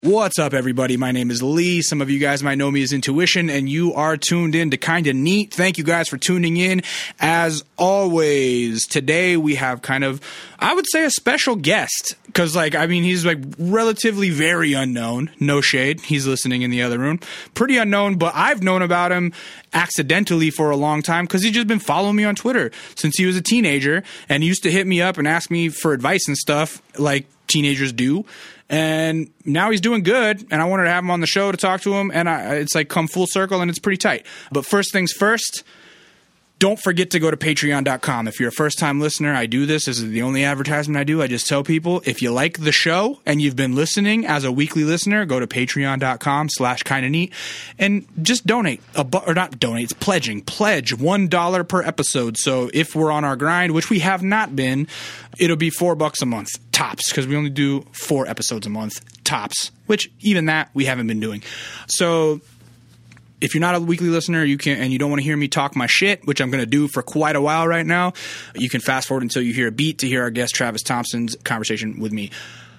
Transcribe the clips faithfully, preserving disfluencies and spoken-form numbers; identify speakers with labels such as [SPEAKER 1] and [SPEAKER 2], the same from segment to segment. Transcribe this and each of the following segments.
[SPEAKER 1] What's up, everybody? My name is Lee. Some of you guys might know me as Intuition, and you are tuned in to Kinda Neat. Thank you guys for tuning in. As always, today we have kind of, I would say, a special guest. Because, like, I mean, he's, like, relatively very unknown. No shade. He's listening in the other room. Pretty unknown, but I've known about him accidentally for a long time because he's just been following me on Twitter since he was a teenager. And he used to hit me up and ask me for advice and stuff like teenagers do. And now he's doing good, and I wanted to have him on the show to talk to him, and I, it's like come full circle, and it's pretty tight. But first things first, don't forget to go to patreon dot com. If you're a first-time listener, I do this. This is the only advertisement I do. I just tell people, if you like the show and you've been listening as a weekly listener, go to patreon dot com slash kinda neat and just donate. A bu- or not donate, it's pledging. Pledge one dollar per episode. So if we're on our grind, which we have not been, it'll be four bucks a month. Tops, because we only do four episodes a month, tops, which even that we haven't been doing. So if you're not a weekly listener, you can, and you don't want to hear me talk my shit, which I'm going to do for quite a while right now, you can fast forward until you hear a beat to hear our guest Travis Thompson's conversation with me.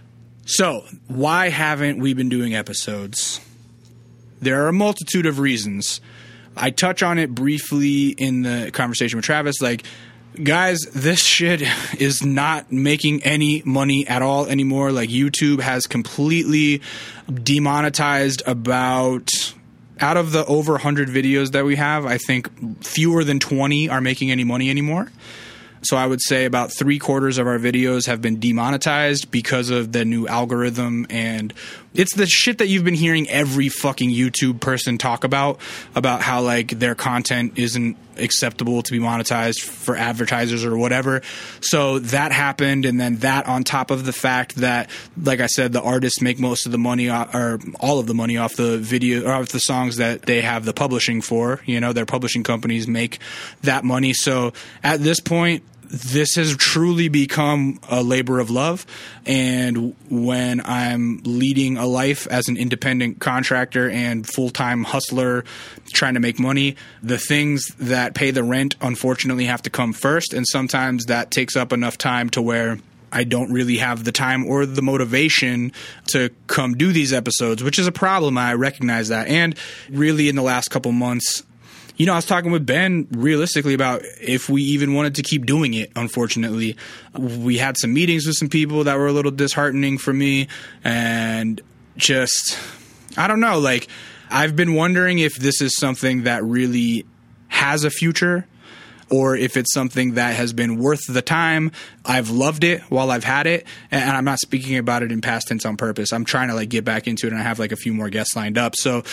[SPEAKER 1] So why haven't we been doing episodes? There are a multitude of reasons. I touch on it briefly in the conversation with Travis, like, guys, this shit is not making any money at all anymore. Like, YouTube has completely demonetized about, out of the over one hundred videos that we have, I think fewer than twenty are making any money anymore. So I would say about three quarters of our videos have been demonetized because of the new algorithm, and it's the shit that you've been hearing every fucking YouTube person talk about, about how, like, their content isn't acceptable to be monetized for advertisers or whatever. So that happened, and then that on top of the fact that, like I said, the artists make most of the money, or all of the money off the video, or off the songs that they have the publishing for. You know, their publishing companies make that money. So at this point, this has truly become a labor of love. And when I'm leading a life as an independent contractor and full-time hustler trying to make money, the things that pay the rent unfortunately have to come first. And sometimes that takes up enough time to where I don't really have the time or the motivation to come do these episodes, which is a problem. I recognize that. And really in the last couple months, you know, I was talking with Ben realistically about if we even wanted to keep doing it, unfortunately. We had some meetings with some people that were a little disheartening for me, and just, I don't know, like, I've been wondering if this is something that really has a future, or if it's something that has been worth the time. I've loved it while I've had it, and I'm not speaking about it in past tense on purpose. I'm trying to, like, get back into it, and I have, like, a few more guests lined up. So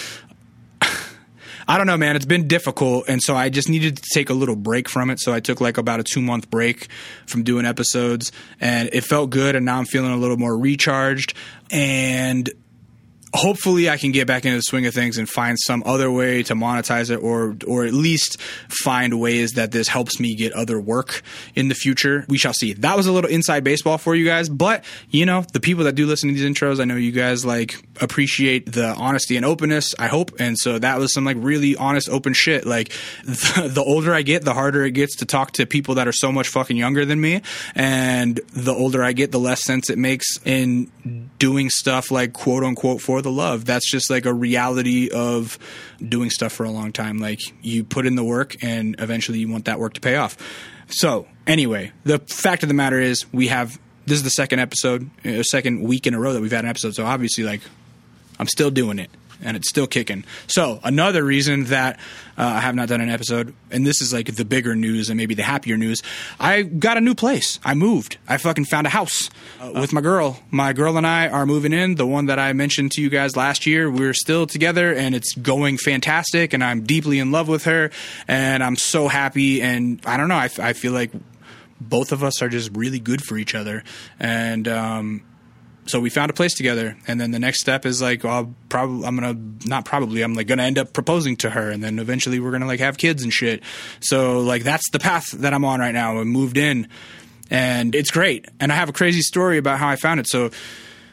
[SPEAKER 1] I don't know, man. It's been difficult, and so I just needed to take a little break from it. So I took like about a two-month break from doing episodes, and it felt good, and now I'm feeling a little more recharged. And hopefully I can get back into the swing of things and find some other way to monetize it, or or at least find ways that this helps me get other work in the future. We shall see. That was a little inside baseball for you guys, but, you know, the people that do listen to these intros, I know you guys, like, appreciate the honesty and openness, I hope. And so that was some, like, really honest, open shit. Like, the, the older I get, the harder it gets to talk to people that are so much fucking younger than me. And the older I get, the less sense it makes in doing stuff like, quote unquote, for the love. That's just like a reality of doing stuff for a long time. Like, you put in the work, and eventually you want that work to pay off. So anyway, the fact of the matter is, we have, this is the second episode, uh, second week in a row that we've had an episode. So obviously, like, I'm still doing it, and it's still kicking. So another reason that uh, I have not done an episode, and this is like the bigger news and maybe the happier news, I got a new place. I moved. I fucking found a house uh, with my girl. My girl and I are moving in. The one that I mentioned to you guys last year, we're still together, and it's going fantastic, and I'm deeply in love with her, and I'm so happy. And I don't know, I, f- I feel like both of us are just really good for each other. And um so we found a place together, and then the next step is like, I'll probably, I'm gonna, not probably, I'm like gonna end up proposing to her, and then eventually we're gonna like have kids and shit. So like, that's the path that I'm on right now. I moved in, and it's great. And I have a crazy story about how I found it. So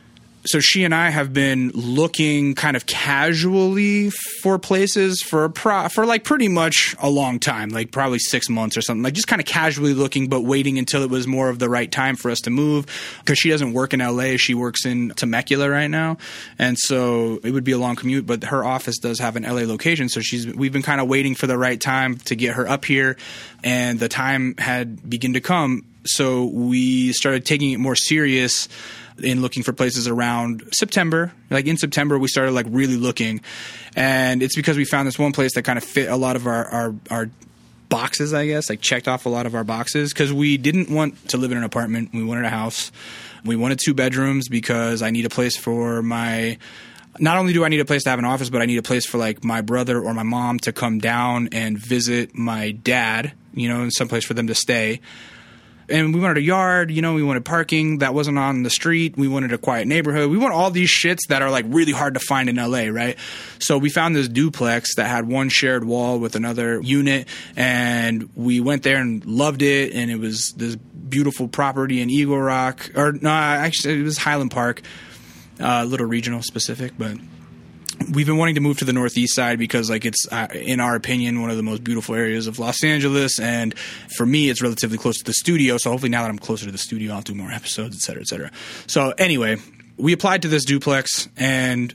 [SPEAKER 1] so she and I have been looking kind of casually for places for pro, for like pretty much a long time, like probably six months or something, like just kind of casually looking, but waiting until it was more of the right time for us to move, because she doesn't work in L A. She works in Temecula right now. And so it would be a long commute, but her office does have an L A location. So she's, we've been kind of waiting for the right time to get her up here, and the time had begun to come. So we started taking it more serious in looking for places around September. Like in September, we started like really looking, and it's because we found this one place that kind of fit a lot of our, our, our boxes, I guess, like checked off a lot of our boxes, because we didn't want to live in an apartment. We wanted a house. We wanted two bedrooms because I need a place for my, not only do I need a place to have an office, but I need a place for like my brother or my mom to come down and visit my dad, you know, and someplace for them to stay. And we wanted a yard, you know, we wanted parking that wasn't on the street. We wanted a quiet neighborhood. We want all these shits that are like really hard to find in L A, right? So we found this duplex that had one shared wall with another unit, and we went there and loved it. And it was this beautiful property in Eagle Rock, or no, actually it was Highland Park, uh, a little regional specific, but we've been wanting to move to the Northeast side because, like, it's, uh, in our opinion, one of the most beautiful areas of Los Angeles. And for me, it's relatively close to the studio. So hopefully now that I'm closer to the studio, I'll do more episodes, et cetera, et cetera. So anyway, we applied to this duplex and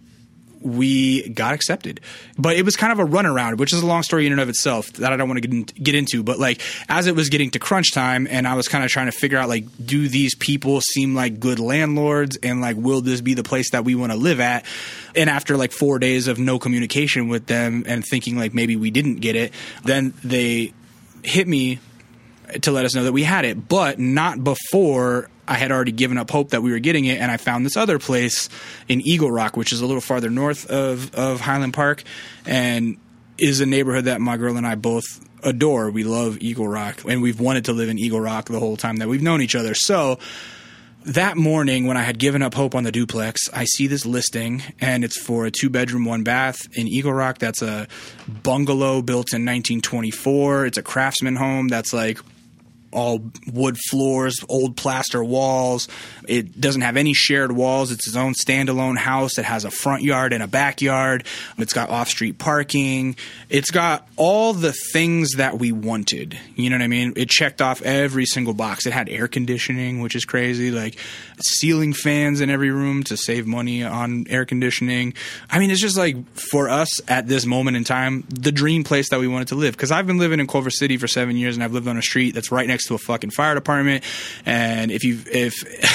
[SPEAKER 1] we got accepted. But it was kind of a runaround, which is a long story in and of itself that I don't want to get, in, get into. But like, as it was getting to crunch time and I was kind of trying to figure out, like, do these people seem like good landlords, and like, will this be the place that we want to live at? And after like four days of no communication with them and thinking like maybe we didn't get it, then they hit me to let us know that we had it, but not before I had already given up hope that we were getting it. And I found this other place in Eagle Rock, which is a little farther north of, of Highland Park, and is a neighborhood that my girl and I both adore. We love Eagle Rock, and we've wanted to live in Eagle Rock the whole time that we've known each other. So that morning, when I had given up hope on the duplex, I see this listing, and it's for a two-bedroom, one-bath in Eagle Rock. That's a bungalow built in nineteen twenty-four. It's a craftsman home that's like all wood floors, old plaster walls. It doesn't have any shared walls. It's its own standalone house. It has a front yard and a backyard. It's got off-street parking. It's got all the things that we wanted. You know what I mean? It checked off every single box. It had air conditioning, which is crazy, like ceiling fans in every room to save money on air conditioning. I mean, it's just like, for us at this moment in time, the dream place that we wanted to live. Because I've been living in Culver City for seven years, and I've lived on a street that's right next to a fucking fire department. And if you if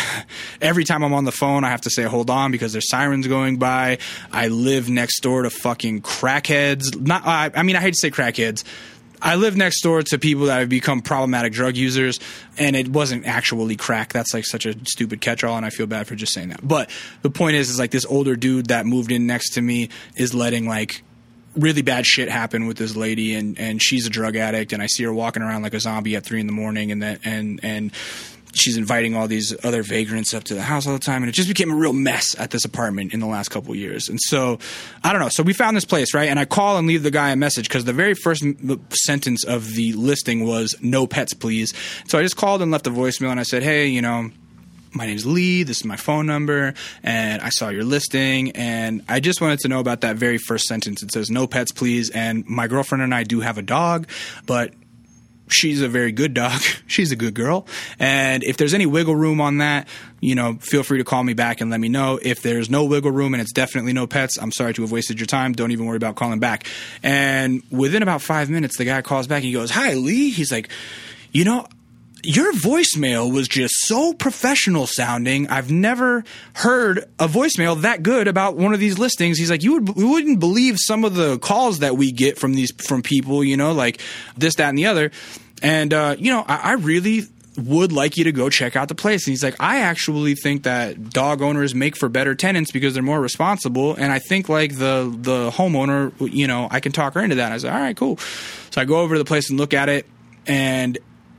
[SPEAKER 1] every time I'm on the phone, I have to say hold on because there's sirens going by. I live next door to fucking crackheads. Not I, I mean I hate to say crackheads. I live next door to people that have become problematic drug users, and it wasn't actually crack. That's like such a stupid catch-all, and I feel bad for just saying that. But the point is, is like this older dude that moved in next to me is letting like really bad shit happen with this lady, and, and she's a drug addict, and I see her walking around like a zombie at three in the morning, and that and and she's inviting all these other vagrants up to the house all the time, and it just became a real mess at this apartment in the last couple of years. And so, I don't know. So we found this place, right? And I call and leave the guy a message because the very first m- sentence of the listing was "no pets, please." So I just called and left a voicemail, and I said, "Hey, you know, my name's Lee, this is my phone number, and I saw your listing, and I just wanted to know about that very first sentence. It says, no pets, please, and my girlfriend and I do have a dog, but she's a very good dog. She's a good girl, and if there's any wiggle room on that, you know, feel free to call me back and let me know. If there's no wiggle room and it's definitely no pets, I'm sorry to have wasted your time. Don't even worry about calling back." And within about five minutes, the guy calls back, and he goes, "Hi, Lee." He's like, "You know, your voicemail was just so professional sounding. I've never heard a voicemail that good about one of these listings." He's like, you would, you wouldn't believe some of the calls that we get from these, from people, you know, like this, that, and the other. And, uh, you know, I, I really would like you to go check out the place. And he's like, I actually think that dog owners make for better tenants because they're more responsible. And I think like the, the homeowner, you know, I can talk her into that. And I said, all right, cool. So I go over to the place and look at it, and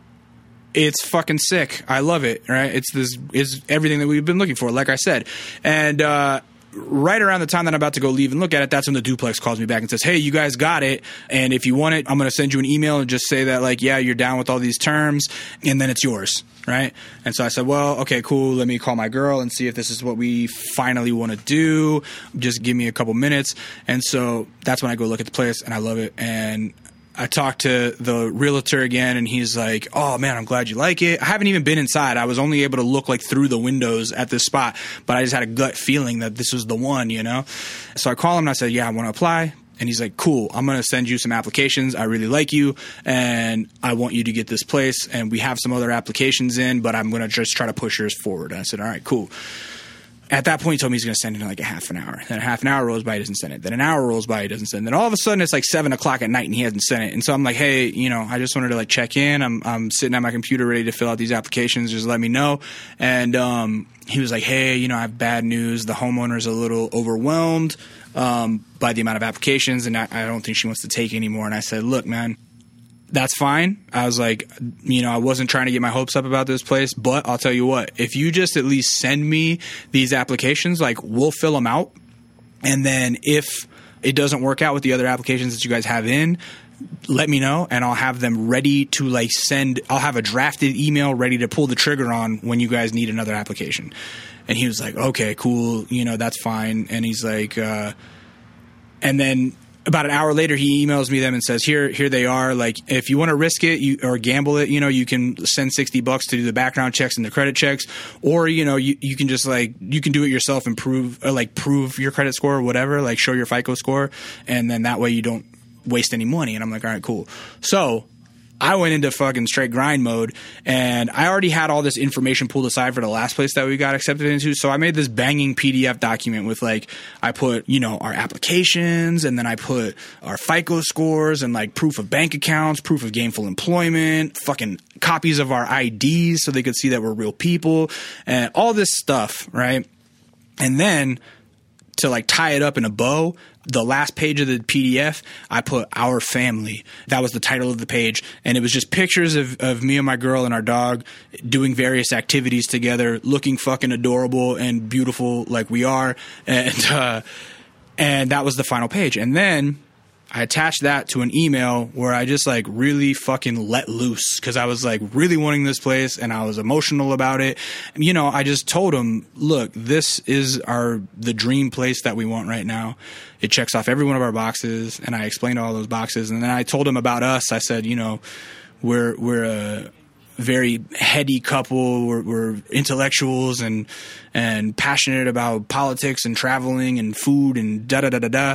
[SPEAKER 1] it's fucking sick. I love it, right? It's this is everything that we've been looking for, like I said. And uh, right around the time that I'm about to go leave and look at it, that's when the duplex calls me back and says, hey, you guys got it. And if you want it, I'm going to send you an email and just say that, like, yeah, you're down with all these terms, and then it's yours. Right. And so I said, well, okay, cool. Let me call my girl and see if this is what we finally want to do. Just give me a couple minutes. And so that's when I go look at the place, and I love it. And I talked to the realtor again, and he's like, oh, man, I'm glad you like it. I haven't even been inside. I was only able to look like through the windows at this spot, but I just had a gut feeling that this was the one, you know? So I call him and I said, yeah, I want to apply. And he's like, cool, I'm going to send you some applications. I really like you, and I want you to get this place. And we have some other applications in, but I'm going to just try to push yours forward. And I said, all right, cool. At that point, he told me he's going to send it in like a half an hour. Then a half an hour rolls by, he doesn't send it. Then an hour rolls by, he doesn't send it. Then all of a sudden, it's like seven o'clock at night, and he hasn't sent it. And so I'm like, hey, you know, I just wanted to like check in. I'm I'm sitting at my computer ready to fill out these applications. Just let me know. And um, he was like, hey, you know, I have bad news. The homeowner's a little overwhelmed um, by the amount of applications, and I, I don't think she wants to take anymore. And I said, look, man, that's fine. I was like, you know, I wasn't trying to get my hopes up about this place, but I'll tell you what, if you just at least send me these applications, like, we'll fill them out. And then if it doesn't work out with the other applications that you guys have in, let me know, and I'll have them ready to like send. I'll have a drafted email ready to pull the trigger on when you guys need another application. And he was like, okay, cool. You know, that's fine. And he's like, uh, and then about an hour later, he emails me them and says, here, here they are. Like, if you want to risk it you, or gamble it, you know, you can send sixty bucks to do the background checks and the credit checks, or, you know, you, you can just like, you can do it yourself and prove, or like prove your credit score or whatever, like show your FICO score. And then that way you don't waste any money. And I'm like, all right, cool. So I went into fucking straight grind mode, and I already had all this information pulled aside for the last place that we got accepted into. So I made this banging P D F document with like, I put, you know, our applications, and then I put our FICO scores and like proof of bank accounts, proof of gainful employment, fucking copies of our I Ds so they could see that we're real people, and all this stuff, right? And then to like tie it up in a bow, the last page of the P D F, I put our family. That was the title of the page. And it was just pictures of, of me and my girl and our dog doing various activities together, looking fucking adorable and beautiful like we are. And, uh, and that was the final page. And then I attached that to an email where I just like really fucking let loose, because I was like really wanting this place and I was emotional about it. You know, I just told him, look, this is our the dream place that we want right now. It checks off every one of our boxes, and I explained all those boxes. And then I told him about us. I said, you know, we're we're a very heady couple. We're, we're intellectuals and and passionate about politics and traveling and food and da da da da da.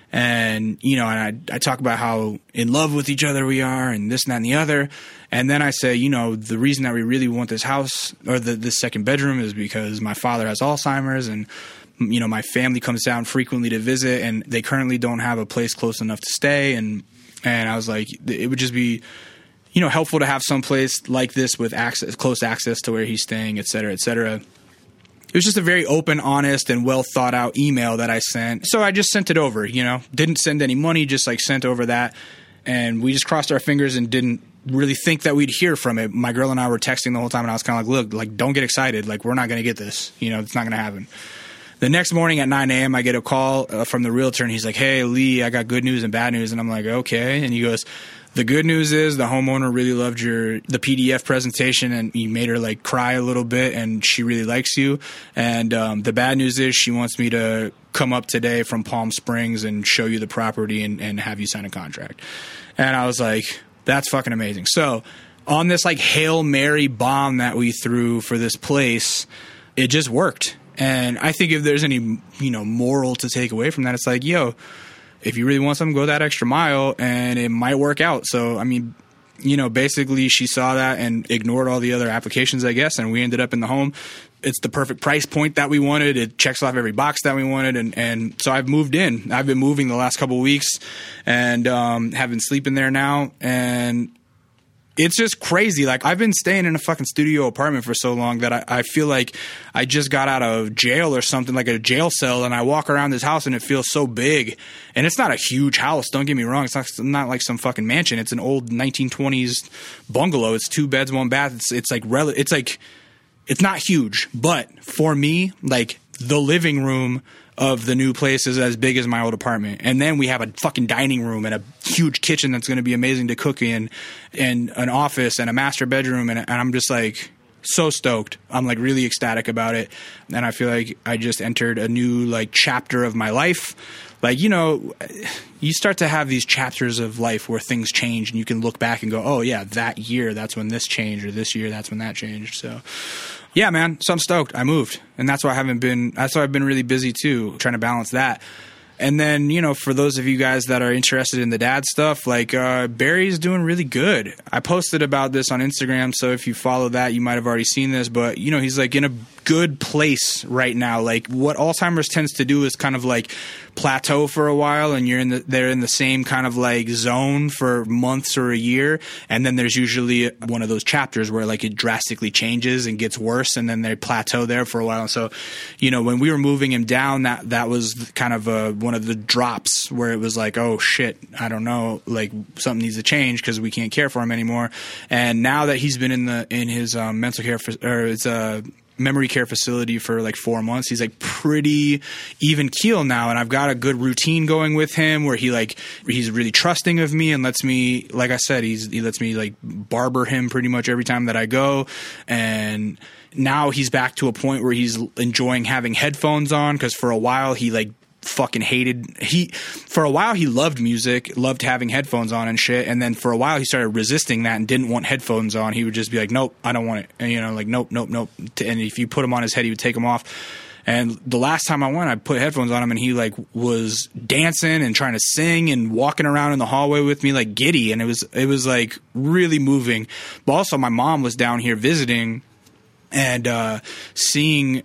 [SPEAKER 1] And, you know, and I, I talk about how in love with each other we are and this and that and the other. And then I say, you know, the reason that we really want this house or the, this second bedroom is because my father has Alzheimer's, and, you know, my family comes down frequently to visit, and they currently don't have a place close enough to stay. And, and I was like, it would just be, you know, helpful to have some place like this with access, close access to where he's staying, et cetera, et cetera. It was just a very open, honest, and well thought out email that I sent. So I just sent it over, you know, didn't send any money, just like sent over that. And we just crossed our fingers and didn't really think that we'd hear from it. My girl and I were texting the whole time, and I was kind of like, look, like, don't get excited. Like, we're not going to get this. You know, it's not going to happen. The next morning at nine a.m., I get a call uh, from the realtor, and he's like, hey, Lee, I got good news and bad news. And I'm like, okay. And he goes, the good news is the homeowner really loved your the P D F presentation, and you made her like cry a little bit, and she really likes you. And um, the bad news is she wants me to come up today from Palm Springs and show you the property and, and have you sign a contract. And I was like, that's fucking amazing. So on this like Hail Mary bomb that we threw for this place, it just worked. And I think if there's any, you know, moral to take away from that, it's like, yo, if you really want something, go that extra mile, and it might work out. So, I mean, you know, basically she saw that and ignored all the other applications, I guess, and we ended up in the home. It's the perfect price point that we wanted. It checks off every box that we wanted. And, and so I've moved in. I've been moving the last couple of weeks, and um, have been sleeping there now. And it's just crazy. Like, I've been staying in a fucking studio apartment for so long that I, I feel like I just got out of jail or something, like a jail cell, and I walk around this house and it feels so big. And it's not a huge house, don't get me wrong. It's not, not like some fucking mansion. It's an old nineteen twenties bungalow. It's two beds, one bath. It's it's like rel- it's like it's not huge, but for me, like, the living room of the new place is as big as my old apartment. And then we have a fucking dining room and a huge kitchen that's going to be amazing to cook in, and an office and a master bedroom. And, and I'm just like so stoked. I'm like really ecstatic about it. And I feel like I just entered a new like chapter of my life. Like, you know, you start to have these chapters of life where things change and you can look back and go, oh yeah, that year, that's when this changed, or this year, that's when that changed. So yeah, man. So I'm stoked. I moved. And that's why I haven't been, that's why I've been really busy too, trying to balance that. And then, you know, for those of you guys that are interested in the dad stuff, like uh, Barry's doing really good. I posted about this on Instagram, so if you follow that, you might have already seen this. But, you know, he's like in a good place right now. Like what Alzheimer's tends to do is kind of like plateau for a while, and you're in the they're in the same kind of like zone for months or a year, and then there's usually one of those chapters where like it drastically changes and gets worse, and then they plateau there for a while. And so, you know, when we were moving him down, that that was kind of a, one of the drops where it was like, oh shit, I don't know, like something needs to change because we can't care for him anymore. And now that he's been in the in his um, mental care for, or it's a memory care facility for like four months. He's like pretty even keel now. And I've got a good routine going with him where he like, he's really trusting of me and lets me, like I said, he's, he lets me like barber him pretty much every time that I go. And now he's back to a point where he's enjoying having headphones on. Cause for a while he like fucking hated he for a while he loved music, loved having headphones on and shit, and then for a while he started resisting that and didn't want headphones on. He would just be like, nope, I don't want it, and you know, like nope nope nope and if you put them on his head he would take them off. And the last time I went, I put headphones on him and he like was dancing and trying to sing and walking around in the hallway with me like giddy, and it was it was like really moving. But also my mom was down here visiting and uh seeing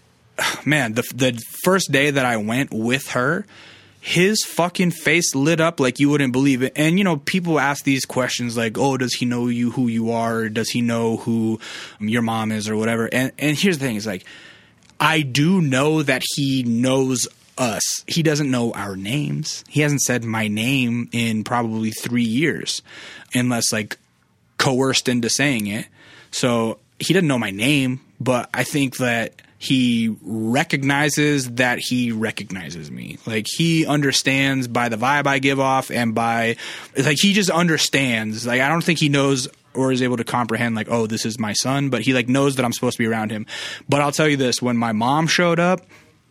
[SPEAKER 1] man, the the first day that I went with her, his fucking face lit up like you wouldn't believe it. And, you know, people ask these questions like, oh, does he know you, who you are? Or does he know who your mom is or whatever? And and here's the thing is like, I do know that he knows us. He doesn't know our names. He hasn't said my name in probably three years unless like coerced into saying it. So he doesn't know my name, but I think that he recognizes that he recognizes me. Like he understands by the vibe I give off and by like he just understands. Like I don't think he knows or is able to comprehend like, oh, this is my son, but he like knows that I'm supposed to be around him. But I'll tell you this, when my mom showed up,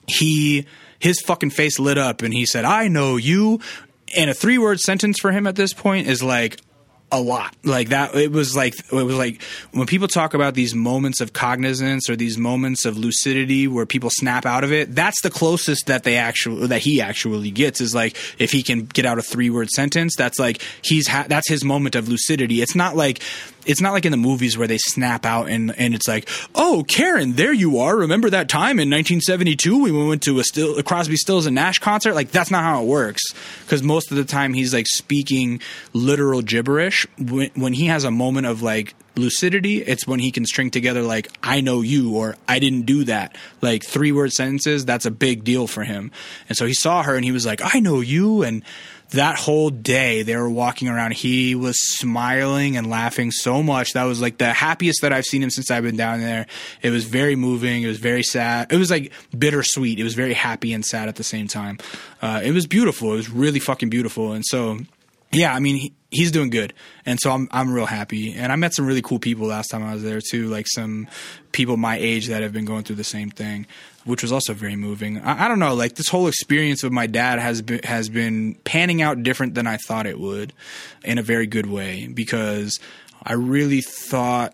[SPEAKER 1] he his fucking face lit up and he said, I know you. And a three word sentence for him at this point is like a lot. Like that, it was like, it was like when people talk about these moments of cognizance or these moments of lucidity where people snap out of it, that's the closest that they actually, that he actually gets is like, if he can get out a three word sentence, that's like, he's, ha- that's his moment of lucidity. It's not like, it's not like in the movies where they snap out and, and it's like, oh, Karen, there you are. Remember that time in nineteen seventy-two we went to a, Still, a Crosby, Stills and Nash concert? Like, that's not how it works. Because most of the time he's like speaking literal gibberish. When, when he has a moment of like lucidity, it's when he can string together like, I know you, or I didn't do that. Like three word sentences, that's a big deal for him. And so he saw her and he was like, I know you. And that whole day they were walking around, he was smiling and laughing so much. That was like the happiest that I've seen him since I've been down there. It was very moving. It was very sad. It was like bittersweet. It was very happy and sad at the same time. Uh, it was beautiful. It was really fucking beautiful. And so, yeah, I mean, he, he's doing good. And so I'm I'm real happy. And I met some really cool people last time I was there too, like some people my age that have been going through the same thing, which was also very moving. I, I don't know, like this whole experience with my dad has been, has been panning out different than I thought it would in a very good way, because I really thought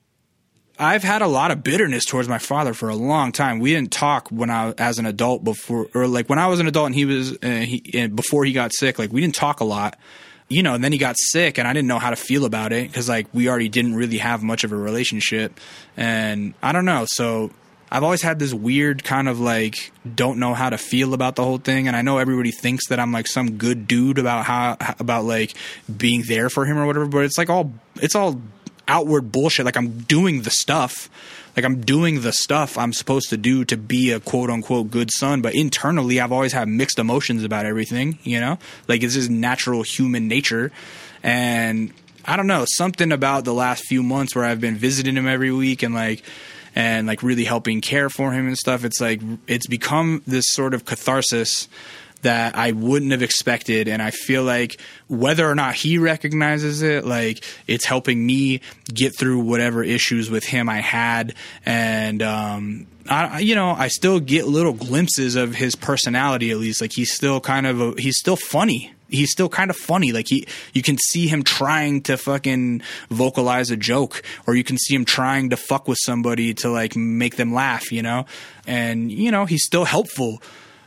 [SPEAKER 1] I've had a lot of bitterness towards my father for a long time. We didn't talk when I, as an adult before, or like when I was an adult and he was, uh, he, uh, before he got sick, like we didn't talk a lot. You know, and then he got sick and I didn't know how to feel about it because like we already didn't really have much of a relationship. And I don't know. So I've always had this weird kind of like don't know how to feel about the whole thing. And I know everybody thinks that I'm like some good dude about how, about like being there for him or whatever, but it's like all, it's all outward bullshit. Like I'm doing the stuff. Like I'm doing the stuff I'm supposed to do to be a quote unquote good son. But internally, I've always had mixed emotions about everything, you know, like it's just natural human nature. And I don't know, something about the last few months where I've been visiting him every week and like, and like really helping care for him and stuff. It's like it's become this sort of catharsis that I wouldn't have expected. And I feel like whether or not he recognizes it, like it's helping me get through whatever issues with him I had. And, um, I, you know, I still get little glimpses of his personality, at least. Like he's still kind of, a, he's still funny. He's still kind of funny. Like he, you can see him trying to fucking vocalize a joke, or you can see him trying to fuck with somebody to like make them laugh, you know? And, you know, he's still helpful.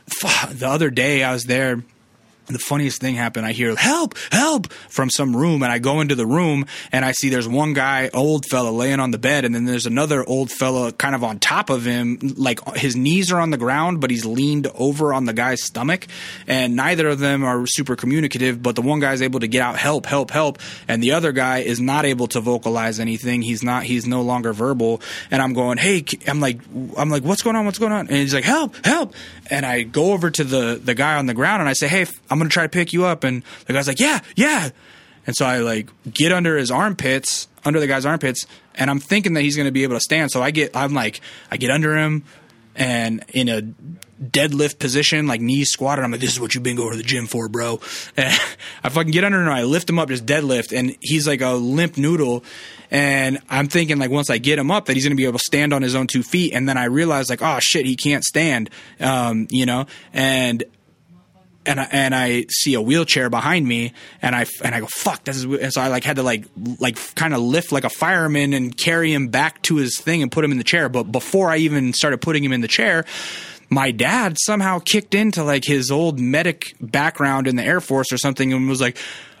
[SPEAKER 1] The other day I was there, the funniest thing happened. I hear help, help from some room, and I go into the room and I see there's one guy, old fella, laying on the bed, and then there's another old fella kind of on top of him, like his knees are on the ground, but he's leaned over on the guy's stomach, and neither of them are super communicative, but the one guy's able to get out, help, help, help, and the other guy is not able to vocalize anything. He's not, he's no longer verbal, and I'm going, hey, I'm like, I'm like, what's going on, what's going on? And he's like, help, help, and I go over to the, the guy on the ground, and I say, hey, I'm I'm going to try to pick you up. And the guy's like, yeah, yeah. And so I like get under his armpits, under the guy's armpits, and I'm thinking that he's going to be able to stand. So I get, I'm like, I get under him and in a deadlift position, like knees squatted. I'm like, this is what you've been going to the gym for, bro. And I fucking get under him and I lift him up, just deadlift. And he's like a limp noodle. And I'm thinking like once I get him up that he's going to be able to stand on his own two feet. And then I realize like, oh shit, he can't stand, um, you know, and And I, and I see a wheelchair behind me, and I and I go fuck. This is and so I like had to like like kind of lift like a fireman and carry him back to his thing and put him in the chair. But before I even started putting him in the chair, my dad somehow kicked into like his old medic background in the Air Force or something and was like,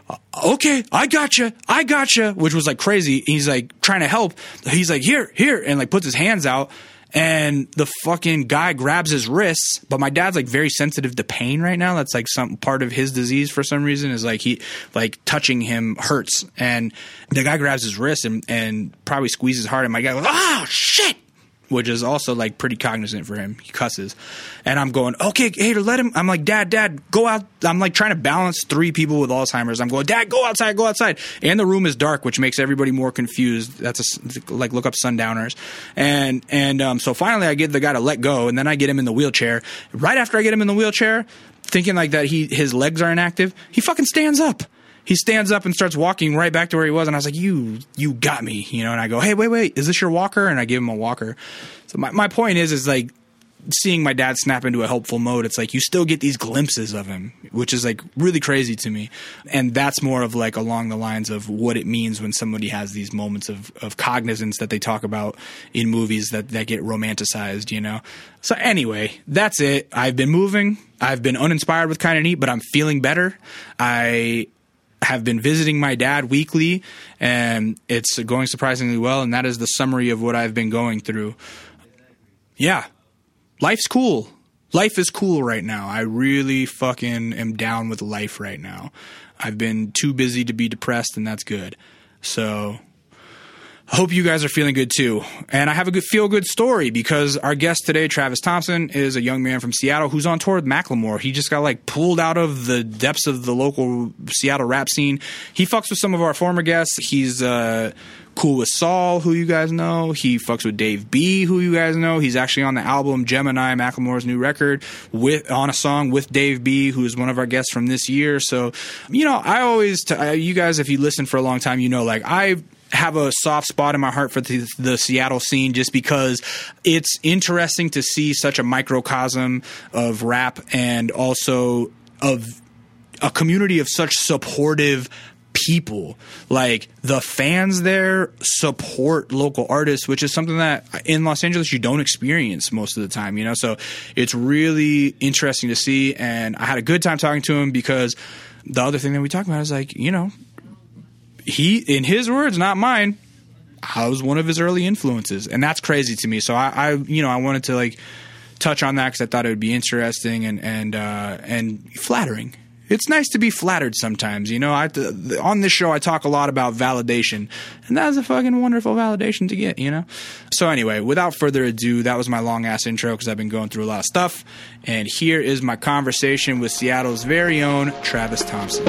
[SPEAKER 1] okay, I gotcha, I gotcha, which was like crazy. He's like trying to help. He's like here, here, and like puts his hands out. And the fucking guy grabs his wrists, but my dad's like very sensitive to pain right now. That's like some part of his disease for some reason is like he like touching him hurts. And the guy grabs his wrist and, and probably squeezes hard. And my guy goes, oh shit, which is also like pretty cognizant for him. He cusses. And I'm going, okay, hey, let him. I'm like, dad, dad, go out. I'm like trying to balance three people with Alzheimer's. I'm going, dad, go outside, go outside. And the room is dark, which makes everybody more confused. That's a, like, look up Sundowners. And, and, um, so finally I get the guy to let go, and then I get him in the wheelchair. Right after I get him in the wheelchair, thinking like that he, his legs are inactive, he fucking stands up. He stands up and starts walking right back to where he was. And I was like, you, you got me, you know? And I go, hey, wait, wait, is this your walker? And I give him a walker. So my, my point is, is like seeing my dad snap into a helpful mode. It's like, you still get these glimpses of him, which is like really crazy to me. And that's more of like along the lines of what it means when somebody has these moments of, of cognizance that they talk about in movies that, that get romanticized, you know? So anyway, that's it. I've been moving. I've been uninspired with Kinda Neat, but I'm feeling better. I have been visiting my dad weekly, and it's going surprisingly well, and that is the summary of what I've been going through. Yeah, life's cool. Life is cool right now. I really fucking am down with life right now. I've been too busy to be depressed, and that's good. So I hope you guys are feeling good too. And I have a good feel-good story because our guest today, Travis Thompson, is a young man from Seattle who's on tour with Macklemore. He just got like pulled out of the depths of the local Seattle rap scene. He fucks with some of our former guests. He's uh, cool with Saul, who you guys know. He fucks with Dave B, who you guys know. He's actually on the album Gemini, Macklemore's new record, with on a song with Dave B, who is one of our guests from this year. So, you know, I always, t- uh, you guys, if you listen for a long time, you know, like I have a soft spot in my heart for the, the Seattle scene just because it's interesting to see such a microcosm of rap and also of a community of such supportive people. Like the fans there support local artists, which is something that in Los Angeles you don't experience most of the time, you know? So it's really interesting to see. And I had a good time talking to him because the other thing that we talked about is like, you know, he, in his words, not mine, I was one of his early influences, and that's crazy to me. So I, I you know, I wanted to like touch on that because I thought it would be interesting and and uh, and flattering. It's nice to be flattered sometimes, you know. I on this show I talk a lot about validation, and that's a fucking wonderful validation to get, you know. So anyway, without further ado, that was my long ass intro because I've been going through a lot of stuff, and here is my conversation with Seattle's very own Travis Thompson.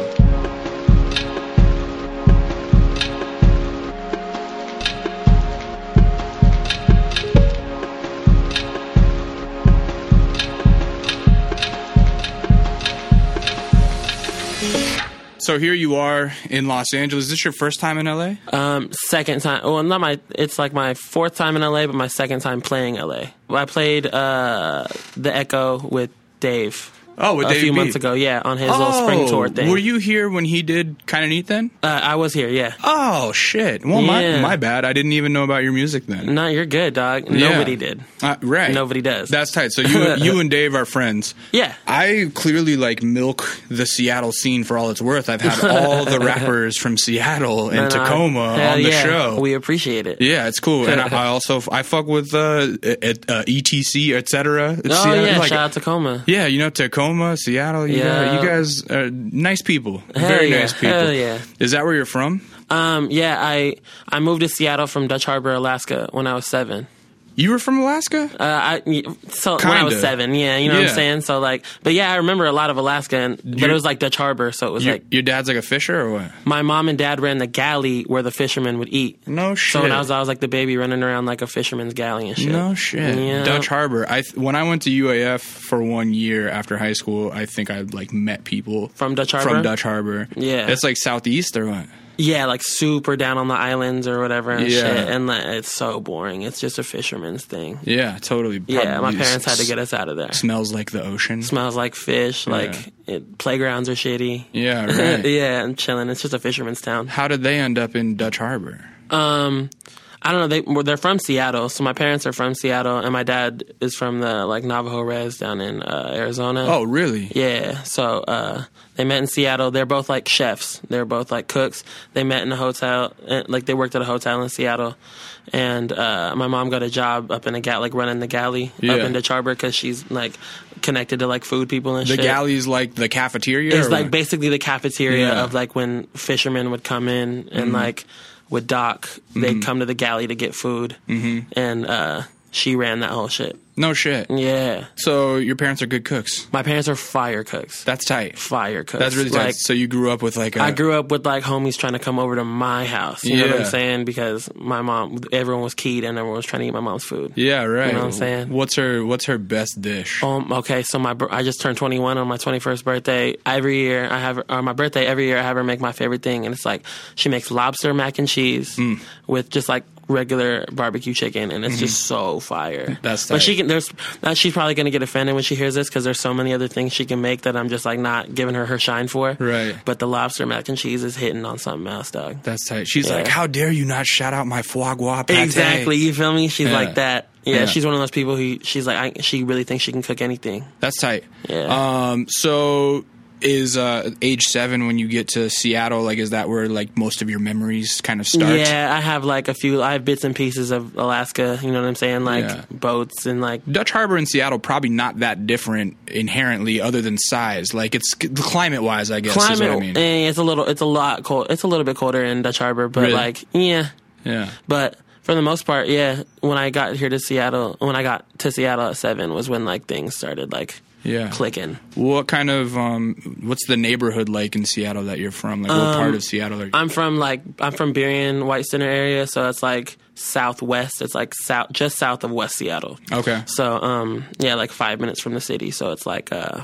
[SPEAKER 1] So here you are in Los Angeles. Is this your first time in L A?
[SPEAKER 2] Um, second time. Well, not my. It's like my fourth time in L A, but my second time playing L A. I played uh, the Echo with Dave.
[SPEAKER 1] Oh, with
[SPEAKER 2] a
[SPEAKER 1] Dave
[SPEAKER 2] few
[SPEAKER 1] B.
[SPEAKER 2] months ago, yeah, on his
[SPEAKER 1] Oh,
[SPEAKER 2] little spring tour thing.
[SPEAKER 1] Were you here when he did Kinda Neat then?
[SPEAKER 2] Uh, I was here, yeah.
[SPEAKER 1] Oh, shit. Well,
[SPEAKER 2] Yeah.
[SPEAKER 1] my my bad. I didn't even know about your music then.
[SPEAKER 2] No, you're good, dog.
[SPEAKER 1] Yeah.
[SPEAKER 2] Nobody did.
[SPEAKER 1] Uh, right.
[SPEAKER 2] Nobody does.
[SPEAKER 1] That's tight. So you you and Dave are friends.
[SPEAKER 2] Yeah.
[SPEAKER 1] I clearly like milk the Seattle scene for all it's worth. I've had all the rappers from Seattle and
[SPEAKER 2] And, uh,
[SPEAKER 1] Tacoma
[SPEAKER 2] hell
[SPEAKER 1] on the
[SPEAKER 2] yeah.
[SPEAKER 1] show.
[SPEAKER 2] We appreciate it.
[SPEAKER 1] Yeah, it's cool. And I, I also I fuck with uh, et- uh, E T C, et cetera.
[SPEAKER 2] Oh, yeah, shout out Tacoma.
[SPEAKER 1] Yeah, you know, Tacoma, Seattle. You,
[SPEAKER 2] Yeah.
[SPEAKER 1] guys, you guys are nice people.
[SPEAKER 2] Hell
[SPEAKER 1] Very
[SPEAKER 2] yeah,
[SPEAKER 1] nice people.
[SPEAKER 2] hell yeah.
[SPEAKER 1] Is that where you're from?
[SPEAKER 2] Um, yeah, I I moved to Seattle from Dutch Harbor, Alaska when I was seven.
[SPEAKER 1] You were from Alaska?
[SPEAKER 2] Uh, I so when I
[SPEAKER 1] Kinda.
[SPEAKER 2] was seven, yeah, you know what
[SPEAKER 1] Yeah.
[SPEAKER 2] I'm saying. So like, but yeah, I remember a lot of Alaska, and, but
[SPEAKER 1] Your-
[SPEAKER 2] it was like Dutch Harbor, so it was
[SPEAKER 1] Your,
[SPEAKER 2] like
[SPEAKER 1] your dad's like a fisher or what?
[SPEAKER 2] my mom and dad ran the galley where the fishermen would eat.
[SPEAKER 1] No shit.
[SPEAKER 2] So when I was, I was like the baby running around like a fisherman's galley and shit.
[SPEAKER 1] No shit.
[SPEAKER 2] Yeah.
[SPEAKER 1] Dutch Harbor. I th- when I went to U A F for one year after high school, I think I like met people
[SPEAKER 2] From Dutch Harbor?
[SPEAKER 1] From Dutch Harbor.
[SPEAKER 2] Yeah.
[SPEAKER 1] It's like southeast or what?
[SPEAKER 2] Yeah, like super down on the islands or whatever and
[SPEAKER 1] Yeah.
[SPEAKER 2] shit. And like, it's so boring. It's just a fisherman's thing.
[SPEAKER 1] Yeah, totally.
[SPEAKER 2] Yeah, my
[SPEAKER 1] Probably
[SPEAKER 2] parents had to
[SPEAKER 1] s-
[SPEAKER 2] get us out of there.
[SPEAKER 1] Smells like the ocean.
[SPEAKER 2] Smells like fish. Like it, playgrounds are shitty.
[SPEAKER 1] Yeah, right.
[SPEAKER 2] Yeah, and chilling. It's just a fisherman's town.
[SPEAKER 1] How did they end up in Dutch Harbor?
[SPEAKER 2] Um, I don't know. They well, they're from Seattle, so my parents are from Seattle, and my dad is from the like Navajo Res down in uh, Arizona.
[SPEAKER 1] Oh, really?
[SPEAKER 2] Yeah, so uh, they met in Seattle. They're both like chefs. They're both like cooks. They met in a hotel, uh, like they worked at a hotel in Seattle. And uh, my mom got a job up in a gal, like running the galley
[SPEAKER 1] Yeah.
[SPEAKER 2] up in Dutch Harbor because she's like connected to like food people and
[SPEAKER 1] The
[SPEAKER 2] shit.
[SPEAKER 1] galley's like the cafeteria?
[SPEAKER 2] It's
[SPEAKER 1] or
[SPEAKER 2] like
[SPEAKER 1] what?
[SPEAKER 2] basically the cafeteria
[SPEAKER 1] Yeah.
[SPEAKER 2] of like when fishermen would come in and
[SPEAKER 1] Mm-hmm.
[SPEAKER 2] like would dock, they'd come to the galley to get food, mm-hmm. and uh, she ran that whole shit.
[SPEAKER 1] No shit.
[SPEAKER 2] Yeah,
[SPEAKER 1] So your parents are good cooks.
[SPEAKER 2] my parents are fire cooks.
[SPEAKER 1] That's tight.
[SPEAKER 2] Fire cooks.
[SPEAKER 1] That's really tight.
[SPEAKER 2] Like,
[SPEAKER 1] So you grew up with like a...
[SPEAKER 2] I grew up with like homies trying to come over to my house. You know what
[SPEAKER 1] Yeah.
[SPEAKER 2] I'm saying? Because my mom, everyone was keyed and everyone was trying to eat my mom's food.
[SPEAKER 1] Yeah, right.
[SPEAKER 2] You know what I'm saying?
[SPEAKER 1] What's her What's her best dish?
[SPEAKER 2] Um, okay, so my bir- I just turned twenty-one on my twenty-first birthday. Every year I have her, or my birthday every year I have her make my favorite thing, and it's like she makes lobster mac and cheese
[SPEAKER 1] Mm.
[SPEAKER 2] with just like regular barbecue chicken, and it's just so fire.
[SPEAKER 1] Mm-hmm. That's
[SPEAKER 2] but
[SPEAKER 1] tight.
[SPEAKER 2] she can. There's now she's probably gonna get offended when she hears this because there's so many other things she can make that I'm just like not giving her her shine for.
[SPEAKER 1] Right.
[SPEAKER 2] But the lobster mac and cheese is hitting on something else, dog.
[SPEAKER 1] That's tight. She's
[SPEAKER 2] Yeah.
[SPEAKER 1] like, how dare you not shout out my foie gras pate?
[SPEAKER 2] Exactly. You feel me? She's
[SPEAKER 1] Yeah.
[SPEAKER 2] like that. Yeah,
[SPEAKER 1] Yeah.
[SPEAKER 2] she's one of those people who she's like I, she really thinks she can cook anything.
[SPEAKER 1] That's tight.
[SPEAKER 2] Yeah.
[SPEAKER 1] Um. So is uh, age seven when you get to Seattle? Like, is that where like most of your memories kind of start?
[SPEAKER 2] Yeah, I have like a few. I have bits and pieces of Alaska. You know what I'm saying? Like
[SPEAKER 1] Yeah.
[SPEAKER 2] boats and like.
[SPEAKER 1] Dutch Harbor and Seattle probably not that different inherently, other than size. Like it's climate wise, I guess.
[SPEAKER 2] Climate,
[SPEAKER 1] is what I mean.
[SPEAKER 2] eh, it's a little, it's a lot cold. It's a little bit colder in Dutch Harbor, but
[SPEAKER 1] Really?
[SPEAKER 2] like, yeah.
[SPEAKER 1] Yeah.
[SPEAKER 2] But for the most part, yeah. When I got here to Seattle, when I got to Seattle at seven, was when like things started like
[SPEAKER 1] Yeah.
[SPEAKER 2] clicking.
[SPEAKER 1] What kind of um? What's the neighborhood like in Seattle that you're from? Like, what part of Seattle are you?
[SPEAKER 2] I'm from like I'm from Burien, White Center area, so it's like southwest. It's like south, just south of West Seattle.
[SPEAKER 1] Okay.
[SPEAKER 2] So, um, yeah, like five minutes from the city. So it's like, uh,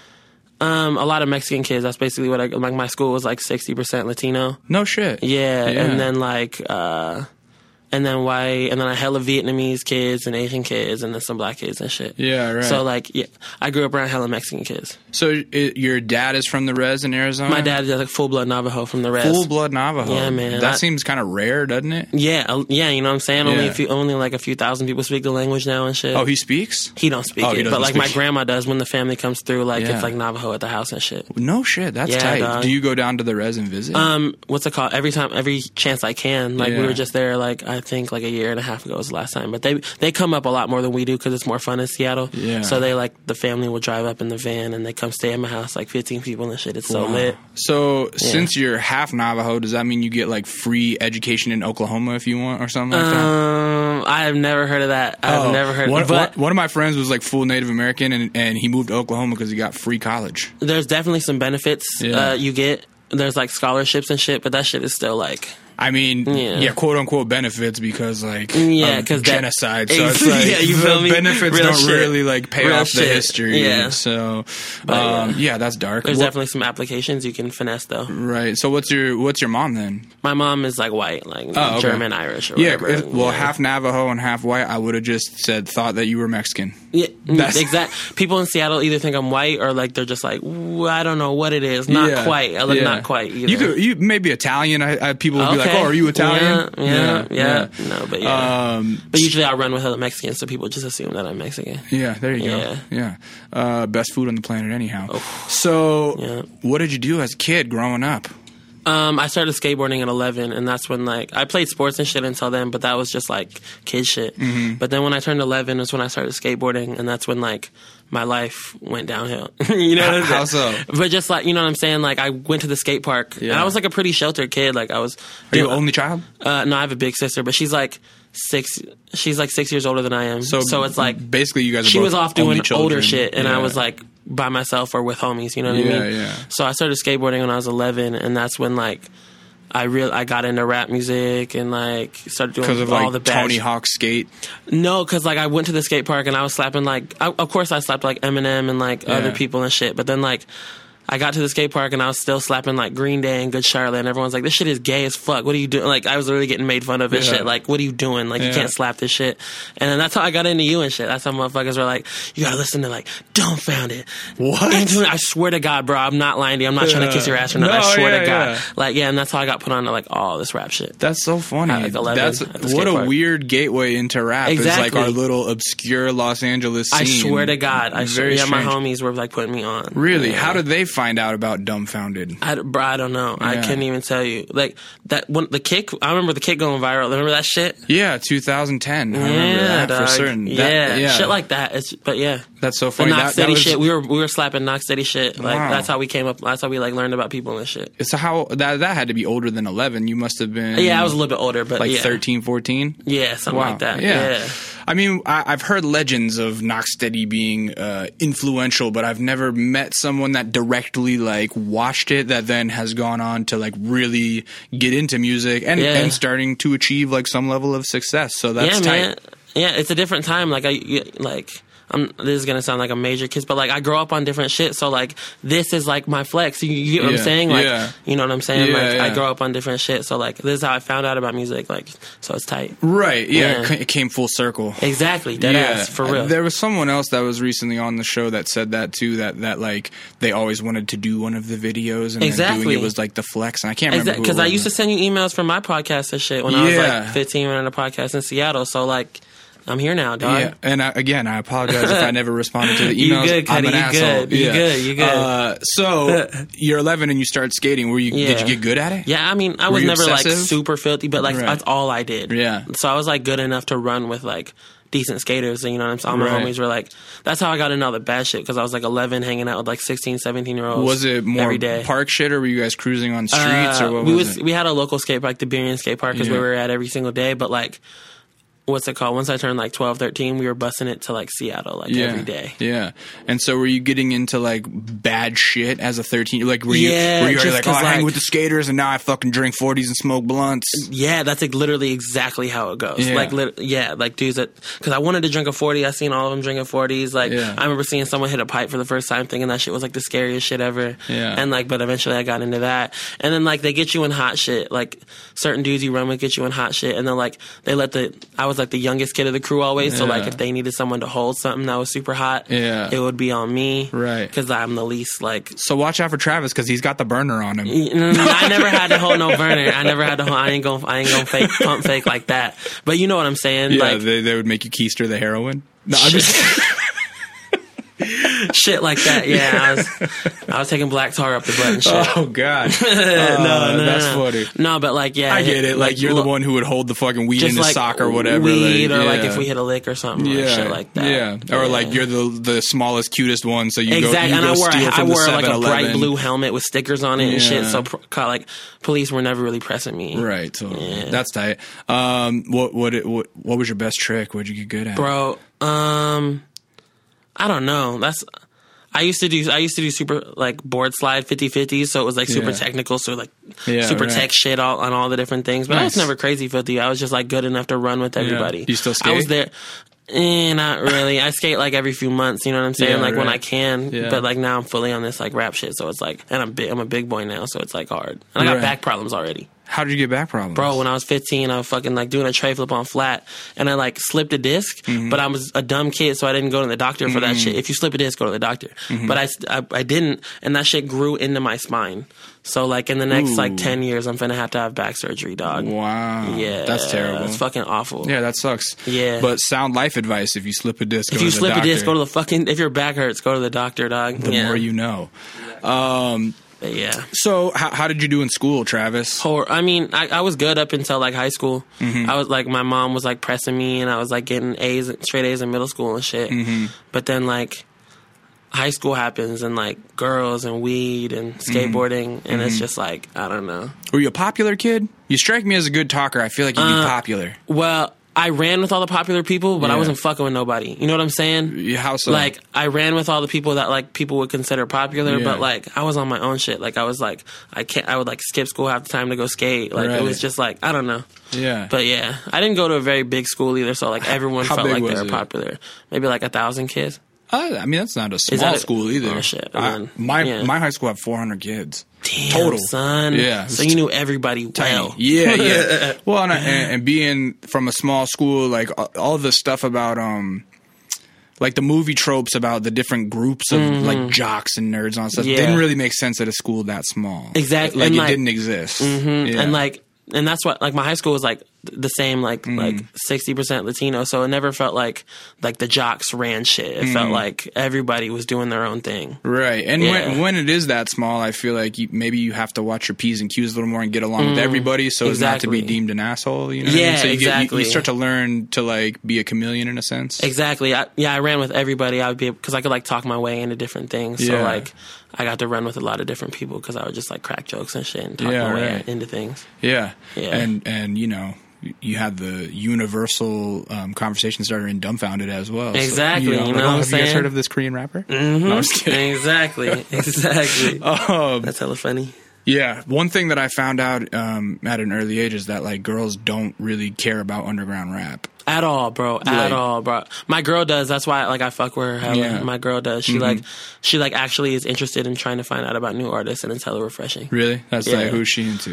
[SPEAKER 2] um, a lot of Mexican kids. That's basically what I like. My school was like sixty percent Latino.
[SPEAKER 1] No shit.
[SPEAKER 2] Yeah,
[SPEAKER 1] Yeah.
[SPEAKER 2] and then like, uh, and then white, and then a hella Vietnamese kids and Asian kids, and then some black kids and shit.
[SPEAKER 1] Yeah, right.
[SPEAKER 2] So like, yeah, I grew up around hella Mexican kids.
[SPEAKER 1] So it, your dad is from the res in Arizona?
[SPEAKER 2] My dad is like full blood Navajo from the res.
[SPEAKER 1] Full blood Navajo.
[SPEAKER 2] Yeah, man.
[SPEAKER 1] That
[SPEAKER 2] I-
[SPEAKER 1] seems kind of rare, doesn't it?
[SPEAKER 2] Yeah, uh, yeah, you know what I'm saying. Only
[SPEAKER 1] Yeah.
[SPEAKER 2] a few, only like a few thousand people speak the language now and shit.
[SPEAKER 1] Oh, he speaks?
[SPEAKER 2] He don't speak
[SPEAKER 1] Oh, he
[SPEAKER 2] it,
[SPEAKER 1] doesn't
[SPEAKER 2] but like my
[SPEAKER 1] speak.
[SPEAKER 2] grandma does when the family comes through. Like
[SPEAKER 1] Yeah.
[SPEAKER 2] it's like Navajo at the house and shit.
[SPEAKER 1] No shit. That's
[SPEAKER 2] Yeah,
[SPEAKER 1] tight.
[SPEAKER 2] dog.
[SPEAKER 1] Do you go down to the res and visit?
[SPEAKER 2] Um, what's it called? Every time, every chance I can. Like
[SPEAKER 1] Yeah.
[SPEAKER 2] we were just there. Like I think like a year and a half ago was the last time. But they they come up a lot more than we do because it's more fun in Seattle.
[SPEAKER 1] Yeah.
[SPEAKER 2] So they like the family will drive up in the van and they come stay at my house. Like fifteen people and shit. It's so
[SPEAKER 1] Wow.
[SPEAKER 2] lit.
[SPEAKER 1] So since you're half Navajo, does that mean you get like free education in Oklahoma if you want or something like that?
[SPEAKER 2] Um, I have never heard of that. I've
[SPEAKER 1] Oh,
[SPEAKER 2] never heard.
[SPEAKER 1] One,
[SPEAKER 2] of but
[SPEAKER 1] one, one of my friends was like full Native American, and, and he moved to Oklahoma because he got free college.
[SPEAKER 2] there's definitely some benefits
[SPEAKER 1] Yeah.
[SPEAKER 2] uh, you get. There's like scholarships and shit, but that shit is still like
[SPEAKER 1] I mean, yeah,
[SPEAKER 2] Yeah.
[SPEAKER 1] quote unquote benefits because like
[SPEAKER 2] Yeah,
[SPEAKER 1] of
[SPEAKER 2] 'cause that-
[SPEAKER 1] genocide. So
[SPEAKER 2] Ex-
[SPEAKER 1] it's like
[SPEAKER 2] yeah, you
[SPEAKER 1] the
[SPEAKER 2] feel me?
[SPEAKER 1] benefits
[SPEAKER 2] Real
[SPEAKER 1] don't
[SPEAKER 2] shit.
[SPEAKER 1] really like pay
[SPEAKER 2] Real
[SPEAKER 1] off the
[SPEAKER 2] shit.
[SPEAKER 1] history.
[SPEAKER 2] Yeah.
[SPEAKER 1] So,
[SPEAKER 2] But,
[SPEAKER 1] um,
[SPEAKER 2] yeah.
[SPEAKER 1] yeah, that's dark.
[SPEAKER 2] There's
[SPEAKER 1] What-
[SPEAKER 2] definitely some applications you can finesse though.
[SPEAKER 1] right. So what's your what's your mom then?
[SPEAKER 2] My mom is like white, like
[SPEAKER 1] Oh, okay.
[SPEAKER 2] German, Irish, or
[SPEAKER 1] Yeah,
[SPEAKER 2] whatever.
[SPEAKER 1] if- well,
[SPEAKER 2] yeah.
[SPEAKER 1] half Navajo and half white. I would have just said thought that you were Mexican.
[SPEAKER 2] Yeah,
[SPEAKER 1] That's-
[SPEAKER 2] exact. People in Seattle either think I'm white or like they're just like, "Ooh, I don't know what it is. Not
[SPEAKER 1] Yeah.
[SPEAKER 2] quite. I look
[SPEAKER 1] Yeah.
[SPEAKER 2] not quite either.
[SPEAKER 1] You could you maybe Italian. I, I people would be like,
[SPEAKER 2] Okay.
[SPEAKER 1] "Oh, are you Italian?"
[SPEAKER 2] Yeah, yeah, yeah. No, but yeah.
[SPEAKER 1] Um,
[SPEAKER 2] but usually I run with other Mexicans, so people just assume that I'm Mexican.
[SPEAKER 1] yeah, there you
[SPEAKER 2] Yeah.
[SPEAKER 1] go. Yeah, uh, best food on the planet, anyhow. So,
[SPEAKER 2] Yeah.
[SPEAKER 1] what did you do as a kid growing up?
[SPEAKER 2] Um, I started skateboarding at eleven, and that's when like I played sports and shit until then, but that was just like kid shit.
[SPEAKER 1] Mm-hmm.
[SPEAKER 2] But then when I turned eleven is when I started skateboarding, and that's when like my life went downhill. You know what I'm saying?
[SPEAKER 1] How so?
[SPEAKER 2] But just like you know what I'm saying, like I went to the skate park, and
[SPEAKER 1] Yeah.
[SPEAKER 2] I was like a pretty sheltered kid. Like I was.
[SPEAKER 1] Are you an only child?
[SPEAKER 2] Uh, no, I have a big sister, but she's like six. She's like six years older than I am. So, so it's like
[SPEAKER 1] basically you guys. Are
[SPEAKER 2] she
[SPEAKER 1] both
[SPEAKER 2] was off
[SPEAKER 1] only
[SPEAKER 2] doing
[SPEAKER 1] children.
[SPEAKER 2] older shit, and
[SPEAKER 1] Yeah.
[SPEAKER 2] I was like by myself or with homies. You know what
[SPEAKER 1] Yeah,
[SPEAKER 2] I mean?
[SPEAKER 1] yeah.
[SPEAKER 2] So I started skateboarding when I was eleven, and that's when like I real I got into rap music and like started doing
[SPEAKER 1] because of
[SPEAKER 2] all
[SPEAKER 1] like
[SPEAKER 2] the bad
[SPEAKER 1] Tony
[SPEAKER 2] sh-
[SPEAKER 1] Hawk skate.
[SPEAKER 2] No, because like I went to the skate park and I was slapping like I, of course I slapped like Eminem and like
[SPEAKER 1] Yeah.
[SPEAKER 2] other people and shit, but then like. I got to the skate park and I was still slapping like Green Day and Good Charlotte, and everyone's like, "This shit is gay as fuck. What are you doing?" Like I was really getting made fun of and
[SPEAKER 1] Yeah.
[SPEAKER 2] shit. Like, what are you doing? Like
[SPEAKER 1] Yeah.
[SPEAKER 2] you can't slap this shit. And then that's how I got into you and shit. That's how motherfuckers were like, "You gotta listen to like Dumbfounded."
[SPEAKER 1] What?
[SPEAKER 2] And I swear to God, bro, I'm not lying to you. I'm not trying to kiss your ass or nothing.
[SPEAKER 1] No,
[SPEAKER 2] I swear
[SPEAKER 1] yeah,
[SPEAKER 2] to God.
[SPEAKER 1] yeah.
[SPEAKER 2] Like yeah, and that's how I got put on to like all this rap shit.
[SPEAKER 1] That's so funny.
[SPEAKER 2] At, like, eleven
[SPEAKER 1] That's
[SPEAKER 2] at the
[SPEAKER 1] what
[SPEAKER 2] skate
[SPEAKER 1] a
[SPEAKER 2] park.
[SPEAKER 1] weird gateway into rap. It's like
[SPEAKER 2] Exactly.
[SPEAKER 1] our little obscure Los Angeles scene.
[SPEAKER 2] I swear to God, I swear.
[SPEAKER 1] Very
[SPEAKER 2] Yeah, my
[SPEAKER 1] strange.
[SPEAKER 2] homies were like putting me on.
[SPEAKER 1] Really?
[SPEAKER 2] Yeah.
[SPEAKER 1] How did they find out about Dumbfounded?
[SPEAKER 2] I, bro, I don't know. I
[SPEAKER 1] Yeah.
[SPEAKER 2] couldn't even tell you. Like that when the kick. I remember the kick going viral. Remember that shit?
[SPEAKER 1] Yeah, two thousand ten. I remember that for
[SPEAKER 2] dog.
[SPEAKER 1] certain. That-
[SPEAKER 2] Yeah,
[SPEAKER 1] yeah,
[SPEAKER 2] shit like that. It's but yeah,
[SPEAKER 1] that's so
[SPEAKER 2] the
[SPEAKER 1] funny.
[SPEAKER 2] Knock
[SPEAKER 1] That, that
[SPEAKER 2] Steady
[SPEAKER 1] was,
[SPEAKER 2] shit. We were we were slapping Knock Steady shit. Like
[SPEAKER 1] Wow.
[SPEAKER 2] that's how we came up. That's how we like learned about people and shit.
[SPEAKER 1] It's how that that had to be older than eleven. You must have been.
[SPEAKER 2] Yeah, I was a little bit older, but
[SPEAKER 1] like
[SPEAKER 2] yeah.
[SPEAKER 1] thirteen, fourteen.
[SPEAKER 2] Yeah, something
[SPEAKER 1] Wow.
[SPEAKER 2] like that.
[SPEAKER 1] Yeah.
[SPEAKER 2] Yeah.
[SPEAKER 1] I mean, I, I've heard legends of Knocksteady being uh, influential, but I've never met someone that directly like watched it that then has gone on to like really get into music and,
[SPEAKER 2] Yeah.
[SPEAKER 1] and starting to achieve like some level of success. So that's
[SPEAKER 2] yeah,
[SPEAKER 1] tight.
[SPEAKER 2] man. Yeah, it's a different time. Like I yeah, like. I'm, this is gonna sound like a major kiss, but like I grow up on different shit, so like this is like my flex. You, you get what
[SPEAKER 1] Yeah,
[SPEAKER 2] I'm saying? Like,
[SPEAKER 1] yeah.
[SPEAKER 2] you know what I'm saying?
[SPEAKER 1] Yeah,
[SPEAKER 2] like I
[SPEAKER 1] yeah.
[SPEAKER 2] grow up on different shit, so like this is how I found out about music. Like, so it's tight.
[SPEAKER 1] Right? Yeah,
[SPEAKER 2] Yeah.
[SPEAKER 1] It came full circle.
[SPEAKER 2] Exactly, dead ass for real.
[SPEAKER 1] There was someone else that was recently on the show that said that too. That that like they always wanted to do one of the videos, and then
[SPEAKER 2] Exactly.
[SPEAKER 1] doing it was like the flex. And I can't remember
[SPEAKER 2] Because I used to send you emails from my podcast and shit when I was
[SPEAKER 1] Yeah.
[SPEAKER 2] like fifteen running a podcast in Seattle. So like, I'm here now, dog.
[SPEAKER 1] Yeah, and I, again, I apologize if I never responded to the
[SPEAKER 2] You
[SPEAKER 1] emails.
[SPEAKER 2] good,
[SPEAKER 1] I'm
[SPEAKER 2] Cuddy,
[SPEAKER 1] an
[SPEAKER 2] you
[SPEAKER 1] asshole.
[SPEAKER 2] good, you
[SPEAKER 1] Yeah.
[SPEAKER 2] good, you good.
[SPEAKER 1] Uh, so you're eleven and you start skating. Were you? Did
[SPEAKER 2] Yeah.
[SPEAKER 1] you get good at it?
[SPEAKER 2] Yeah, I mean, I
[SPEAKER 1] Were
[SPEAKER 2] was
[SPEAKER 1] you
[SPEAKER 2] never like
[SPEAKER 1] obsessive?
[SPEAKER 2] super filthy, but like
[SPEAKER 1] Right.
[SPEAKER 2] that's all I did.
[SPEAKER 1] Yeah.
[SPEAKER 2] So I was like good enough to run with like decent skaters, and you know what I'm saying? All my
[SPEAKER 1] Right.
[SPEAKER 2] homies were like, that's how I got into all the bad shit, because I was like eleven hanging out with like sixteen, seventeen year olds.
[SPEAKER 1] Was it more
[SPEAKER 2] every day.
[SPEAKER 1] park shit, or were you guys cruising on streets,
[SPEAKER 2] Uh,
[SPEAKER 1] or what
[SPEAKER 2] we
[SPEAKER 1] was,
[SPEAKER 2] was
[SPEAKER 1] it?
[SPEAKER 2] we had a local skate park, the Burien skate park, because
[SPEAKER 1] Yeah.
[SPEAKER 2] we were at every single day, but like, what's it called? Once I turned like twelve, thirteen, we were busting it to like Seattle like
[SPEAKER 1] yeah.
[SPEAKER 2] every day.
[SPEAKER 1] Yeah. And so were you getting into like bad shit as a thirteen? Like were you
[SPEAKER 2] Yeah,
[SPEAKER 1] were you already
[SPEAKER 2] just
[SPEAKER 1] like, oh,
[SPEAKER 2] 'cause,
[SPEAKER 1] I hang
[SPEAKER 2] like-
[SPEAKER 1] with the skaters and now I fucking drink forties and smoke blunts?
[SPEAKER 2] Yeah, that's like literally exactly how it goes.
[SPEAKER 1] Yeah.
[SPEAKER 2] Like, lit- yeah, like dudes that, because I wanted to drink a forty. I seen all of them drinking forties. Like,
[SPEAKER 1] Yeah.
[SPEAKER 2] I remember seeing someone hit a pipe for the first time, thinking that shit was like the scariest shit ever.
[SPEAKER 1] Yeah.
[SPEAKER 2] And like, but eventually I got into that. And then like they get you in hot shit. Like certain dudes you run with get you in hot shit, and then like they let the I was like the youngest kid of the crew always. So like
[SPEAKER 1] Yeah.
[SPEAKER 2] if they needed someone to hold something that was super hot,
[SPEAKER 1] Yeah.
[SPEAKER 2] it would be on me.
[SPEAKER 1] Right.
[SPEAKER 2] Because I'm the least like.
[SPEAKER 1] So watch out for Travis because he's got the burner on him.
[SPEAKER 2] I never had to hold no burner. I never had to hold. I ain't gonna. I ain't gonna fake pump fake like that. But you know what I'm saying?
[SPEAKER 1] Yeah,
[SPEAKER 2] like
[SPEAKER 1] they, they would make you keister the heroin. No, I'm just
[SPEAKER 2] shit like that. Yeah, I was. I was taking black tar up the butt and shit.
[SPEAKER 1] oh god,
[SPEAKER 2] no,
[SPEAKER 1] Uh,
[SPEAKER 2] no,
[SPEAKER 1] that's
[SPEAKER 2] no.
[SPEAKER 1] funny.
[SPEAKER 2] No, but like, yeah,
[SPEAKER 1] I get it. Like, you're
[SPEAKER 2] look,
[SPEAKER 1] the one who would hold the fucking weed
[SPEAKER 2] just
[SPEAKER 1] in his
[SPEAKER 2] like
[SPEAKER 1] sock or whatever.
[SPEAKER 2] weed,
[SPEAKER 1] like,
[SPEAKER 2] or like
[SPEAKER 1] yeah.
[SPEAKER 2] if we hit a lick or something,
[SPEAKER 1] yeah,
[SPEAKER 2] like shit like that.
[SPEAKER 1] Yeah, or like you're the the smallest, cutest one, so you
[SPEAKER 2] Exactly,
[SPEAKER 1] go. You
[SPEAKER 2] and
[SPEAKER 1] go
[SPEAKER 2] I wore
[SPEAKER 1] steal
[SPEAKER 2] a, I
[SPEAKER 1] from the
[SPEAKER 2] wore like a bright
[SPEAKER 1] seven-Eleven.
[SPEAKER 2] blue helmet with stickers on it and shit.
[SPEAKER 1] Yeah.
[SPEAKER 2] So pro- like police were never really pressing me,
[SPEAKER 1] Right, so
[SPEAKER 2] Yeah.
[SPEAKER 1] that's tight. Um, what what what what was your best trick? What'd you get good at,
[SPEAKER 2] bro? Um, I don't know. That's I used to do I used to do super like board slide fifty-fifty, so it was like super
[SPEAKER 1] Yeah.
[SPEAKER 2] technical, so like
[SPEAKER 1] Yeah,
[SPEAKER 2] super
[SPEAKER 1] right.
[SPEAKER 2] tech shit all, on all the different things. But I was
[SPEAKER 1] Nice.
[SPEAKER 2] never crazy filthy. I was just like good enough to run with everybody.
[SPEAKER 1] You still
[SPEAKER 2] I was
[SPEAKER 1] skate?
[SPEAKER 2] there. Eh, not really. I skate like every few months. You know what I'm saying?
[SPEAKER 1] Yeah,
[SPEAKER 2] like when
[SPEAKER 1] right.
[SPEAKER 2] I can.
[SPEAKER 1] Yeah.
[SPEAKER 2] But like now I'm fully on this like rap shit. So it's like, and I'm big. I'm a big boy now, so it's like hard. And I got
[SPEAKER 1] Right.
[SPEAKER 2] back problems already.
[SPEAKER 1] How did you get back problems?
[SPEAKER 2] Bro, when I was fifteen, I was fucking like doing a tray flip on flat, and I like slipped a disc,
[SPEAKER 1] Mm-hmm.
[SPEAKER 2] but I was a dumb kid, so I didn't go to the doctor for that shit. If you slip a disc, go to the doctor.
[SPEAKER 1] Mm-hmm.
[SPEAKER 2] But I, I, I didn't, and that shit grew into my spine. So like in the next
[SPEAKER 1] Ooh.
[SPEAKER 2] like ten years, I'm finna have to have back surgery, dog.
[SPEAKER 1] Wow.
[SPEAKER 2] Yeah,
[SPEAKER 1] That's terrible.
[SPEAKER 2] It's fucking awful.
[SPEAKER 1] Yeah, that sucks.
[SPEAKER 2] Yeah.
[SPEAKER 1] But sound life advice: if you slip a disc,
[SPEAKER 2] If
[SPEAKER 1] go
[SPEAKER 2] you
[SPEAKER 1] to the
[SPEAKER 2] slip
[SPEAKER 1] doctor.
[SPEAKER 2] a disc, go to the fucking. If your back hurts, go to the doctor, dog.
[SPEAKER 1] The
[SPEAKER 2] yeah.
[SPEAKER 1] more you know. Um,
[SPEAKER 2] But yeah.
[SPEAKER 1] so, how, how did you do in school, Travis?
[SPEAKER 2] Or, I mean, I, I was good up until like high school.
[SPEAKER 1] Mm-hmm.
[SPEAKER 2] I was like, my mom was like pressing me, and I was like getting A's, straight A's in middle school and shit.
[SPEAKER 1] Mm-hmm.
[SPEAKER 2] But then like high school happens, and like girls and weed and
[SPEAKER 1] Mm-hmm.
[SPEAKER 2] skateboarding, and it's just like I don't know.
[SPEAKER 1] Were you a popular kid? You strike me as a good talker. I feel like you'd be
[SPEAKER 2] Uh,
[SPEAKER 1] popular.
[SPEAKER 2] Well, I ran with all the popular people, but I
[SPEAKER 1] Yeah.
[SPEAKER 2] wasn't fucking with nobody. You know what I'm saying?
[SPEAKER 1] Yeah, how so?
[SPEAKER 2] Like I ran with all the people that like people would consider popular,
[SPEAKER 1] Yeah.
[SPEAKER 2] but like I was on my own shit. Like I was like I can't. I would like skip school half the time to go skate. Like
[SPEAKER 1] Right.
[SPEAKER 2] it was just like I don't know.
[SPEAKER 1] yeah.
[SPEAKER 2] But yeah, I didn't go to a very big school either, so like everyone
[SPEAKER 1] How
[SPEAKER 2] felt
[SPEAKER 1] big
[SPEAKER 2] like they
[SPEAKER 1] was
[SPEAKER 2] were
[SPEAKER 1] it?
[SPEAKER 2] popular. Maybe like a thousand kids.
[SPEAKER 1] Uh, I mean, that's not a small
[SPEAKER 2] that a-
[SPEAKER 1] school either.
[SPEAKER 2] Oh, shit.
[SPEAKER 1] I-
[SPEAKER 2] Then,
[SPEAKER 1] my
[SPEAKER 2] yeah.
[SPEAKER 1] my high school had four hundred kids.
[SPEAKER 2] Damn,
[SPEAKER 1] Total.
[SPEAKER 2] son.
[SPEAKER 1] Yeah.
[SPEAKER 2] So you knew everybody well.
[SPEAKER 1] Yeah, yeah. Well, and, I- and, and being from a small school, like all- all the stuff about um, like the movie tropes about the different groups of like jocks and nerds and all that stuff
[SPEAKER 2] Mm-hmm. Yeah.
[SPEAKER 1] didn't really make sense at a school that small.
[SPEAKER 2] Exactly.
[SPEAKER 1] like
[SPEAKER 2] And,
[SPEAKER 1] it
[SPEAKER 2] like-
[SPEAKER 1] didn't exist.
[SPEAKER 2] Mhm.
[SPEAKER 1] Yeah.
[SPEAKER 2] And like, and that's what like my high school was like the same, like
[SPEAKER 1] Mm.
[SPEAKER 2] like sixty percent Latino. So it never felt like like the jocks ran shit. It
[SPEAKER 1] Mm.
[SPEAKER 2] felt like everybody was doing their own thing.
[SPEAKER 1] Right, and
[SPEAKER 2] Yeah.
[SPEAKER 1] when when it is that small, I feel like you, maybe you have to watch your P's and Q's a little more and get along with everybody, so as not to be
[SPEAKER 2] Mm. exactly.
[SPEAKER 1] deemed an asshole. You know, what I
[SPEAKER 2] Yeah,
[SPEAKER 1] mean? So you, get, you,
[SPEAKER 2] exactly.
[SPEAKER 1] you start to learn to like be a chameleon in a sense.
[SPEAKER 2] Exactly. I, yeah, I ran with everybody. I would be because I could like talk my way into different things. So
[SPEAKER 1] Yeah.
[SPEAKER 2] like, I got to run with a lot of different people because I would just like crack jokes and shit and talk
[SPEAKER 1] Yeah,
[SPEAKER 2] my way
[SPEAKER 1] right.
[SPEAKER 2] into things.
[SPEAKER 1] Yeah,
[SPEAKER 2] Yeah.
[SPEAKER 1] and and you know. You had the universal um, conversation starter in Dumbfounded as well. So,
[SPEAKER 2] Exactly, you know
[SPEAKER 1] like,
[SPEAKER 2] what
[SPEAKER 1] oh,
[SPEAKER 2] I'm
[SPEAKER 1] have you guys
[SPEAKER 2] saying?
[SPEAKER 1] heard of this Korean rapper? Mm-hmm. No, I'm just kidding.
[SPEAKER 2] Exactly. Exactly.
[SPEAKER 1] Um,
[SPEAKER 2] That's hella funny.
[SPEAKER 1] Yeah, one thing that I found out um, at an early age is that like girls don't really care about underground rap.
[SPEAKER 2] At all, bro. At
[SPEAKER 1] Like-
[SPEAKER 2] all, bro. My girl does. That's why, like, I fuck with her. Hella.
[SPEAKER 1] Yeah.
[SPEAKER 2] My girl does. She like, she like actually is interested in trying to find out about new artists, and it's hella refreshing.
[SPEAKER 1] Really? That's
[SPEAKER 2] Yeah.
[SPEAKER 1] like who's she into?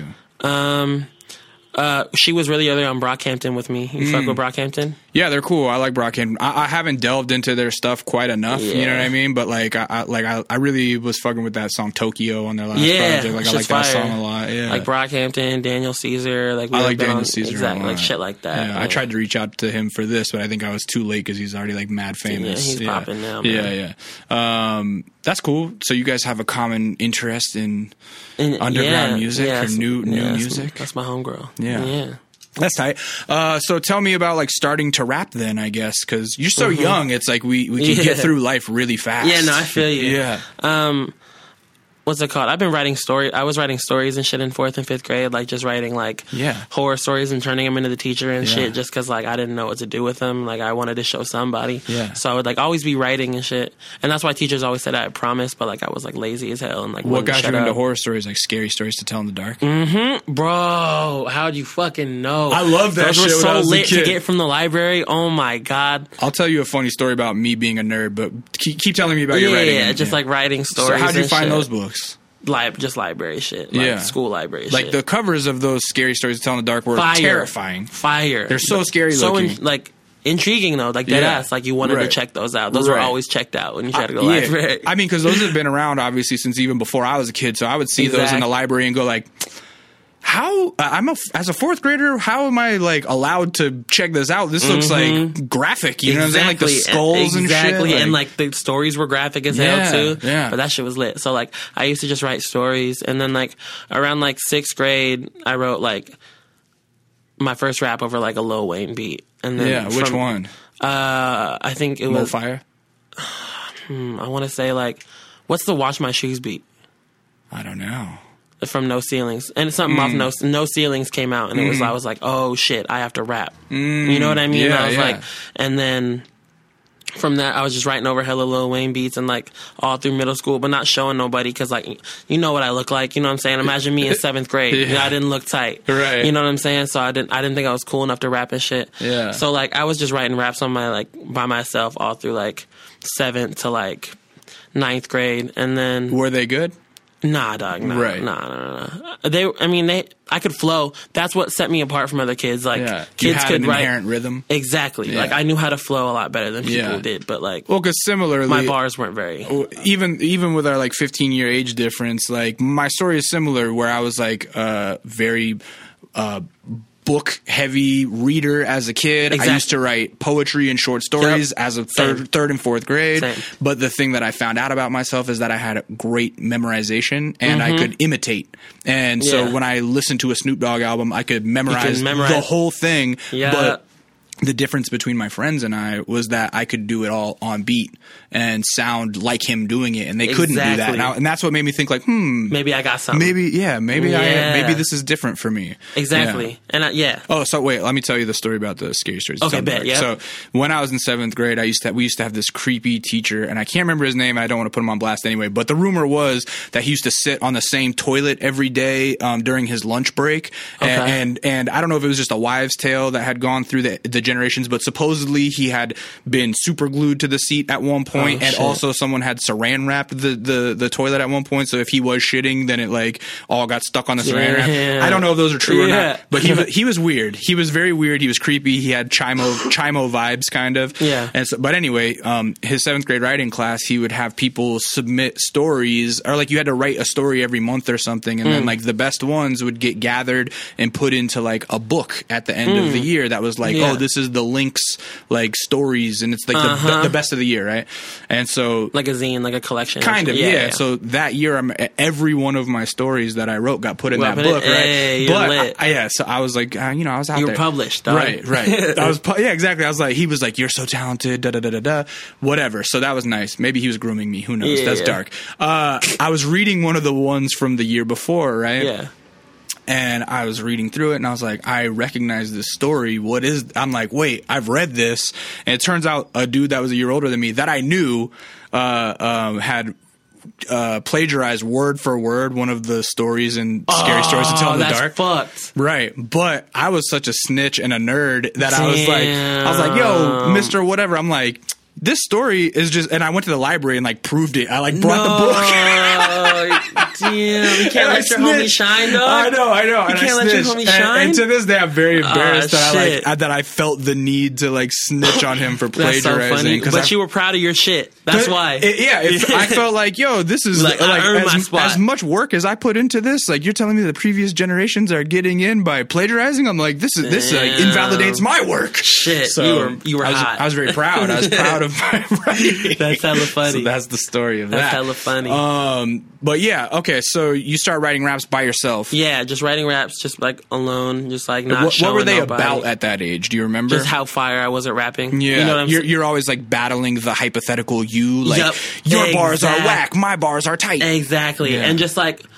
[SPEAKER 2] Um, uh, she was really early on Brockhampton with me. You
[SPEAKER 1] Mm.
[SPEAKER 2] fuck with Brockhampton?
[SPEAKER 1] Yeah, they're cool. I like Brockhampton. I, I haven't delved into their stuff quite enough. You know
[SPEAKER 2] Yeah.
[SPEAKER 1] what I mean? But like, I, I like I, I really was fucking with that song Tokyo on their last
[SPEAKER 2] Yeah,
[SPEAKER 1] project. Like I
[SPEAKER 2] shit's
[SPEAKER 1] like that
[SPEAKER 2] fire.
[SPEAKER 1] song a lot. Yeah,
[SPEAKER 2] Like Brockhampton, Daniel Caesar. Like we
[SPEAKER 1] I
[SPEAKER 2] have
[SPEAKER 1] like
[SPEAKER 2] been
[SPEAKER 1] Daniel
[SPEAKER 2] on-
[SPEAKER 1] Caesar.
[SPEAKER 2] Exactly,
[SPEAKER 1] a lot.
[SPEAKER 2] like shit like that.
[SPEAKER 1] Yeah, I tried to reach out to him for this, but I think I was too late because he's already like mad famous.
[SPEAKER 2] he's
[SPEAKER 1] yeah.
[SPEAKER 2] popping now, man.
[SPEAKER 1] Yeah, yeah. Um, that's cool. So you guys have a common interest in
[SPEAKER 2] And-
[SPEAKER 1] underground
[SPEAKER 2] yeah,
[SPEAKER 1] music
[SPEAKER 2] yeah,
[SPEAKER 1] or new new
[SPEAKER 2] yeah, that's-
[SPEAKER 1] music.
[SPEAKER 2] That's my homegirl.
[SPEAKER 1] Yeah.
[SPEAKER 2] Yeah.
[SPEAKER 1] That's tight. Uh, so tell me about like starting to rap then, I guess, because you're so young. It's like we, we can
[SPEAKER 2] Mm-hmm. Yeah.
[SPEAKER 1] get through life really fast.
[SPEAKER 2] Yeah, no, I feel you.
[SPEAKER 1] Yeah.
[SPEAKER 2] Um, what's it called? I've been writing story. I was writing stories and shit in fourth and fifth grade, like just writing like
[SPEAKER 1] Yeah.
[SPEAKER 2] horror stories and turning them into the teacher and
[SPEAKER 1] Yeah.
[SPEAKER 2] shit, just because like I didn't know what to do with them. Like I wanted to show somebody.
[SPEAKER 1] Yeah.
[SPEAKER 2] So I would like always be writing and shit, and that's why teachers always said I had promise, but like I was like lazy as hell and like
[SPEAKER 1] What
[SPEAKER 2] wouldn't
[SPEAKER 1] got you
[SPEAKER 2] shut
[SPEAKER 1] into
[SPEAKER 2] up.
[SPEAKER 1] horror stories, like scary stories to tell in the dark?
[SPEAKER 2] Mm-hmm. Bro, how'd you fucking know?
[SPEAKER 1] I love that
[SPEAKER 2] Those
[SPEAKER 1] shit
[SPEAKER 2] were
[SPEAKER 1] when
[SPEAKER 2] so
[SPEAKER 1] I was a
[SPEAKER 2] lit
[SPEAKER 1] kid.
[SPEAKER 2] to get from the library. Oh my god.
[SPEAKER 1] I'll tell you a funny story about me being a nerd, but keep, keep telling me about your
[SPEAKER 2] Yeah,
[SPEAKER 1] writing.
[SPEAKER 2] yeah, just like writing stories.
[SPEAKER 1] So how'd you
[SPEAKER 2] and
[SPEAKER 1] find
[SPEAKER 2] shit.
[SPEAKER 1] those books?
[SPEAKER 2] Li- just library shit. Like
[SPEAKER 1] Yeah.
[SPEAKER 2] school library
[SPEAKER 1] Like
[SPEAKER 2] shit.
[SPEAKER 1] the covers of those scary stories to tell in the dark were
[SPEAKER 2] Fire.
[SPEAKER 1] terrifying.
[SPEAKER 2] Fire.
[SPEAKER 1] They're so scary
[SPEAKER 2] so
[SPEAKER 1] looking.
[SPEAKER 2] in, like intriguing though, like dead
[SPEAKER 1] Yeah.
[SPEAKER 2] ass. Like you wanted
[SPEAKER 1] Right.
[SPEAKER 2] to check those out. Those were
[SPEAKER 1] Right.
[SPEAKER 2] always checked out when you tried to go
[SPEAKER 1] Yeah.
[SPEAKER 2] library.
[SPEAKER 1] I mean, because those have been around obviously since even before I was a kid. So I would see those in
[SPEAKER 2] Exactly.
[SPEAKER 1] the library and go like, "How? I'm a as a fourth grader. How am I like allowed to check this out? This looks like graphic. You know what I'm saying? Like the skulls and
[SPEAKER 2] exactly,
[SPEAKER 1] shit.
[SPEAKER 2] and like the stories were graphic as
[SPEAKER 1] Yeah,
[SPEAKER 2] hell too.
[SPEAKER 1] yeah.
[SPEAKER 2] But that shit was lit. So like I used to just write stories, and then like around like sixth grade, I wrote like my first rap over like a Lil Wayne beat. And then
[SPEAKER 1] yeah. Which
[SPEAKER 2] from-
[SPEAKER 1] one?
[SPEAKER 2] Uh, I think it
[SPEAKER 1] Mo
[SPEAKER 2] was.
[SPEAKER 1] Fire.
[SPEAKER 2] hmm, I want to say like, what's the Watch My Shoes beat?
[SPEAKER 1] I don't know.
[SPEAKER 2] From No Ceilings, and something
[SPEAKER 1] Mm.
[SPEAKER 2] off No No Ceilings came out, and it was I was like, oh shit, I have to rap. You know what I mean?
[SPEAKER 1] Yeah,
[SPEAKER 2] I was
[SPEAKER 1] yeah.
[SPEAKER 2] like, and then from that, I was just writing over hella Lil Wayne beats and like all through middle school, but not showing nobody because like you know what I look like. You know what I'm saying? Imagine me in seventh grade.
[SPEAKER 1] Yeah.
[SPEAKER 2] You know, I didn't look tight.
[SPEAKER 1] Right.
[SPEAKER 2] You know what I'm saying? So I didn't. I didn't think I was cool enough to rap and shit.
[SPEAKER 1] Yeah.
[SPEAKER 2] So like I was just writing raps on my like by myself all through like seventh to like ninth grade, and then
[SPEAKER 1] Were they good?
[SPEAKER 2] Nah, dog. Nah,
[SPEAKER 1] Right.
[SPEAKER 2] nah, nah, nah. They. I mean, they. I could flow. That's what set me apart from other kids. Like
[SPEAKER 1] Yeah. You
[SPEAKER 2] kids
[SPEAKER 1] had
[SPEAKER 2] could
[SPEAKER 1] an
[SPEAKER 2] write
[SPEAKER 1] inherent rhythm.
[SPEAKER 2] exactly.
[SPEAKER 1] Yeah.
[SPEAKER 2] Like I knew how to flow a lot better than people
[SPEAKER 1] Yeah.
[SPEAKER 2] did. But like,
[SPEAKER 1] Well, because similarly,
[SPEAKER 2] my bars weren't very.
[SPEAKER 1] even even with our like fifteen year age difference, like my story is similar, where I was like uh, very. Uh, book heavy reader as a kid.
[SPEAKER 2] Exactly.
[SPEAKER 1] I used to write poetry and short stories
[SPEAKER 2] Yep.
[SPEAKER 1] as a third
[SPEAKER 2] Same.
[SPEAKER 1] third and fourth grade.
[SPEAKER 2] Same.
[SPEAKER 1] But the thing that I found out about myself is that I had a great memorization and
[SPEAKER 2] Mm-hmm.
[SPEAKER 1] I could imitate. And so
[SPEAKER 2] Yeah.
[SPEAKER 1] when I listened to a Snoop Dogg album, I could memorize,
[SPEAKER 2] memorize-
[SPEAKER 1] the whole thing.
[SPEAKER 2] Yeah.
[SPEAKER 1] But the difference between my friends and I was that I could do it all on beat and sound like him doing it, and they couldn't do that.
[SPEAKER 2] Exactly.
[SPEAKER 1] And, I, and that's what made me think like, hmm,
[SPEAKER 2] Maybe I got something.
[SPEAKER 1] maybe, yeah, maybe
[SPEAKER 2] Yeah.
[SPEAKER 1] I, maybe this is different for me.
[SPEAKER 2] Exactly.
[SPEAKER 1] Yeah.
[SPEAKER 2] And I, yeah.
[SPEAKER 1] Oh, so wait, let me tell you the story about the scary stories.
[SPEAKER 2] Okay,
[SPEAKER 1] Tell me
[SPEAKER 2] bet,
[SPEAKER 1] about it.
[SPEAKER 2] yeah.
[SPEAKER 1] So when I was in seventh grade, I used to we used to have this creepy teacher, and I can't remember his name. And I don't want to put him on blast anyway. But the rumor was that he used to sit on the same toilet every day um, during his lunch break,
[SPEAKER 2] Okay.
[SPEAKER 1] and, and and I don't know if it was just a wives' tale that had gone through the the generations, but supposedly he had been super glued to the seat at one point,
[SPEAKER 2] Oh,
[SPEAKER 1] and
[SPEAKER 2] shit.
[SPEAKER 1] also someone had saran wrapped the, the the toilet at one point. So if he was shitting, then it like all got stuck on the saran wrap.
[SPEAKER 2] Yeah.
[SPEAKER 1] I don't know if those are true or
[SPEAKER 2] Yeah.
[SPEAKER 1] not, but he was, he was weird. He was very weird. He was creepy. He had chimo chimo vibes, kind of.
[SPEAKER 2] Yeah.
[SPEAKER 1] And so, but anyway, um, his seventh grade writing class, he would have people submit stories, or like you had to write a story every month or something, and
[SPEAKER 2] Mm.
[SPEAKER 1] then like the best ones would get gathered and put into like a book at the end of the year that was like,
[SPEAKER 2] Mm. Yeah.
[SPEAKER 1] oh, this is the Lynx like stories, and it's like
[SPEAKER 2] Uh-huh.
[SPEAKER 1] the, the best of the year, right? And so
[SPEAKER 2] Like a zine, like a collection.
[SPEAKER 1] kind of, yeah,
[SPEAKER 2] yeah.
[SPEAKER 1] So that year, I'm, every one of my stories that I wrote got put in
[SPEAKER 2] Well,
[SPEAKER 1] that
[SPEAKER 2] put it-
[SPEAKER 1] book, right?
[SPEAKER 2] hey, you're
[SPEAKER 1] but
[SPEAKER 2] lit.
[SPEAKER 1] I, yeah, so I was like, uh, you know, I was out
[SPEAKER 2] You were
[SPEAKER 1] there.
[SPEAKER 2] published, dog.
[SPEAKER 1] right? Right. I was, pu- yeah, exactly. I was like, he was like, you're so talented, da da da da da, whatever. So that was nice. Maybe he was grooming me. Who knows?
[SPEAKER 2] Yeah.
[SPEAKER 1] That's dark. Uh, I was reading one of the ones from the year before, right?
[SPEAKER 2] Yeah.
[SPEAKER 1] And I was reading through it, and I was like, I recognize this story. What is? I'm like, wait, I've read this, and it turns out a dude that was a year older than me that I knew uh, um, had uh, plagiarized word for word one of the stories in Scary Stories to Tell in the
[SPEAKER 2] Oh, that's
[SPEAKER 1] Dark.
[SPEAKER 2] fucked.
[SPEAKER 1] Right, but I was such a snitch and a nerd that I was like, I was like, yo,
[SPEAKER 2] Damn.
[SPEAKER 1] Mister Whatever. I'm like, this story is just, and I went to the library and like proved it. I like brought the book.
[SPEAKER 2] No. Damn. You can't
[SPEAKER 1] And I
[SPEAKER 2] let your homie
[SPEAKER 1] snitched.
[SPEAKER 2] shine, dog.
[SPEAKER 1] I know, I know.
[SPEAKER 2] You
[SPEAKER 1] and
[SPEAKER 2] can't
[SPEAKER 1] I
[SPEAKER 2] let your
[SPEAKER 1] snitched.
[SPEAKER 2] homie
[SPEAKER 1] And-
[SPEAKER 2] shine?
[SPEAKER 1] And, to this day, I'm very embarrassed
[SPEAKER 2] Ah,
[SPEAKER 1] that I like
[SPEAKER 2] shit.
[SPEAKER 1] I, that I felt the need to like snitch on him for
[SPEAKER 2] That's so
[SPEAKER 1] plagiarizing.
[SPEAKER 2] funny.
[SPEAKER 1] 'cause
[SPEAKER 2] But
[SPEAKER 1] I-
[SPEAKER 2] you were proud of your shit. That's why.
[SPEAKER 1] It- yeah, it's, I felt like, yo, this is
[SPEAKER 2] Like,
[SPEAKER 1] like,
[SPEAKER 2] I earned
[SPEAKER 1] as,
[SPEAKER 2] my spot.
[SPEAKER 1] as much work as I put into this. Like, you're telling me the previous generations are getting in by plagiarizing. I'm like, this is this like
[SPEAKER 2] Damn.
[SPEAKER 1] invalidates my work.
[SPEAKER 2] Shit,
[SPEAKER 1] So
[SPEAKER 2] you were you were
[SPEAKER 1] I was,
[SPEAKER 2] hot.
[SPEAKER 1] I was very proud. I was proud of my writing.
[SPEAKER 2] That's hella funny.
[SPEAKER 1] So that's the story of
[SPEAKER 2] That's
[SPEAKER 1] that.
[SPEAKER 2] hella funny.
[SPEAKER 1] Um, but yeah, okay. So you start writing raps by yourself.
[SPEAKER 2] Yeah, just writing raps, just like alone, just like not
[SPEAKER 1] What, what
[SPEAKER 2] showing
[SPEAKER 1] were they
[SPEAKER 2] nobody.
[SPEAKER 1] about at that age? Do you remember?
[SPEAKER 2] Just how fire I was at rapping.
[SPEAKER 1] Yeah,
[SPEAKER 2] You know what I'm
[SPEAKER 1] you're,
[SPEAKER 2] saying?
[SPEAKER 1] you're always like battling the hypothetical you, like
[SPEAKER 2] Yup.
[SPEAKER 1] your bars are
[SPEAKER 2] Exact-
[SPEAKER 1] whack, my bars are tight.
[SPEAKER 2] Exactly.
[SPEAKER 1] Yeah.
[SPEAKER 2] And just like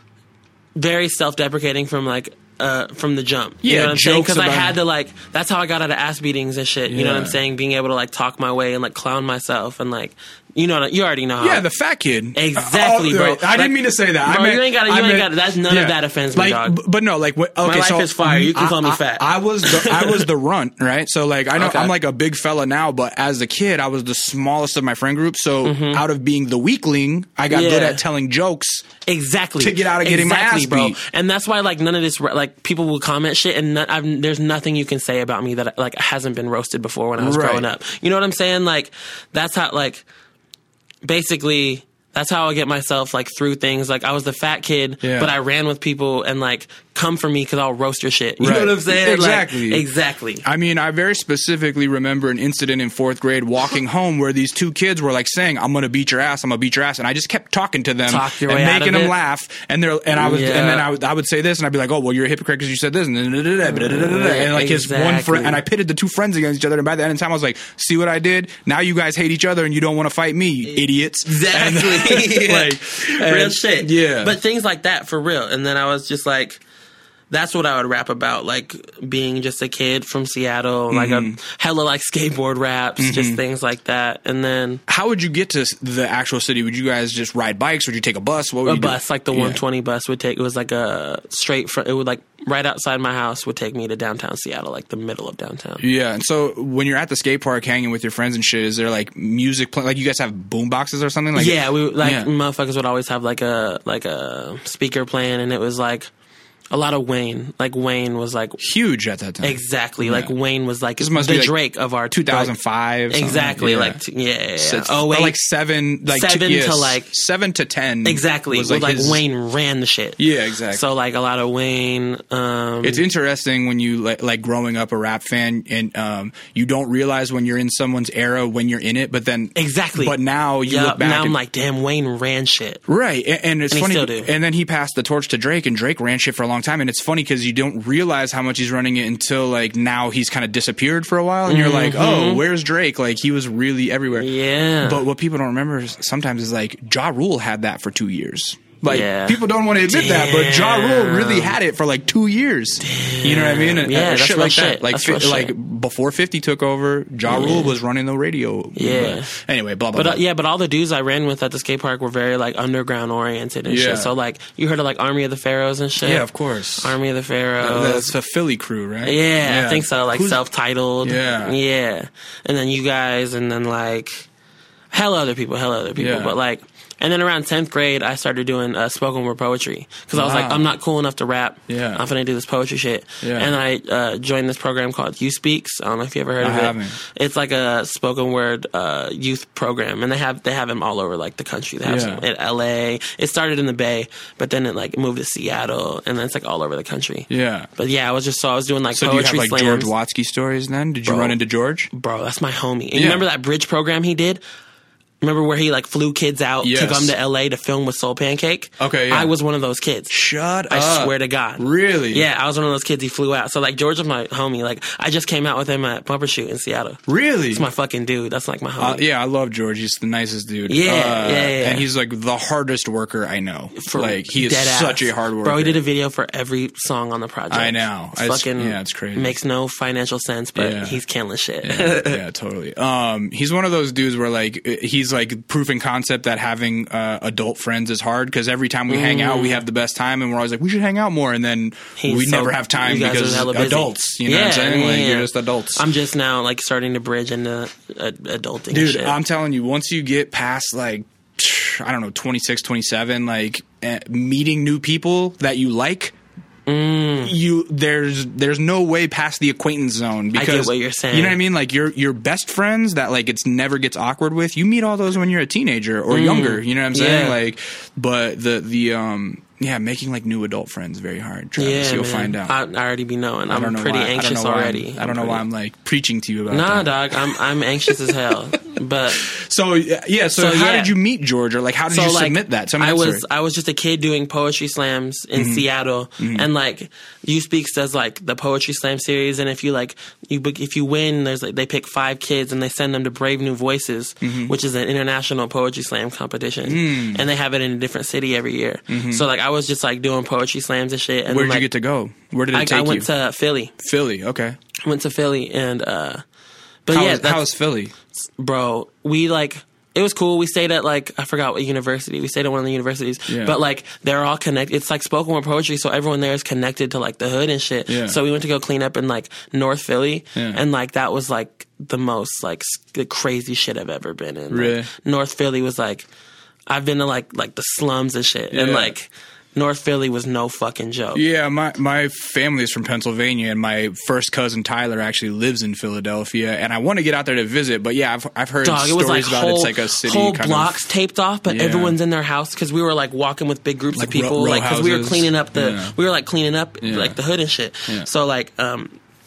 [SPEAKER 2] very self-deprecating from like uh from the jump. You
[SPEAKER 1] Yeah,
[SPEAKER 2] know what I'm saying?
[SPEAKER 1] jokes
[SPEAKER 2] Because I
[SPEAKER 1] about-
[SPEAKER 2] had to like that's how I got out of ass beatings and shit. You know what I'm
[SPEAKER 1] Yeah.
[SPEAKER 2] saying? Being able to like talk my way and like clown myself and like you know you already know how
[SPEAKER 1] Yeah, the fat kid.
[SPEAKER 2] Exactly,
[SPEAKER 1] Oh,
[SPEAKER 2] bro.
[SPEAKER 1] right. I
[SPEAKER 2] Like-
[SPEAKER 1] didn't mean to say that. I
[SPEAKER 2] Bro,
[SPEAKER 1] meant,
[SPEAKER 2] you ain't gotta- you
[SPEAKER 1] I
[SPEAKER 2] ain't
[SPEAKER 1] meant-
[SPEAKER 2] gotta- that's- none of that offends me,
[SPEAKER 1] like,
[SPEAKER 2] dog.
[SPEAKER 1] b- But no, like, what, okay,
[SPEAKER 2] life
[SPEAKER 1] so
[SPEAKER 2] is fire. You can
[SPEAKER 1] I-
[SPEAKER 2] call me
[SPEAKER 1] I-
[SPEAKER 2] fat.
[SPEAKER 1] I was the I was the runt, right? So like, I know
[SPEAKER 2] Okay.
[SPEAKER 1] I'm like a big fella now, but as a kid, I was the smallest of my friend group. So out of being the weakling, I got good
[SPEAKER 2] Mm-hmm. Yeah.
[SPEAKER 1] at telling jokes.
[SPEAKER 2] Exactly
[SPEAKER 1] To get out of getting my
[SPEAKER 2] exactly,
[SPEAKER 1] ass
[SPEAKER 2] bro.
[SPEAKER 1] beat.
[SPEAKER 2] And that's why like none of this like people will comment shit and not, I've, there's nothing you can say about me that like hasn't been roasted before when I was
[SPEAKER 1] Right.
[SPEAKER 2] growing up. You know what I'm saying? Like that's how like basically that's how I get myself like through things. Like I was the fat kid,
[SPEAKER 1] Yeah.
[SPEAKER 2] but I ran with people and like come for me because I'll roast your shit. You
[SPEAKER 1] Right.
[SPEAKER 2] know what I'm saying?
[SPEAKER 1] Exactly.
[SPEAKER 2] Like, exactly.
[SPEAKER 1] I mean, I very specifically remember an incident in fourth grade walking home where these two kids were like saying, "I'm gonna beat your ass, I'm gonna beat your ass," and I just kept talking to them
[SPEAKER 2] Talk your
[SPEAKER 1] and
[SPEAKER 2] way out
[SPEAKER 1] making
[SPEAKER 2] of
[SPEAKER 1] them
[SPEAKER 2] it.
[SPEAKER 1] laugh. And they're and I was
[SPEAKER 2] Yeah.
[SPEAKER 1] and then I would, I would say this, and I'd be like, "Oh, well, you're a hypocrite because you said this," and, and like his one friend,
[SPEAKER 2] Exactly.
[SPEAKER 1] and I pitted the two friends against each other. And by the end of the time, I was like, "See what I did? Now you guys hate each other, and you don't want to fight me, you idiots."
[SPEAKER 2] Exactly.
[SPEAKER 1] And, like
[SPEAKER 2] Real
[SPEAKER 1] and-
[SPEAKER 2] shit.
[SPEAKER 1] Yeah,
[SPEAKER 2] But things like that for real. And then I was just like, that's what I would rap about, like being just a kid from Seattle, like
[SPEAKER 1] Mm-hmm.
[SPEAKER 2] a hella like skateboard raps, just things like that. And then
[SPEAKER 1] How would you get to the actual city? Would you guys just ride bikes? Would you take a bus? What would
[SPEAKER 2] a
[SPEAKER 1] you do?
[SPEAKER 2] bus, like the
[SPEAKER 1] Yeah.
[SPEAKER 2] one twenty bus would take, it was like a straight front, it would like right outside my house would take me to downtown Seattle, like the middle of downtown.
[SPEAKER 1] Yeah, and so when you're at the skate park hanging with your friends and shit, is there like music playing? Like you guys have boom boxes or something? Like
[SPEAKER 2] yeah, we like
[SPEAKER 1] Yeah.
[SPEAKER 2] motherfuckers would always have like a like a speaker playing, and it was like a lot of Wayne. Like Wayne was like
[SPEAKER 1] huge at that time.
[SPEAKER 2] exactly
[SPEAKER 1] Yeah.
[SPEAKER 2] like Wayne was like
[SPEAKER 1] This must
[SPEAKER 2] the
[SPEAKER 1] be, like,
[SPEAKER 2] Drake of our
[SPEAKER 1] two thousand five.
[SPEAKER 2] Like, exactly,
[SPEAKER 1] yeah.
[SPEAKER 2] like t- yeah, yeah, yeah.
[SPEAKER 1] So it's-
[SPEAKER 2] oh
[SPEAKER 1] or
[SPEAKER 2] wait,
[SPEAKER 1] like seven, like
[SPEAKER 2] Seven
[SPEAKER 1] two, yes,
[SPEAKER 2] to, like-
[SPEAKER 1] seven to ten.
[SPEAKER 2] exactly.
[SPEAKER 1] was
[SPEAKER 2] Like, like
[SPEAKER 1] his-
[SPEAKER 2] Wayne ran the shit.
[SPEAKER 1] Yeah, exactly.
[SPEAKER 2] So like a lot of Wayne. Um,
[SPEAKER 1] It's interesting when you like, like growing up a rap fan, and um, you don't realize when you're in someone's era when you're in it, but then
[SPEAKER 2] exactly.
[SPEAKER 1] But now you
[SPEAKER 2] Yup,
[SPEAKER 1] look back.
[SPEAKER 2] now I'm
[SPEAKER 1] and-
[SPEAKER 2] like, damn, Wayne ran shit.
[SPEAKER 1] Right, and, and it's
[SPEAKER 2] And he
[SPEAKER 1] funny.
[SPEAKER 2] still do.
[SPEAKER 1] And then he passed the torch to Drake, and Drake ran shit for a long time. And it's funny because you don't realize how much he's running it until like now he's kind of disappeared for a while, and you're like, oh, where's Drake? Like he was really everywhere.
[SPEAKER 2] Mm-hmm. Yeah.
[SPEAKER 1] But what people don't remember is sometimes is like Ja Rule had that for two years. Like
[SPEAKER 2] Yeah.
[SPEAKER 1] people don't want to admit that, but Ja Rule really had it for like two years. You know what I mean? And,
[SPEAKER 2] Yeah,
[SPEAKER 1] uh,
[SPEAKER 2] that's
[SPEAKER 1] shit
[SPEAKER 2] real
[SPEAKER 1] like that.
[SPEAKER 2] shit.
[SPEAKER 1] Like
[SPEAKER 2] That's real
[SPEAKER 1] fi- like
[SPEAKER 2] shit.
[SPEAKER 1] before fifty took over, Ja Rule was running the radio.
[SPEAKER 2] Yeah.
[SPEAKER 1] But anyway, blah blah.
[SPEAKER 2] But uh,
[SPEAKER 1] blah.
[SPEAKER 2] yeah, but all the dudes I ran with at the skate park were very like underground oriented and
[SPEAKER 1] Yeah.
[SPEAKER 2] shit. So like you heard of like Army of the Pharaohs and shit.
[SPEAKER 1] Yeah, of course.
[SPEAKER 2] Army of the Pharaohs.
[SPEAKER 1] That's a Philly crew, right?
[SPEAKER 2] Yeah, I think so. Like
[SPEAKER 1] Who's-
[SPEAKER 2] self-titled.
[SPEAKER 1] Yeah.
[SPEAKER 2] yeah. And then you guys, and then like hell other people, hell other people.
[SPEAKER 1] Yeah.
[SPEAKER 2] But like, and then around tenth grade, I started doing uh, spoken word poetry because I was like,
[SPEAKER 1] Wow.
[SPEAKER 2] I'm not cool enough to rap.
[SPEAKER 1] Yeah.
[SPEAKER 2] I'm gonna do this poetry shit.
[SPEAKER 1] Yeah.
[SPEAKER 2] And I uh, joined this program called You Speaks. I don't know if you ever heard
[SPEAKER 1] I
[SPEAKER 2] of it.
[SPEAKER 1] haven't.
[SPEAKER 2] It's like a spoken word uh, youth program, and they have they have them all over like the country. They have
[SPEAKER 1] Yeah.
[SPEAKER 2] some in L A. It started in the Bay, but then it like moved to Seattle, and then it's like all over the country.
[SPEAKER 1] Yeah.
[SPEAKER 2] But yeah, I was just so I was doing like
[SPEAKER 1] So do you have
[SPEAKER 2] poetry
[SPEAKER 1] like
[SPEAKER 2] slams.
[SPEAKER 1] George Watsky stories then? Did you
[SPEAKER 2] Bro.
[SPEAKER 1] run into George?
[SPEAKER 2] Bro, that's my homie. And
[SPEAKER 1] Yeah.
[SPEAKER 2] you remember that bridge program he did? Remember where he like flew kids out
[SPEAKER 1] Yes.
[SPEAKER 2] to come to L A to film with Soul Pancake?
[SPEAKER 1] Okay, yeah.
[SPEAKER 2] I was one of those kids.
[SPEAKER 1] Shut
[SPEAKER 2] I
[SPEAKER 1] up.
[SPEAKER 2] swear to God.
[SPEAKER 1] Really?
[SPEAKER 2] Yeah, I was one of those kids he flew out. So like George was my homie. Like I just came out with him at Bumper Shoot in Seattle.
[SPEAKER 1] Really?
[SPEAKER 2] He's my fucking dude. That's like my homie.
[SPEAKER 1] Uh, yeah, I love George. He's the nicest dude.
[SPEAKER 2] Yeah,
[SPEAKER 1] Uh,
[SPEAKER 2] yeah, yeah.
[SPEAKER 1] And he's like the hardest worker I know.
[SPEAKER 2] For
[SPEAKER 1] like he is
[SPEAKER 2] dead ass.
[SPEAKER 1] such a hard worker.
[SPEAKER 2] Bro, he did a video for every song on the project.
[SPEAKER 1] I know.
[SPEAKER 2] It's
[SPEAKER 1] It's-
[SPEAKER 2] fucking
[SPEAKER 1] yeah, it's crazy.
[SPEAKER 2] Makes no financial sense, but
[SPEAKER 1] Yeah.
[SPEAKER 2] he's killing shit.
[SPEAKER 1] yeah, yeah, totally. Um, he's one of those dudes where like he's like proof in concept that having uh, adult friends is hard because every time we hang out we have the best time and we're always like we should hang out more and then
[SPEAKER 2] He's
[SPEAKER 1] we
[SPEAKER 2] so-
[SPEAKER 1] never have time
[SPEAKER 2] you guys
[SPEAKER 1] because
[SPEAKER 2] are hella busy.
[SPEAKER 1] adults. You know what I'm
[SPEAKER 2] Yeah,
[SPEAKER 1] saying? Like
[SPEAKER 2] yeah.
[SPEAKER 1] you're just adults.
[SPEAKER 2] I'm just now like starting to bridge into uh, adulting. and
[SPEAKER 1] Dude,
[SPEAKER 2] shit.
[SPEAKER 1] I'm telling you, once you get past like, I don't know, twenty-six, twenty-seven, like uh, meeting new people that you like,
[SPEAKER 2] Mm.
[SPEAKER 1] you there's there's no way past the acquaintance zone because
[SPEAKER 2] what you're saying.
[SPEAKER 1] You know what I mean? Like your your best friends that like it's never gets awkward with. You meet all those when you're a teenager or younger. You know what I'm saying?
[SPEAKER 2] Mm. Yeah.
[SPEAKER 1] Like, but the the um. Yeah, making like new adult friends very hard. Travis,
[SPEAKER 2] yeah,
[SPEAKER 1] you'll
[SPEAKER 2] man.
[SPEAKER 1] find out.
[SPEAKER 2] I, I already be knowing.
[SPEAKER 1] I
[SPEAKER 2] I'm
[SPEAKER 1] don't know
[SPEAKER 2] pretty
[SPEAKER 1] why.
[SPEAKER 2] anxious
[SPEAKER 1] I don't know why
[SPEAKER 2] already.
[SPEAKER 1] I'm, I don't know
[SPEAKER 2] I'm
[SPEAKER 1] why
[SPEAKER 2] pretty-
[SPEAKER 1] I'm like preaching to you about
[SPEAKER 2] Nah,
[SPEAKER 1] that.
[SPEAKER 2] dog. I'm I'm anxious as hell. But
[SPEAKER 1] So yeah, so,
[SPEAKER 2] So,
[SPEAKER 1] how
[SPEAKER 2] yeah.
[SPEAKER 1] did you meet George, or like how did
[SPEAKER 2] so
[SPEAKER 1] you
[SPEAKER 2] like
[SPEAKER 1] submit that? Tell me
[SPEAKER 2] I
[SPEAKER 1] that
[SPEAKER 2] was
[SPEAKER 1] story.
[SPEAKER 2] I was just a kid doing poetry slams in
[SPEAKER 1] Mm-hmm.
[SPEAKER 2] Seattle, and like You Speaks does like the poetry slam series, and if you like you book- if you win, there's like they pick five kids and they send them to Brave New Voices,
[SPEAKER 1] Mm-hmm.
[SPEAKER 2] which is an international poetry slam competition,
[SPEAKER 1] Mm.
[SPEAKER 2] and they have it in a different city every year. So like I was just like doing poetry slams and shit. And
[SPEAKER 1] Where did
[SPEAKER 2] like,
[SPEAKER 1] you get to go? Where did it
[SPEAKER 2] I,
[SPEAKER 1] take
[SPEAKER 2] I went
[SPEAKER 1] you?
[SPEAKER 2] to Philly.
[SPEAKER 1] Philly. Okay.
[SPEAKER 2] Went to Philly and uh, but
[SPEAKER 1] How,
[SPEAKER 2] yeah,
[SPEAKER 1] was,
[SPEAKER 2] that's,
[SPEAKER 1] how was Philly?
[SPEAKER 2] bro, we like it was cool. We stayed at like I forgot what university. We stayed at one of the universities,
[SPEAKER 1] Yeah.
[SPEAKER 2] but like they're all connected. It's like spoken word poetry, so everyone there is connected to like the hood and shit.
[SPEAKER 1] Yeah.
[SPEAKER 2] So we went to go clean up in like North Philly,
[SPEAKER 1] Yeah.
[SPEAKER 2] and like that was like the most like s- the crazy shit I've ever been in. Like,
[SPEAKER 1] Really?
[SPEAKER 2] North Philly was like I've been to like like the slums and shit, and
[SPEAKER 1] Yeah.
[SPEAKER 2] like North Philly was no fucking joke.
[SPEAKER 1] Yeah, my my family is from Pennsylvania, and my first cousin Tyler actually lives in Philadelphia, and I want to get out there to visit. But yeah, I've I've heard
[SPEAKER 2] Dog, it
[SPEAKER 1] stories
[SPEAKER 2] was like
[SPEAKER 1] about
[SPEAKER 2] whole,
[SPEAKER 1] it's like a city
[SPEAKER 2] whole
[SPEAKER 1] kind
[SPEAKER 2] blocks
[SPEAKER 1] of
[SPEAKER 2] taped off, but
[SPEAKER 1] Yeah.
[SPEAKER 2] everyone's in their house because we were like walking with big groups
[SPEAKER 1] Like
[SPEAKER 2] of people,
[SPEAKER 1] row- row
[SPEAKER 2] like because we were
[SPEAKER 1] houses.
[SPEAKER 2] cleaning up the
[SPEAKER 1] Yeah.
[SPEAKER 2] we were like cleaning up
[SPEAKER 1] Yeah.
[SPEAKER 2] like the hood and shit.
[SPEAKER 1] Yeah.
[SPEAKER 2] So like um,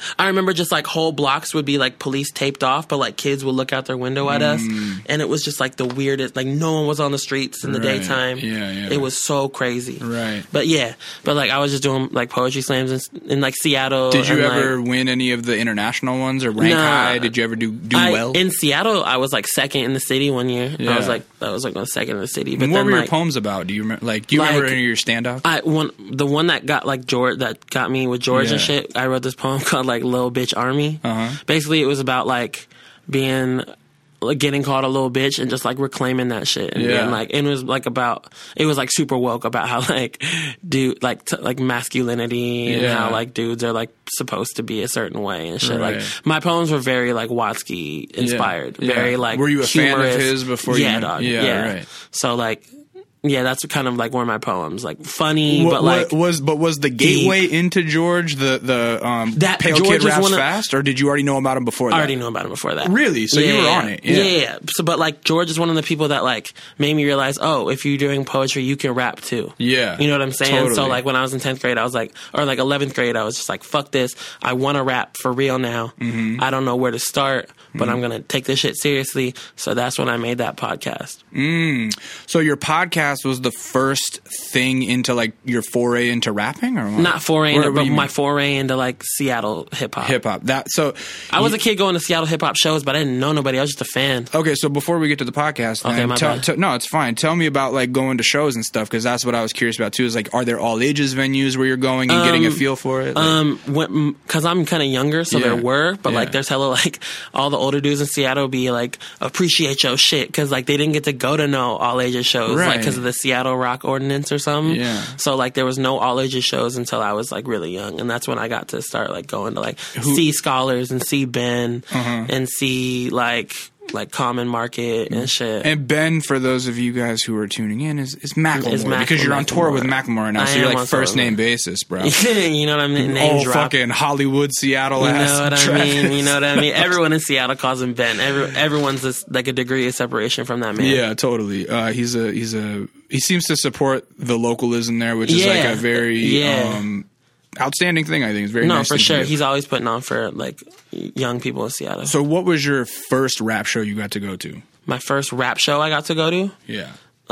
[SPEAKER 2] I remember just like whole blocks would be like police taped off, but like kids would look out their window at mm. us, and it was just like the weirdest. Like no one was on the streets in the right. daytime.
[SPEAKER 1] Yeah, yeah.
[SPEAKER 2] It was so crazy.
[SPEAKER 1] Right.
[SPEAKER 2] But yeah, but like I was just doing like poetry slams in, in like Seattle.
[SPEAKER 1] Did you
[SPEAKER 2] and,
[SPEAKER 1] ever
[SPEAKER 2] like,
[SPEAKER 1] win any of the international ones or rank
[SPEAKER 2] nah,
[SPEAKER 1] high? Did you ever do do
[SPEAKER 2] I,
[SPEAKER 1] well?
[SPEAKER 2] In Seattle, I was like second in the city one year.
[SPEAKER 1] Yeah.
[SPEAKER 2] I was like I was like on second in the city. But
[SPEAKER 1] and what
[SPEAKER 2] then,
[SPEAKER 1] were your
[SPEAKER 2] like,
[SPEAKER 1] poems about? Do you remember? Like, do you
[SPEAKER 2] like,
[SPEAKER 1] remember any of your stand-up?
[SPEAKER 2] I one the one that got like George that got me with George
[SPEAKER 1] yeah.
[SPEAKER 2] and shit. I wrote this poem called like "Little Bitch Army."
[SPEAKER 1] Uh-huh.
[SPEAKER 2] Basically, it was about like being like getting called a little bitch and just like reclaiming that shit. And,
[SPEAKER 1] yeah.
[SPEAKER 2] and like and it was like about it was like super woke about how like dude like t- like masculinity and
[SPEAKER 1] yeah.
[SPEAKER 2] how like dudes are like supposed to be a certain way and shit.
[SPEAKER 1] Right.
[SPEAKER 2] Like my poems were very like Watsky inspired.
[SPEAKER 1] Yeah.
[SPEAKER 2] Very
[SPEAKER 1] yeah.
[SPEAKER 2] like
[SPEAKER 1] were you a
[SPEAKER 2] humorous.
[SPEAKER 1] fan of his before
[SPEAKER 2] yeah,
[SPEAKER 1] you?
[SPEAKER 2] Dog.
[SPEAKER 1] Yeah,
[SPEAKER 2] yeah.
[SPEAKER 1] right.
[SPEAKER 2] So like. Yeah, that's kind of like one of my poems, like funny,
[SPEAKER 1] what,
[SPEAKER 2] but like
[SPEAKER 1] what was but was the gateway deep. into George the the um,
[SPEAKER 2] that
[SPEAKER 1] Pale
[SPEAKER 2] George
[SPEAKER 1] Kid Raps
[SPEAKER 2] of,
[SPEAKER 1] Fast, or did you already know about him before that?
[SPEAKER 2] I already knew about him before that.
[SPEAKER 1] Really? So
[SPEAKER 2] yeah,
[SPEAKER 1] you were
[SPEAKER 2] yeah.
[SPEAKER 1] on it? Yeah.
[SPEAKER 2] yeah, yeah. So, but like George is one of the people that like made me realize, oh, if you're doing poetry, you can rap too.
[SPEAKER 1] Yeah,
[SPEAKER 2] you know what I'm saying?
[SPEAKER 1] Totally.
[SPEAKER 2] So like when I was in tenth grade, I was like, or like eleventh grade, I was just like, fuck this. I want to rap for real now.
[SPEAKER 1] Mm-hmm.
[SPEAKER 2] I don't know where to start, but mm-hmm. I'm gonna take this shit seriously. So that's when I made that podcast.
[SPEAKER 1] Mm. So your podcast was the first thing into like your foray into rapping, or what?
[SPEAKER 2] Not foray,
[SPEAKER 1] or,
[SPEAKER 2] into, but my foray into like Seattle hip hop.
[SPEAKER 1] Hip hop. That so
[SPEAKER 2] I was
[SPEAKER 1] you,
[SPEAKER 2] a kid going to Seattle hip hop shows, but I didn't know nobody. I was just a fan.
[SPEAKER 1] Okay, so before we get to the podcast,
[SPEAKER 2] okay,
[SPEAKER 1] then,
[SPEAKER 2] my
[SPEAKER 1] tell,
[SPEAKER 2] bad.
[SPEAKER 1] T- no, it's fine. Tell me about like going to shows and stuff, because that's what I was curious about too. Is like, are there all ages venues where you're going and um, getting a feel for it? Like,
[SPEAKER 2] um, because I'm kind of younger, so
[SPEAKER 1] yeah,
[SPEAKER 2] there were, but
[SPEAKER 1] yeah.
[SPEAKER 2] like there's hella like all the older dudes in Seattle be like appreciate your shit because like they didn't get to go to no all ages shows,
[SPEAKER 1] right.
[SPEAKER 2] like because of the Seattle rock ordinance or something.
[SPEAKER 1] Yeah.
[SPEAKER 2] So like there was no all ages shows until I was like really young, and that's when I got to start like going to like
[SPEAKER 1] Who?
[SPEAKER 2] see Scholars and see Ben
[SPEAKER 1] uh-huh.
[SPEAKER 2] and see like. like Common Market and shit.
[SPEAKER 1] And Ben, for those of you guys who are tuning in, is, is Macklemore,
[SPEAKER 2] Is Macklemore
[SPEAKER 1] because you're on tour
[SPEAKER 2] Macklemore.
[SPEAKER 1] with Macklemore right now,
[SPEAKER 2] I
[SPEAKER 1] so you're
[SPEAKER 2] am
[SPEAKER 1] like
[SPEAKER 2] on
[SPEAKER 1] first
[SPEAKER 2] tour,
[SPEAKER 1] name
[SPEAKER 2] man.
[SPEAKER 1] basis, bro.
[SPEAKER 2] You know what I mean? Name
[SPEAKER 1] Oh,
[SPEAKER 2] drop.
[SPEAKER 1] fucking Hollywood, Seattle
[SPEAKER 2] You
[SPEAKER 1] ass.
[SPEAKER 2] know what I
[SPEAKER 1] Travis.
[SPEAKER 2] mean? You know what I mean? Everyone in Seattle calls him Ben. Every, everyone's this, like a degree of separation from that man.
[SPEAKER 1] Yeah, totally. Uh, he's a he's a he seems to support the localism there, which is
[SPEAKER 2] Yeah.
[SPEAKER 1] like a very
[SPEAKER 2] Yeah.
[SPEAKER 1] um, outstanding thing. I think it's very
[SPEAKER 2] No,
[SPEAKER 1] nice
[SPEAKER 2] for
[SPEAKER 1] thing to
[SPEAKER 2] sure.
[SPEAKER 1] do.
[SPEAKER 2] He's always putting on for like young people in Seattle.
[SPEAKER 1] So, what was your first rap show you got to go to?
[SPEAKER 2] My first rap show I got to go to,
[SPEAKER 1] Yeah,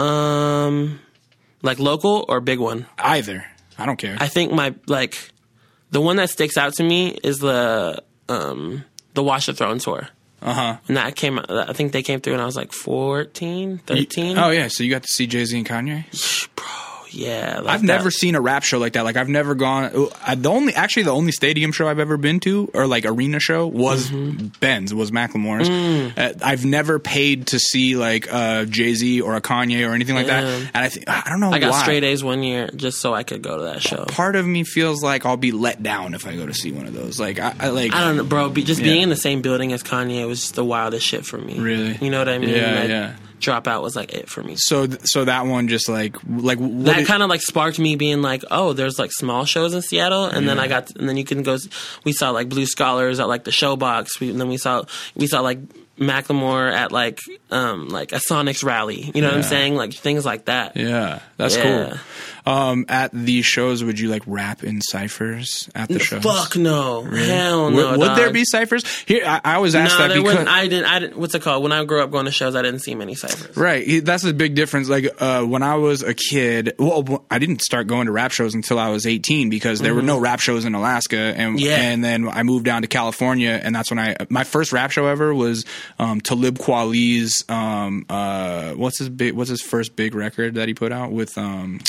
[SPEAKER 2] um, like local or big one.
[SPEAKER 1] either. I don't care.
[SPEAKER 2] I think my like the one that sticks out to me is the um the Watch the Throne tour.
[SPEAKER 1] Uh huh.
[SPEAKER 2] And that came, I think they came through when I was like fourteen, thirteen.
[SPEAKER 1] Oh yeah, so you got to see Jay-Z and Kanye.
[SPEAKER 2] Bro, yeah. Like
[SPEAKER 1] I've
[SPEAKER 2] that.
[SPEAKER 1] never seen a rap show like that. Like I've never gone. I, the only actually the only stadium show I've ever been to, or like arena show, was mm-hmm. Ben's. Was Macklemore's. Mm. Uh, I've never paid to see like uh, Jay-Z or a Kanye or anything like
[SPEAKER 2] yeah.
[SPEAKER 1] that. And I think I don't know.
[SPEAKER 2] I got
[SPEAKER 1] why.
[SPEAKER 2] straight A's one year just so I could go to that show.
[SPEAKER 1] Part of me feels like I'll be let down if I go to see one of those. Like I, I like.
[SPEAKER 2] I don't know, bro. Be, just
[SPEAKER 1] yeah.
[SPEAKER 2] being in the same building as Kanye was just the wildest shit for me.
[SPEAKER 1] Really?
[SPEAKER 2] You know what I mean?
[SPEAKER 1] Yeah,
[SPEAKER 2] that
[SPEAKER 1] yeah.
[SPEAKER 2] Dropout was like it for me.
[SPEAKER 1] So, so that one just like like what
[SPEAKER 2] that
[SPEAKER 1] did,
[SPEAKER 2] kind of like sparked me being like, oh, there's like small shows in Seattle, and
[SPEAKER 1] yeah.
[SPEAKER 2] then I got, to, and then you can go. We saw like Blue Scholars at like the Showbox. We, and then we saw we saw like Macklemore at like um like a Sonics rally. You know
[SPEAKER 1] yeah.
[SPEAKER 2] what I'm saying? Like things like that.
[SPEAKER 1] Yeah, that's
[SPEAKER 2] Yeah.
[SPEAKER 1] cool. Um, at these shows, would you like rap in ciphers at the shows?
[SPEAKER 2] Fuck no,
[SPEAKER 1] Really?
[SPEAKER 2] hell no.
[SPEAKER 1] Would, would
[SPEAKER 2] dog.
[SPEAKER 1] there be ciphers? Here, I, I was asked
[SPEAKER 2] No,
[SPEAKER 1] that
[SPEAKER 2] there
[SPEAKER 1] because
[SPEAKER 2] wasn't. I didn't. I didn't. What's it called? When I grew up going to shows, I didn't see many ciphers.
[SPEAKER 1] right. he- That's a big difference. Like uh, when I was a kid, well, I didn't start going to rap shows until I was eighteen because there mm-hmm. were no rap shows in Alaska, and
[SPEAKER 2] Yeah.
[SPEAKER 1] and then I moved down to California, and that's when I my first rap show ever was um, Talib Kweli's um, uh, what's his big what's his first big record that he put out with. Um,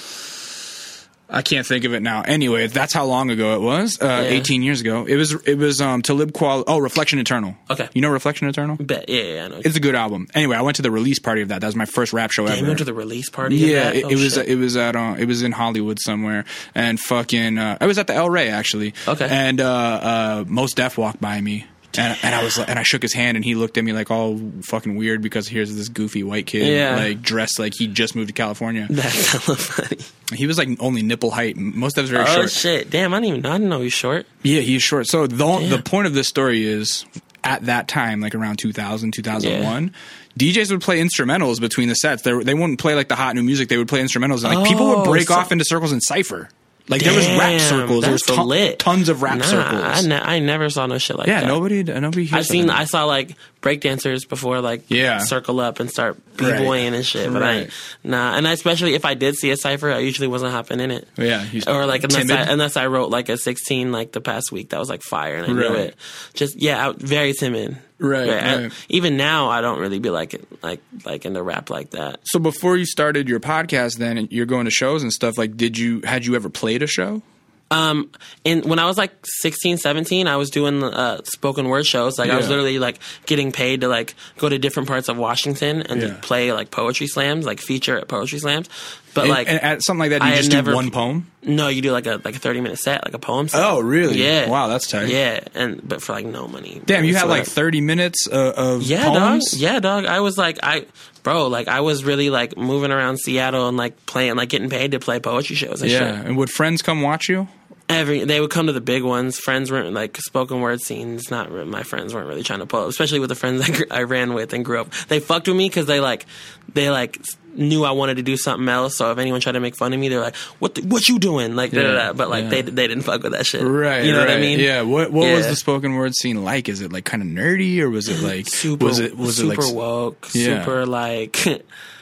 [SPEAKER 1] I can't think of it now. Anyway, that's how long ago it was. Uh,
[SPEAKER 2] Yeah.
[SPEAKER 1] eighteen years ago. It was. It was um, Talib Kweli. Oh, Reflection Eternal.
[SPEAKER 2] Okay.
[SPEAKER 1] You know Reflection Eternal?
[SPEAKER 2] Bet. Yeah, yeah, I know.
[SPEAKER 1] It's a good album. Anyway, I went to the release party of that. That was my first rap show
[SPEAKER 2] Damn,
[SPEAKER 1] ever.
[SPEAKER 2] you went to the release party.
[SPEAKER 1] Yeah,
[SPEAKER 2] of that?
[SPEAKER 1] it,
[SPEAKER 2] Oh,
[SPEAKER 1] it was.
[SPEAKER 2] shit.
[SPEAKER 1] It was at. Uh, it was in Hollywood somewhere, and fucking. Uh, I was at the El Rey actually.
[SPEAKER 2] Okay.
[SPEAKER 1] And uh, uh, Mos Def walked by me. And, and I was like, and I shook his hand, and he looked at me like all fucking weird because here's this goofy white kid,
[SPEAKER 2] Yeah.
[SPEAKER 1] like dressed like he just moved to California.
[SPEAKER 2] That's hella funny.
[SPEAKER 1] He was like only nipple height. Most of was very
[SPEAKER 2] Oh
[SPEAKER 1] short.
[SPEAKER 2] shit! Damn, I didn't even. I didn't know he was short.
[SPEAKER 1] Yeah, he's short. So the
[SPEAKER 2] Damn.
[SPEAKER 1] the point of this story is, at that time, like around two thousand, two thousand one,
[SPEAKER 2] Yeah.
[SPEAKER 1] D Js would play instrumentals between the sets. They they wouldn't play like the hot new music. They would play instrumentals, and like people would
[SPEAKER 2] Oh,
[SPEAKER 1] break
[SPEAKER 2] so-
[SPEAKER 1] off into circles and cipher. Like Damn, there was rap circles. There was ton,
[SPEAKER 2] lit.
[SPEAKER 1] tons of rap
[SPEAKER 2] nah,
[SPEAKER 1] circles.
[SPEAKER 2] I, ne- I never saw no shit like
[SPEAKER 1] yeah,
[SPEAKER 2] that.
[SPEAKER 1] Yeah, nobody, nobody.
[SPEAKER 2] I seen. I saw like breakdancers before, like
[SPEAKER 1] yeah.
[SPEAKER 2] circle up and start b-boying right. and shit. But right. I nah, and I, especially if I did see a cipher, I usually wasn't hopping in it.
[SPEAKER 1] Yeah,
[SPEAKER 2] or like unless
[SPEAKER 1] timid.
[SPEAKER 2] I, unless I wrote like a sixteen like the past week that was like fire and I
[SPEAKER 1] right.
[SPEAKER 2] knew it. Just yeah, I, very timid.
[SPEAKER 1] Right,
[SPEAKER 2] right.
[SPEAKER 1] right.
[SPEAKER 2] I, even now, I don't really be like like like into rap like that.
[SPEAKER 1] So before you started your podcast, then and you're going to shows and stuff. Like, did you had you ever played a show?
[SPEAKER 2] Um, and when I was like sixteen, seventeen, I was doing uh, spoken word shows. Like yeah. I was literally like getting paid to like go to different parts of Washington and yeah. to play like poetry slams, like feature at poetry slams. But
[SPEAKER 1] and,
[SPEAKER 2] like
[SPEAKER 1] and at something like that, do you I just do never, one poem?
[SPEAKER 2] No, you do like a like a thirty minute set, like a poem set.
[SPEAKER 1] Oh, really?
[SPEAKER 2] Yeah.
[SPEAKER 1] Wow, that's tight.
[SPEAKER 2] Yeah, and but for like no money.
[SPEAKER 1] Damn, you had like thirty minutes uh, of
[SPEAKER 2] yeah,
[SPEAKER 1] poems?
[SPEAKER 2] dog. Yeah, dog. I was like, I, bro, like I was really like moving around Seattle and like playing, like getting paid to play poetry shows and
[SPEAKER 1] yeah.
[SPEAKER 2] shit.
[SPEAKER 1] Yeah, and would friends come watch you?
[SPEAKER 2] Every they would come to the big ones. Friends weren't like spoken word scenes. Not my friends weren't really trying to pull up, especially with the friends I, I ran with and grew up. They fucked with me because they like they like knew I wanted to do something else. So if anyone tried to make fun of me, they're like, "What the, what you doing?" Like, yeah, da, da, da. But like yeah. they they didn't fuck with that shit.
[SPEAKER 1] Right.
[SPEAKER 2] You know
[SPEAKER 1] right.
[SPEAKER 2] what I mean?
[SPEAKER 1] Yeah. What what
[SPEAKER 2] yeah.
[SPEAKER 1] was the spoken word scene like? Is it like kind of nerdy or was it like
[SPEAKER 2] super?
[SPEAKER 1] Was it was
[SPEAKER 2] super
[SPEAKER 1] it like
[SPEAKER 2] woke?
[SPEAKER 1] Yeah.
[SPEAKER 2] Super like.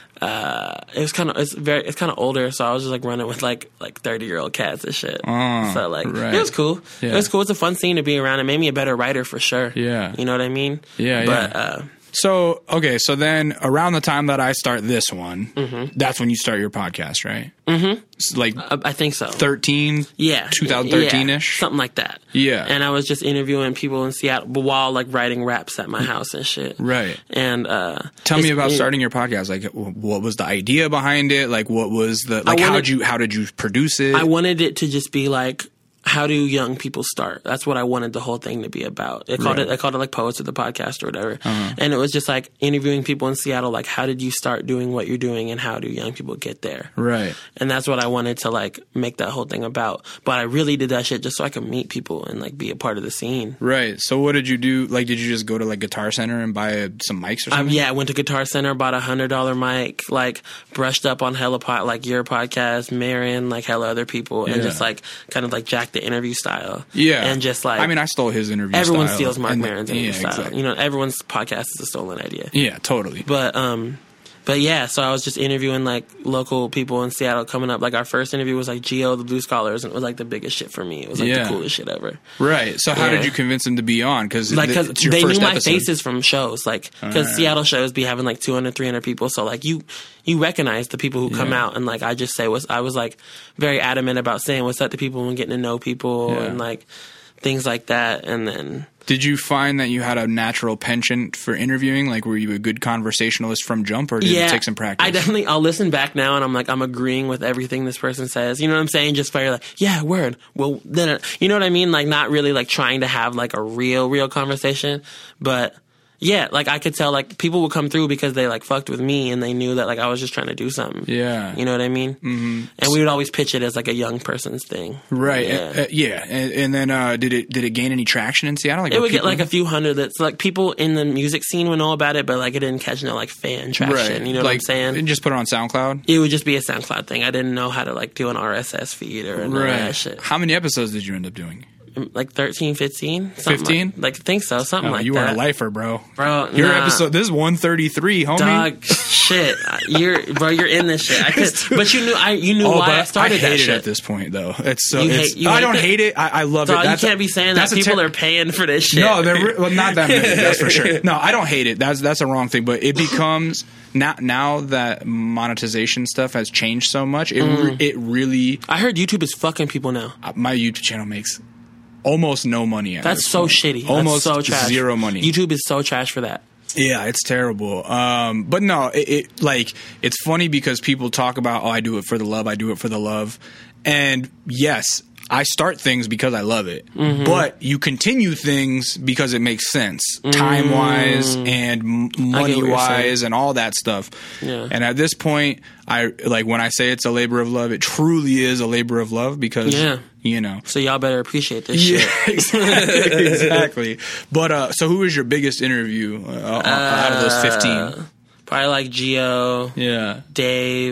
[SPEAKER 2] Uh, it was kind of it's very it's kind of older, so I was just like running with like like thirty year old cats and shit.
[SPEAKER 1] Oh,
[SPEAKER 2] so like
[SPEAKER 1] right.
[SPEAKER 2] it was cool.
[SPEAKER 1] Yeah.
[SPEAKER 2] It was cool. It's a fun scene to be around. It made me a better writer for sure.
[SPEAKER 1] Yeah,
[SPEAKER 2] you know what I mean.
[SPEAKER 1] Yeah,
[SPEAKER 2] but,
[SPEAKER 1] yeah.
[SPEAKER 2] Uh,
[SPEAKER 1] so okay, so then around the time that I start this one,
[SPEAKER 2] mm-hmm.
[SPEAKER 1] that's when you start your podcast, right?
[SPEAKER 2] Mm-hmm.
[SPEAKER 1] It's like
[SPEAKER 2] I, I think so.
[SPEAKER 1] Thirteen,
[SPEAKER 2] yeah,
[SPEAKER 1] twenty thirteen ish,
[SPEAKER 2] yeah, something like that.
[SPEAKER 1] Yeah,
[SPEAKER 2] and I was just interviewing people in Seattle while like writing raps at my house and shit.
[SPEAKER 1] Right.
[SPEAKER 2] And uh,
[SPEAKER 1] tell me about it, starting your podcast. Like, what was the idea behind it? Like, what was the like?
[SPEAKER 2] wanted,
[SPEAKER 1] how did you how did you produce it?
[SPEAKER 2] I wanted it to just be like, how do young people start? That's what I wanted the whole thing to be about. They called
[SPEAKER 1] right.
[SPEAKER 2] it, I called it like Poets of the Podcast or whatever.
[SPEAKER 1] Uh-huh.
[SPEAKER 2] And it was just like interviewing people in Seattle, like how did you start doing what you're doing and how do young people get there?
[SPEAKER 1] Right.
[SPEAKER 2] And that's what I wanted to like make that whole thing about. But I really did that shit just so I could meet people and like be a part of the scene.
[SPEAKER 1] Right. So what did you do? Like, did you just go to like Guitar Center and buy a, some mics or something?
[SPEAKER 2] Um, yeah, I went to Guitar Center, bought a hundred dollar mic, like brushed up on hella pot, like your podcast, Marin, like hella other people, and
[SPEAKER 1] yeah.
[SPEAKER 2] just like kind of like jacked the interview style.
[SPEAKER 1] Yeah,
[SPEAKER 2] and just like
[SPEAKER 1] I mean, I stole his interview.
[SPEAKER 2] Everyone
[SPEAKER 1] style
[SPEAKER 2] steals Mark
[SPEAKER 1] and,
[SPEAKER 2] Maron's interview
[SPEAKER 1] yeah,
[SPEAKER 2] style.
[SPEAKER 1] Exactly.
[SPEAKER 2] You know, everyone's podcast is a stolen idea.
[SPEAKER 1] Yeah, totally.
[SPEAKER 2] But um, but yeah, so I was just interviewing like local people in Seattle coming up. Like our first interview was like Geo, the Blue Scholars, and it was like the biggest shit for me. It was like
[SPEAKER 1] yeah.
[SPEAKER 2] the coolest shit ever.
[SPEAKER 1] Right. So how
[SPEAKER 2] yeah.
[SPEAKER 1] did you convince them to be on? Because
[SPEAKER 2] like because
[SPEAKER 1] it's your
[SPEAKER 2] they
[SPEAKER 1] first
[SPEAKER 2] knew my
[SPEAKER 1] episode.
[SPEAKER 2] faces from shows. Like because right. Seattle shows be having like two hundred, three hundred people. So like you. You recognize the people who come
[SPEAKER 1] yeah.
[SPEAKER 2] out, and like I just say, was I was like very adamant about saying what's up to people and getting to know people
[SPEAKER 1] yeah.
[SPEAKER 2] and like things like that. And then,
[SPEAKER 1] did you find that you had a natural penchant for interviewing? Like, were you a good conversationalist from jump, or did
[SPEAKER 2] yeah,
[SPEAKER 1] it take some practice?
[SPEAKER 2] I definitely. I'll listen back now, and I'm like, I'm agreeing with everything this person says. You know what I'm saying? Just very like, yeah, word. Well, then, you know what I mean? Like, not really like trying to have like a real, real conversation, but. Yeah, like I could tell like people would come through because they like fucked with me and they knew that like I was just trying to do something.
[SPEAKER 1] Yeah.
[SPEAKER 2] You know what I mean?
[SPEAKER 1] Mm-hmm.
[SPEAKER 2] And we would always pitch it as like a young person's thing.
[SPEAKER 1] Right.
[SPEAKER 2] Yeah.
[SPEAKER 1] Uh, uh, yeah. And, and then uh, did it did it gain any traction in Seattle? Like,
[SPEAKER 2] it would
[SPEAKER 1] people...
[SPEAKER 2] get like a few hundred. That's like people in the music scene would know about it, but like it didn't catch no like fan traction.
[SPEAKER 1] Right.
[SPEAKER 2] You know
[SPEAKER 1] like,
[SPEAKER 2] what I'm saying?
[SPEAKER 1] And just put it on SoundCloud?
[SPEAKER 2] It would just be a SoundCloud thing. I didn't know how to like do an R S S feed or none
[SPEAKER 1] right.
[SPEAKER 2] of that shit.
[SPEAKER 1] How many episodes did you end up doing?
[SPEAKER 2] Like thirteen, fifteen
[SPEAKER 1] fifteen?
[SPEAKER 2] Like, like I think so. Something
[SPEAKER 1] oh,
[SPEAKER 2] like
[SPEAKER 1] you
[SPEAKER 2] that.
[SPEAKER 1] You were a lifer, bro.
[SPEAKER 2] Bro,
[SPEAKER 1] Your
[SPEAKER 2] nah.
[SPEAKER 1] episode, this is one thirty-three, homie.
[SPEAKER 2] Dog, shit. You're, bro, you're in this shit. I could, but you knew, I, you knew
[SPEAKER 1] oh,
[SPEAKER 2] why I started
[SPEAKER 1] I hate
[SPEAKER 2] that
[SPEAKER 1] it
[SPEAKER 2] shit.
[SPEAKER 1] at this point, though. It's so,
[SPEAKER 2] you
[SPEAKER 1] it's,
[SPEAKER 2] hate, you
[SPEAKER 1] I
[SPEAKER 2] hate
[SPEAKER 1] don't
[SPEAKER 2] it?
[SPEAKER 1] hate it. I, I love
[SPEAKER 2] Dog,
[SPEAKER 1] it. That's
[SPEAKER 2] you can't
[SPEAKER 1] a,
[SPEAKER 2] be saying that people ter- are paying for this shit.
[SPEAKER 1] No, they're well, not that many, that's for sure. No, I don't hate it. That's, that's a wrong thing, but it becomes, now, now that monetization stuff has changed so much, it, mm. re, it really.
[SPEAKER 2] I heard YouTube is fucking people now.
[SPEAKER 1] My YouTube channel makes almost no money. At
[SPEAKER 2] That's so
[SPEAKER 1] point.
[SPEAKER 2] shitty.
[SPEAKER 1] Almost
[SPEAKER 2] That's so trash.
[SPEAKER 1] Zero money.
[SPEAKER 2] YouTube is so trash for that.
[SPEAKER 1] Yeah, it's terrible. Um, but no, it, it like it's funny because people talk about, oh, I do it for the love. I do it for the love. And yes, I start things because I love it, mm-hmm. but you continue things because it makes sense, mm. time wise and money wise and all that stuff.
[SPEAKER 2] Yeah.
[SPEAKER 1] And at this point, I like when I say it's a labor of love, it truly is a labor of love because,
[SPEAKER 2] yeah.
[SPEAKER 1] you know.
[SPEAKER 2] So y'all better appreciate this
[SPEAKER 1] yeah,
[SPEAKER 2] shit.
[SPEAKER 1] Exactly. exactly. But uh, so who was your biggest interview uh, uh, out of those fifteen?
[SPEAKER 2] Probably like Geo.
[SPEAKER 1] Yeah.
[SPEAKER 2] Dave.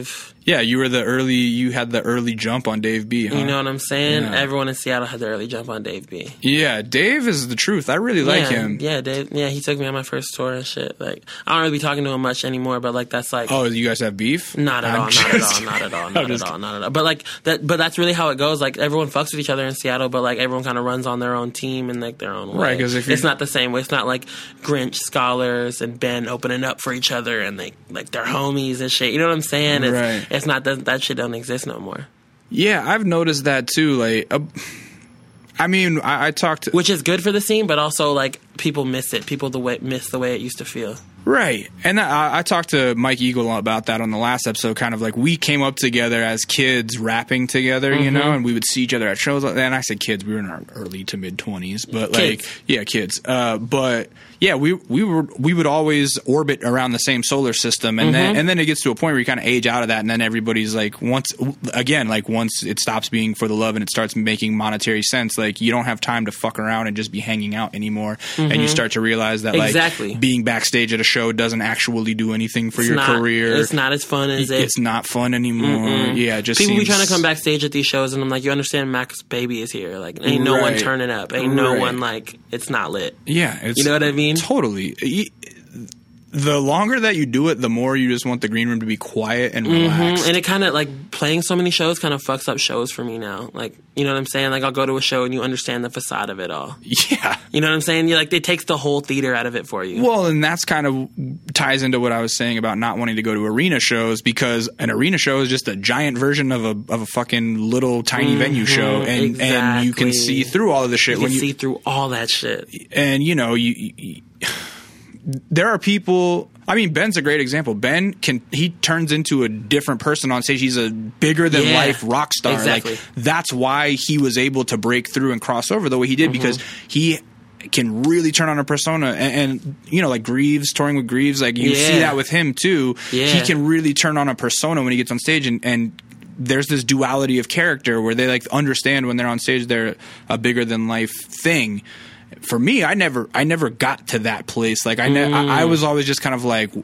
[SPEAKER 1] Yeah, you were the early. You had the early jump on Dave B. Huh?
[SPEAKER 2] You know what I'm saying?
[SPEAKER 1] Yeah.
[SPEAKER 2] Everyone in Seattle had the early jump on Dave B.
[SPEAKER 1] Yeah, Dave is the truth. I really like
[SPEAKER 2] yeah,
[SPEAKER 1] him.
[SPEAKER 2] Yeah, Dave. Yeah, he took me on my first tour and shit. Like, I don't really be talking to him much anymore, but like that's like.
[SPEAKER 1] Oh, you guys have beef?
[SPEAKER 2] Not at
[SPEAKER 1] I'm
[SPEAKER 2] all. Not
[SPEAKER 1] just,
[SPEAKER 2] at all. Not at all. Not at all. Not at all. But like that. But that's really how it goes. Like everyone fucks with each other in Seattle, but like everyone kind of runs on their own team and like their own way.
[SPEAKER 1] Right? Because if
[SPEAKER 2] it's not the same way. It's not like Grinch, Scholars, and Ben opening up for each other and they like they're homies and shit. You know what I'm saying? It's,
[SPEAKER 1] right.
[SPEAKER 2] It's not that that shit don't exist no more.
[SPEAKER 1] Yeah, I've noticed that too. Like, uh, I mean, I, I talked, to,
[SPEAKER 2] which is good for the scene, but also like people miss it. People the way miss the way it used to feel.
[SPEAKER 1] Right. And I, I talked to Mike Eagle about that on the last episode. Kind of like we came up together as kids rapping together, you mm-hmm. know, and we would see each other at shows. And I said kids, we were in our early to mid twenties, but like,
[SPEAKER 2] kids.
[SPEAKER 1] yeah, kids. Uh, but yeah, we we were we would always orbit around the same solar system, and mm-hmm. then and then it gets to a point where you kind of age out of that, and then everybody's like, once again, like once it stops being for the love and it starts making monetary sense, like you don't have time to fuck around and just be hanging out anymore, mm-hmm. and you start to realize that
[SPEAKER 2] exactly.
[SPEAKER 1] like being backstage at a show doesn't actually do anything for
[SPEAKER 2] it's
[SPEAKER 1] your
[SPEAKER 2] not,
[SPEAKER 1] career.
[SPEAKER 2] It's not as fun as it.
[SPEAKER 1] It's not fun anymore. Mm-mm. Yeah, it just
[SPEAKER 2] people
[SPEAKER 1] seems...
[SPEAKER 2] be trying to come backstage at these shows, and I'm like, you understand, Max Baby is here. Like, ain't no
[SPEAKER 1] right.
[SPEAKER 2] one turning up. Ain't no
[SPEAKER 1] right.
[SPEAKER 2] one like it's not lit.
[SPEAKER 1] Yeah, it's,
[SPEAKER 2] you know what I mean.
[SPEAKER 1] Totally. The longer that you do it, the more you just want the green room to be quiet and relaxed.
[SPEAKER 2] Mm-hmm. And it kind of like playing so many shows kind of fucks up shows for me now. Like, you know what I'm saying? Like, I'll go to a show and you understand the facade of it all.
[SPEAKER 1] Yeah.
[SPEAKER 2] You know what I'm saying? You like it takes the whole theater out of it for you.
[SPEAKER 1] Well, and that's kind of ties into what I was saying about not wanting to go to arena shows, because an arena show is just a giant version of a of a fucking little tiny mm-hmm. venue show, and
[SPEAKER 2] exactly.
[SPEAKER 1] and you can see through all of the shit.
[SPEAKER 2] You can
[SPEAKER 1] when you
[SPEAKER 2] see through all that shit.
[SPEAKER 1] And you know you. you there are people. I mean, Ben's a great example. Ben can he turns into a different person on stage. He's a bigger than yeah, life rock star.
[SPEAKER 2] Exactly.
[SPEAKER 1] Like that's why he was able to break through and cross over the way he did, mm-hmm. because he can really turn on a persona. And, and you know, like Greaves, touring with Greaves, like you
[SPEAKER 2] yeah.
[SPEAKER 1] see that with him too.
[SPEAKER 2] Yeah.
[SPEAKER 1] He can really turn on a persona when he gets on stage, and, and there's this duality of character where they like understand when they're on stage they're a bigger than life thing. For me, I never, I never got to that place. Like I, ne- mm. I, I was always just kind of like,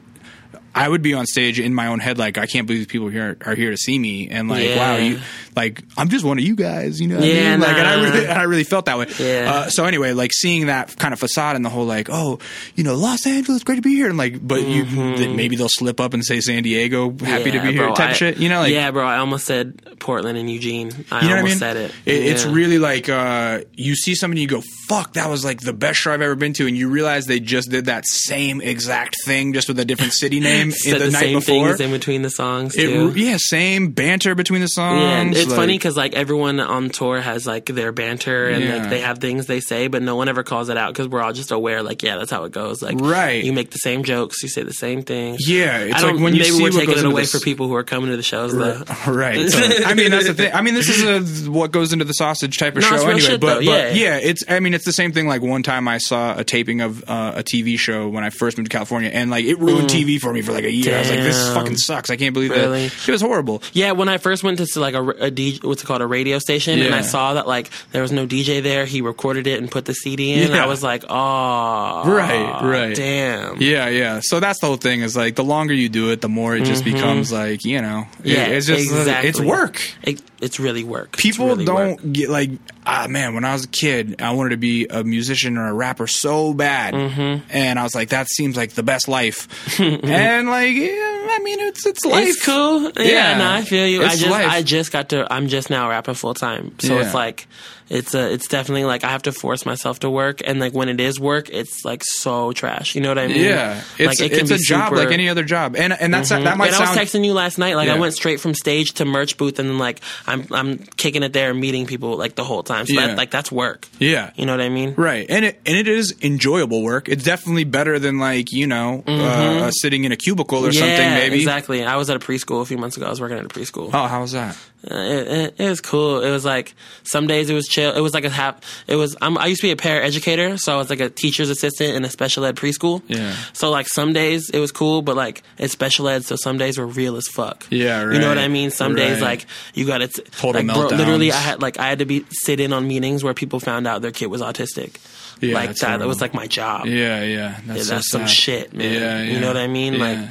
[SPEAKER 1] I would be on stage in my own head, like I can't believe these people here are here to see me, and like,
[SPEAKER 2] yeah.
[SPEAKER 1] wow, you, like I'm just one of you guys, you know? What
[SPEAKER 2] yeah,
[SPEAKER 1] I mean? Like,
[SPEAKER 2] nah.
[SPEAKER 1] and I really, and I really felt that way.
[SPEAKER 2] Yeah.
[SPEAKER 1] Uh, so anyway, like seeing that kind of facade and the whole like, oh, you know, Los Angeles, great to be here, and like, but mm-hmm. you maybe they'll slip up and say San Diego, happy
[SPEAKER 2] yeah,
[SPEAKER 1] to be
[SPEAKER 2] bro,
[SPEAKER 1] here, type
[SPEAKER 2] I,
[SPEAKER 1] shit, you know? Like,
[SPEAKER 2] yeah, bro, I almost said Portland and Eugene. I
[SPEAKER 1] you know
[SPEAKER 2] almost
[SPEAKER 1] what I mean?
[SPEAKER 2] said it.
[SPEAKER 1] it
[SPEAKER 2] yeah.
[SPEAKER 1] It's really like uh, you see somebody, you go, fuck, that was like the best show I've ever been to, and you realize they just did that same exact thing, just with a different city name in the,
[SPEAKER 2] the
[SPEAKER 1] night
[SPEAKER 2] same
[SPEAKER 1] before.
[SPEAKER 2] Things in between the songs too.
[SPEAKER 1] It, yeah, same banter between the songs.
[SPEAKER 2] Yeah, and it's
[SPEAKER 1] like,
[SPEAKER 2] funny because like everyone on tour has like their banter and
[SPEAKER 1] yeah.
[SPEAKER 2] like they have things they say, but no one ever calls it out because we're all just aware. Like, yeah, that's how it goes. Like,
[SPEAKER 1] right?
[SPEAKER 2] You make the same jokes, you say the same things.
[SPEAKER 1] Yeah, it's
[SPEAKER 2] I don't,
[SPEAKER 1] like when you
[SPEAKER 2] maybe
[SPEAKER 1] see
[SPEAKER 2] we're
[SPEAKER 1] what
[SPEAKER 2] taking
[SPEAKER 1] goes
[SPEAKER 2] it away
[SPEAKER 1] this,
[SPEAKER 2] for people who are coming to the shows. Though.
[SPEAKER 1] Right. So, I mean, that's the thing. I mean, this is a what goes into the sausage type of
[SPEAKER 2] no,
[SPEAKER 1] show
[SPEAKER 2] it's real
[SPEAKER 1] anyway.
[SPEAKER 2] shit,
[SPEAKER 1] but,
[SPEAKER 2] though. Yeah.
[SPEAKER 1] but yeah, it's. I mean, it's the same thing. Like one time I saw a taping of uh, a T V show when I first moved to California, and like it ruined
[SPEAKER 2] mm.
[SPEAKER 1] T V for me for like a year.
[SPEAKER 2] Damn.
[SPEAKER 1] I was like, this fucking sucks. I can't believe
[SPEAKER 2] really?
[SPEAKER 1] that. It was horrible.
[SPEAKER 2] Yeah, when I first went to like a, a D J, what's it called, a radio station,
[SPEAKER 1] yeah.
[SPEAKER 2] and I saw that like there was no D J there. He recorded it and put the C D in.
[SPEAKER 1] Yeah.
[SPEAKER 2] I was like, oh,
[SPEAKER 1] right, right,
[SPEAKER 2] damn.
[SPEAKER 1] Yeah, yeah. So that's the whole thing. Is like the longer you do it, the more it just mm-hmm. becomes like you know,
[SPEAKER 2] yeah,
[SPEAKER 1] it, it's just
[SPEAKER 2] exactly.
[SPEAKER 1] it's work.
[SPEAKER 2] It, it's really work.
[SPEAKER 1] People
[SPEAKER 2] really
[SPEAKER 1] don't
[SPEAKER 2] work.
[SPEAKER 1] get like ah man. When I was a kid, I wanted to be a musician or a rapper so bad,
[SPEAKER 2] mm-hmm.
[SPEAKER 1] and I was like, that seems like the best life. And like, yeah, I mean, it's it's life.
[SPEAKER 2] It's cool. Yeah,
[SPEAKER 1] yeah
[SPEAKER 2] no, I feel you.
[SPEAKER 1] It's
[SPEAKER 2] I just
[SPEAKER 1] life.
[SPEAKER 2] I just got to. I'm just now rapping full time, so
[SPEAKER 1] yeah.
[SPEAKER 2] it's like. It's a, it's definitely like I have to force myself to work, and like when it is work, it's like so trash. You know what I mean?
[SPEAKER 1] Yeah, it's
[SPEAKER 2] like, it
[SPEAKER 1] it's a job
[SPEAKER 2] super,
[SPEAKER 1] like any other job, and and that's
[SPEAKER 2] mm-hmm.
[SPEAKER 1] that might
[SPEAKER 2] and
[SPEAKER 1] sound.
[SPEAKER 2] I was texting you last night. Like
[SPEAKER 1] yeah.
[SPEAKER 2] I went straight from stage to merch booth, and then like I'm I'm kicking it there and meeting people like the whole time. So
[SPEAKER 1] yeah.
[SPEAKER 2] that, like that's work.
[SPEAKER 1] Yeah,
[SPEAKER 2] you know what I mean?
[SPEAKER 1] Right, and it and it is enjoyable work. It's definitely better than like you know mm-hmm. uh, sitting in a cubicle or
[SPEAKER 2] yeah,
[SPEAKER 1] something. Maybe
[SPEAKER 2] exactly. I was at a preschool a few months ago. I was working at a preschool.
[SPEAKER 1] Oh, how was that?
[SPEAKER 2] Uh, it, it, it was cool. It was like some days it was chill. It was like a half. It was. I'm, I used to be a paraeducator, so I was like a teacher's assistant in a special ed preschool.
[SPEAKER 1] Yeah.
[SPEAKER 2] So like some days it was cool, but like it's special ed, so some days were real as fuck.
[SPEAKER 1] Yeah, right.
[SPEAKER 2] You know what I mean? Some
[SPEAKER 1] right.
[SPEAKER 2] days like you got to
[SPEAKER 1] total
[SPEAKER 2] like,
[SPEAKER 1] meltdowns.
[SPEAKER 2] Bro, literally, I had like I had to be sit in on meetings where people found out their kid was autistic.
[SPEAKER 1] Yeah,
[SPEAKER 2] like that. That was like my job.
[SPEAKER 1] Yeah, yeah. That's,
[SPEAKER 2] yeah, that's
[SPEAKER 1] so
[SPEAKER 2] some
[SPEAKER 1] sad.
[SPEAKER 2] shit, man.
[SPEAKER 1] Yeah, yeah.
[SPEAKER 2] You know what I mean?
[SPEAKER 1] Yeah.
[SPEAKER 2] Like.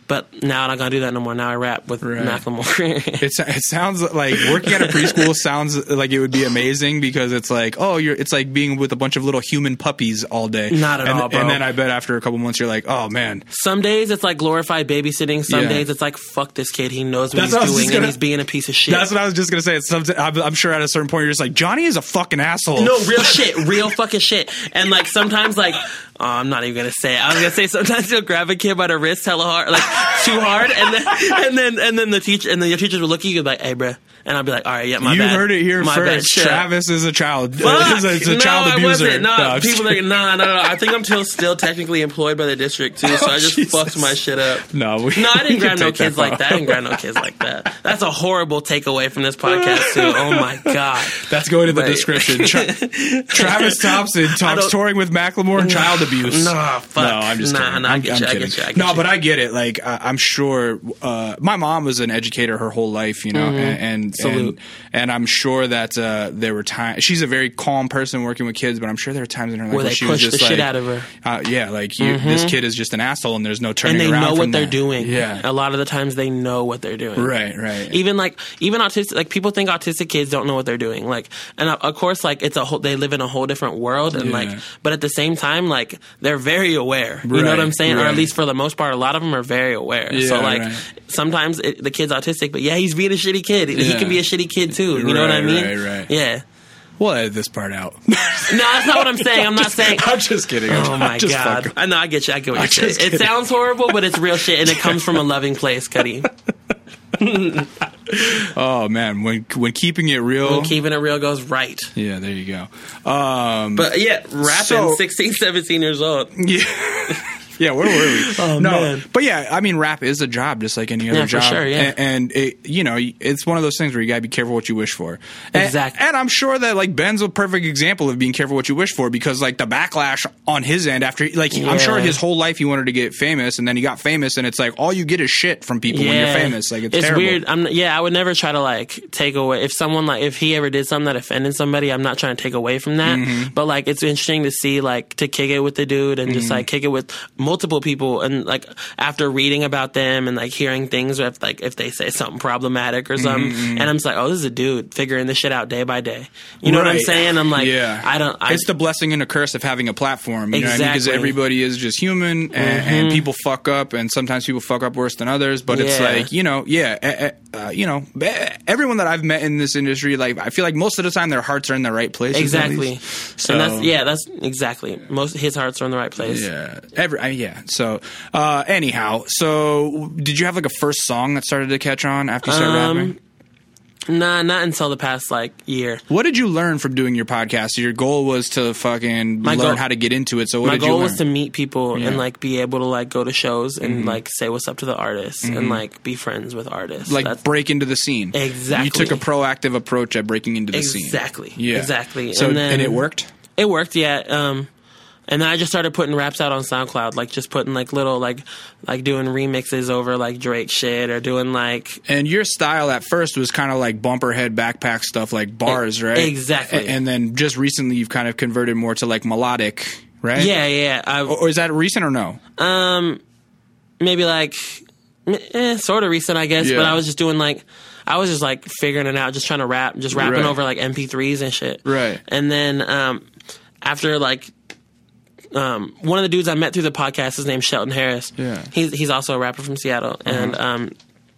[SPEAKER 2] But now I'm not gonna do that no more. Now I rap with
[SPEAKER 1] Right.
[SPEAKER 2] Macklemore.
[SPEAKER 1] It's, it sounds like working at a preschool sounds like it would be amazing because it's like, oh, you're. It's like being with a bunch of little human puppies all day.
[SPEAKER 2] Not at
[SPEAKER 1] and,
[SPEAKER 2] all, bro.
[SPEAKER 1] And then I bet after a couple months you're like, oh man.
[SPEAKER 2] Some days it's like glorified babysitting. Some
[SPEAKER 1] Yeah.
[SPEAKER 2] days it's like, fuck this kid. He knows what
[SPEAKER 1] That's what I was
[SPEAKER 2] he's
[SPEAKER 1] just
[SPEAKER 2] doing
[SPEAKER 1] gonna-
[SPEAKER 2] and he's being a piece of shit.
[SPEAKER 1] That's what I was just gonna say. It's some, I'm, I'm sure at a certain point you're just like, Johnny is a fucking asshole.
[SPEAKER 2] No, real shit, real fucking shit. And like sometimes, like, oh, I'm not even gonna say it. I was gonna say sometimes you'll grab a kid by the wrist hella hard, like too hard, and then and then and then the teacher and then your teachers will look at you like, hey, bruh. And I'll be like, all right, yeah, my
[SPEAKER 1] you
[SPEAKER 2] bad.
[SPEAKER 1] heard it here
[SPEAKER 2] my
[SPEAKER 1] first.
[SPEAKER 2] Bad,
[SPEAKER 1] Travis is a child.
[SPEAKER 2] Fuck.
[SPEAKER 1] Is a, is a
[SPEAKER 2] no,
[SPEAKER 1] child
[SPEAKER 2] I
[SPEAKER 1] abuser.
[SPEAKER 2] wasn't. No,
[SPEAKER 1] No, I'm just
[SPEAKER 2] people are like, nah, no, no, no. I think I'm still still technically employed by the district too, so
[SPEAKER 1] Oh,
[SPEAKER 2] I just
[SPEAKER 1] Jesus.
[SPEAKER 2] fucked my shit up.
[SPEAKER 1] No, we,
[SPEAKER 2] No, I
[SPEAKER 1] we
[SPEAKER 2] didn't
[SPEAKER 1] can
[SPEAKER 2] grab no
[SPEAKER 1] take that
[SPEAKER 2] kids like
[SPEAKER 1] far.
[SPEAKER 2] that. I didn't grab no kids like that. That's a horrible takeaway from this podcast too. Oh my god.
[SPEAKER 1] That's going to the
[SPEAKER 2] But-
[SPEAKER 1] description. Tra- Travis Thompson talks
[SPEAKER 2] don't-
[SPEAKER 1] touring with Macklemore and child abuse.
[SPEAKER 2] Nah, fuck.
[SPEAKER 1] No, I'm just
[SPEAKER 2] Nah,
[SPEAKER 1] kidding.
[SPEAKER 2] nah, I
[SPEAKER 1] I'm,
[SPEAKER 2] get
[SPEAKER 1] I'm
[SPEAKER 2] you, I
[SPEAKER 1] kidding.
[SPEAKER 2] get you, I get
[SPEAKER 1] no,
[SPEAKER 2] you.
[SPEAKER 1] but I get it. Like I, I'm sure uh, my mom was an educator her whole life, you know, and and,
[SPEAKER 2] Mm-hmm. Salute.
[SPEAKER 1] and and I'm sure that uh, there were times. She's a very calm person working with kids, but I'm sure there were times in her life
[SPEAKER 2] Where
[SPEAKER 1] where,
[SPEAKER 2] they
[SPEAKER 1] she was
[SPEAKER 2] push the
[SPEAKER 1] just
[SPEAKER 2] shit
[SPEAKER 1] like,
[SPEAKER 2] out of her.
[SPEAKER 1] Uh, yeah, like you, this kid is just an asshole, and there's no turning
[SPEAKER 2] And they
[SPEAKER 1] around
[SPEAKER 2] know
[SPEAKER 1] from
[SPEAKER 2] what they're
[SPEAKER 1] that.
[SPEAKER 2] doing.
[SPEAKER 1] Yeah,
[SPEAKER 2] A lot of the times they know what they're doing.
[SPEAKER 1] right, right.
[SPEAKER 2] Even like even autistic like people think autistic kids don't know what they're doing. Like and uh, of course like it's a whole they live in a whole different world and
[SPEAKER 1] Yeah.
[SPEAKER 2] like but at the same time like they're very aware. You know
[SPEAKER 1] Right,
[SPEAKER 2] what I'm saying? Or
[SPEAKER 1] right.
[SPEAKER 2] at least for the most part a lot of them are very aware.
[SPEAKER 1] Yeah,
[SPEAKER 2] so like
[SPEAKER 1] right.
[SPEAKER 2] sometimes it, the kid's autistic but yeah, he's being a shitty kid. He
[SPEAKER 1] Yeah.
[SPEAKER 2] can be a shitty kid too. You know what I
[SPEAKER 1] Right,
[SPEAKER 2] mean?
[SPEAKER 1] right, right.
[SPEAKER 2] Yeah.
[SPEAKER 1] We'll edit this part out.
[SPEAKER 2] No, that's not what I'm saying. I'm not saying
[SPEAKER 1] I'm just kidding. I'm
[SPEAKER 2] Oh my
[SPEAKER 1] just
[SPEAKER 2] god!
[SPEAKER 1] fucking-
[SPEAKER 2] I know. I get you. I get what
[SPEAKER 1] I'm
[SPEAKER 2] you're saying.
[SPEAKER 1] just
[SPEAKER 2] It
[SPEAKER 1] kidding.
[SPEAKER 2] sounds horrible, but it's real shit, and it comes from a loving place, Cuddy.
[SPEAKER 1] Oh man, when when keeping it real.
[SPEAKER 2] Keeping it real goes right.
[SPEAKER 1] Yeah, there you go. Um,
[SPEAKER 2] But yeah, rapping,
[SPEAKER 1] So-
[SPEAKER 2] sixteen, seventeen years old.
[SPEAKER 1] yeah. Yeah, where were we?
[SPEAKER 2] Oh,
[SPEAKER 1] no,
[SPEAKER 2] man.
[SPEAKER 1] but yeah, I mean, rap is a job, just like any other
[SPEAKER 2] Yeah, for
[SPEAKER 1] job.
[SPEAKER 2] sure, yeah.
[SPEAKER 1] and, and it, you know, it's one of those things where you gotta be careful what you wish for. And-
[SPEAKER 2] Exactly.
[SPEAKER 1] And, I'm sure that like Ben's a perfect example of being careful what you wish for because like the backlash on his end after, like, I'm sure
[SPEAKER 2] Yeah.
[SPEAKER 1] his whole life he wanted to get famous, and then he got famous, and it's like all you get is shit from people when you're famous. Like it's, terrible.
[SPEAKER 2] weird. I'm yeah. I would never try to like take away if someone like if he ever did something that offended somebody. I'm not trying to take away from that.
[SPEAKER 1] Mm-hmm.
[SPEAKER 2] But like it's interesting to see like to kick it with the dude and just like kick it with multiple people and like after reading about them and like hearing things or if like if they say something problematic or something
[SPEAKER 1] Mm-hmm.
[SPEAKER 2] and I'm just like, oh, this is a dude figuring this shit out day by day. You know what I'm
[SPEAKER 1] Right.
[SPEAKER 2] saying? I'm like,
[SPEAKER 1] yeah.
[SPEAKER 2] I don't. I,
[SPEAKER 1] it's the blessing and the curse of having a platform. You know what I mean? Because
[SPEAKER 2] Exactly.
[SPEAKER 1] everybody is just human, and, and people fuck up, and sometimes people fuck up worse than others. But it's
[SPEAKER 2] Yeah.
[SPEAKER 1] like, you know, yeah, eh, eh, uh, you know, eh, everyone that I've met in this industry, like I feel like most of the time their hearts are in the right places. at
[SPEAKER 2] Exactly.
[SPEAKER 1] least. So
[SPEAKER 2] and that's yeah, that's exactly. Most his hearts are in the right place.
[SPEAKER 1] yeah, every I mean, yeah. So uh, anyhow, so did you have like a first song that started to catch on after you started
[SPEAKER 2] Um,
[SPEAKER 1] rapping?
[SPEAKER 2] Nah, not until the past like year.
[SPEAKER 1] What did you learn from doing your podcast? Your goal was to fucking
[SPEAKER 2] My
[SPEAKER 1] learn
[SPEAKER 2] goal-
[SPEAKER 1] how to get into it. So what
[SPEAKER 2] My
[SPEAKER 1] did you
[SPEAKER 2] goal
[SPEAKER 1] learn?
[SPEAKER 2] was to meet people
[SPEAKER 1] Yeah.
[SPEAKER 2] and like be able to like go to shows and like say what's up to the artists and like be friends with artists.
[SPEAKER 1] like
[SPEAKER 2] That's-
[SPEAKER 1] break into the scene.
[SPEAKER 2] Exactly.
[SPEAKER 1] You took a proactive approach at breaking into the scene.
[SPEAKER 2] Exactly.
[SPEAKER 1] Yeah.
[SPEAKER 2] Exactly.
[SPEAKER 1] So
[SPEAKER 2] And then-
[SPEAKER 1] it worked.
[SPEAKER 2] It worked, yeah. Um, and then I just started putting raps out on SoundCloud, like just putting like little like like doing remixes over like Drake shit or doing like
[SPEAKER 1] And your style at first was kind of like bumper head backpack stuff, like bars, right?
[SPEAKER 2] exactly.
[SPEAKER 1] A- And then just recently you've kind of converted more to like melodic, right?
[SPEAKER 2] yeah, yeah. I,
[SPEAKER 1] Or or is that recent or no?
[SPEAKER 2] Um, maybe like, eh, sort of recent, I guess.
[SPEAKER 1] Yeah.
[SPEAKER 2] But I was just doing like, I was just like figuring it out, just trying to rap, just rapping
[SPEAKER 1] Right.
[SPEAKER 2] over like M P threes and shit.
[SPEAKER 1] Right.
[SPEAKER 2] And then um, after like. Um, one of the dudes I met through the podcast, his name's Shelton Harris.
[SPEAKER 1] Yeah.
[SPEAKER 2] He's he's also a rapper from Seattle, and um,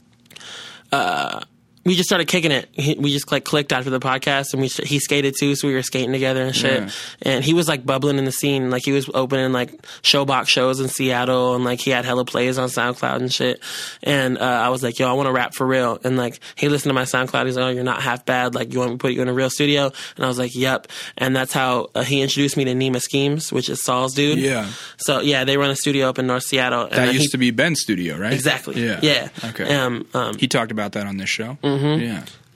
[SPEAKER 2] uh, we just started kicking it. He, we just like clicked after the podcast, and we he skated too, so we were skating together and shit.
[SPEAKER 1] Yeah.
[SPEAKER 2] And he was like bubbling in the scene, like he was opening like showbox shows in Seattle, and like he had hella plays on SoundCloud and shit. And uh, I was like, yo, I want to rap for real. And like he listened to my SoundCloud. He's like, oh, you're not half bad. Like you want me to put you in a real studio? And I was like, yep. And that's how uh, he introduced me to Nima Schemes, which is Saul's dude.
[SPEAKER 1] Yeah.
[SPEAKER 2] So yeah, they run a studio up in North Seattle. And
[SPEAKER 1] That
[SPEAKER 2] then
[SPEAKER 1] used
[SPEAKER 2] he,
[SPEAKER 1] to be Ben's studio, right?
[SPEAKER 2] exactly.
[SPEAKER 1] Yeah.
[SPEAKER 2] Yeah.
[SPEAKER 1] Okay.
[SPEAKER 2] Um, um,
[SPEAKER 1] He talked about that on this show. Mm-hmm. Yeah.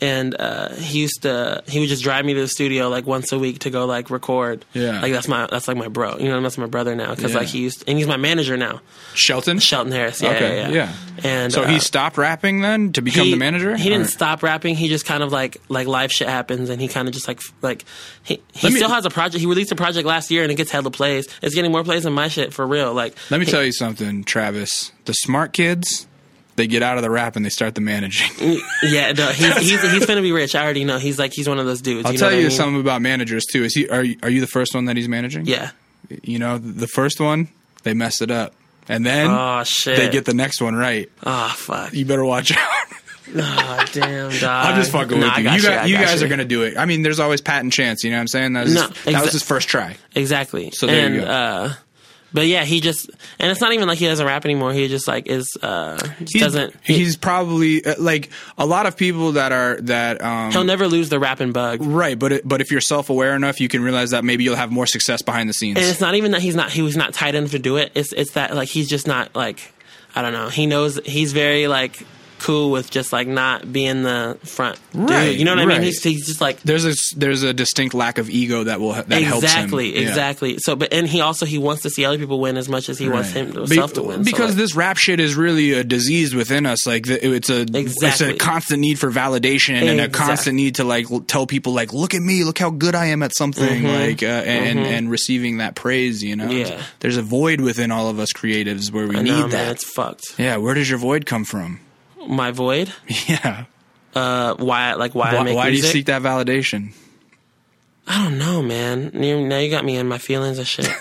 [SPEAKER 2] and uh, he used to he would just drive me to the studio like once a week to go like record.
[SPEAKER 1] Yeah.
[SPEAKER 2] Like that's my that's like my bro. You know, that's my brother now because
[SPEAKER 1] Yeah.
[SPEAKER 2] like he used and he's my manager now.
[SPEAKER 1] Shelton?
[SPEAKER 2] Shelton Harris. Yeah,
[SPEAKER 1] Okay,
[SPEAKER 2] yeah,
[SPEAKER 1] yeah.
[SPEAKER 2] yeah. And
[SPEAKER 1] So
[SPEAKER 2] uh,
[SPEAKER 1] he stopped rapping then to become
[SPEAKER 2] he,
[SPEAKER 1] the manager?
[SPEAKER 2] He didn't
[SPEAKER 1] Or-
[SPEAKER 2] stop rapping. He just kind of like like live shit happens, and he kind of just like f- like he he
[SPEAKER 1] Let me-
[SPEAKER 2] still has a project. He released a project last year, and it gets hella plays. It's getting more plays than my shit for real. Like
[SPEAKER 1] Let me
[SPEAKER 2] he-
[SPEAKER 1] tell you something, Travis. The smart kids, they get out of the rap and they start the managing.
[SPEAKER 2] Yeah, no, he's he's he's gonna be rich. I already know. He's like he's one of those dudes.
[SPEAKER 1] I'll
[SPEAKER 2] you know
[SPEAKER 1] tell
[SPEAKER 2] what
[SPEAKER 1] you
[SPEAKER 2] I mean?
[SPEAKER 1] something about managers too. Is he? Are you, are you the first one that he's managing?
[SPEAKER 2] Yeah.
[SPEAKER 1] You know, the first one they mess it up, and then
[SPEAKER 2] Oh shit.
[SPEAKER 1] they get the next one right.
[SPEAKER 2] Oh fuck.
[SPEAKER 1] You better watch out.
[SPEAKER 2] Oh damn, dog.
[SPEAKER 1] I'm just fucking
[SPEAKER 2] Nah,
[SPEAKER 1] with
[SPEAKER 2] I
[SPEAKER 1] you.
[SPEAKER 2] got
[SPEAKER 1] You,
[SPEAKER 2] you,
[SPEAKER 1] guys,
[SPEAKER 2] I
[SPEAKER 1] you
[SPEAKER 2] got
[SPEAKER 1] guys
[SPEAKER 2] you.
[SPEAKER 1] are gonna do it. I mean, there's always pat and chance. You know what I'm saying? That was,
[SPEAKER 2] No,
[SPEAKER 1] his, that
[SPEAKER 2] exa-
[SPEAKER 1] was his first try.
[SPEAKER 2] Exactly.
[SPEAKER 1] So there
[SPEAKER 2] and,
[SPEAKER 1] you go.
[SPEAKER 2] Uh, but yeah, he just and it's not even like he doesn't rap anymore. He just like is uh just
[SPEAKER 1] He's,
[SPEAKER 2] doesn't. He,
[SPEAKER 1] he's probably uh, like a lot of people that are that. Um,
[SPEAKER 2] he'll never lose the rapping bug.
[SPEAKER 1] Right, but it, but if you're self aware enough, you can realize that maybe you'll have more success behind the scenes.
[SPEAKER 2] And it's not even that he's not he was not tight enough to do it. It's it's that like he's just not like I don't know. He knows he's very like cool with just like not being the front
[SPEAKER 1] Right,
[SPEAKER 2] dude. You know what I
[SPEAKER 1] right.
[SPEAKER 2] mean? He's he's just like
[SPEAKER 1] there's a there's a distinct lack of ego that will that helps him.
[SPEAKER 2] exactly,
[SPEAKER 1] Yeah.
[SPEAKER 2] exactly. So, but and he also he wants to see other people win as much as he wants
[SPEAKER 1] Right.
[SPEAKER 2] him
[SPEAKER 1] Be-
[SPEAKER 2] himself to win. So,
[SPEAKER 1] Because
[SPEAKER 2] like,
[SPEAKER 1] this rap shit is really a disease within us. Like the, it's a it's a
[SPEAKER 2] Exactly.
[SPEAKER 1] constant need for validation and a
[SPEAKER 2] Exactly.
[SPEAKER 1] constant need to like l- tell people like, look at me, look how good I am at something, like uh, and
[SPEAKER 2] Mhm.
[SPEAKER 1] and receiving that praise. You know,
[SPEAKER 2] Yeah.
[SPEAKER 1] There's a void within all of us creatives where we
[SPEAKER 2] I
[SPEAKER 1] need
[SPEAKER 2] know,
[SPEAKER 1] that.
[SPEAKER 2] man, it's fucked.
[SPEAKER 1] Yeah, where does your void come from?
[SPEAKER 2] My void.
[SPEAKER 1] Yeah,
[SPEAKER 2] Uh, why like why, I
[SPEAKER 1] why,
[SPEAKER 2] make
[SPEAKER 1] why do you
[SPEAKER 2] music?
[SPEAKER 1] seek that validation?
[SPEAKER 2] I don't know, man. You, now you got me in my feelings and shit.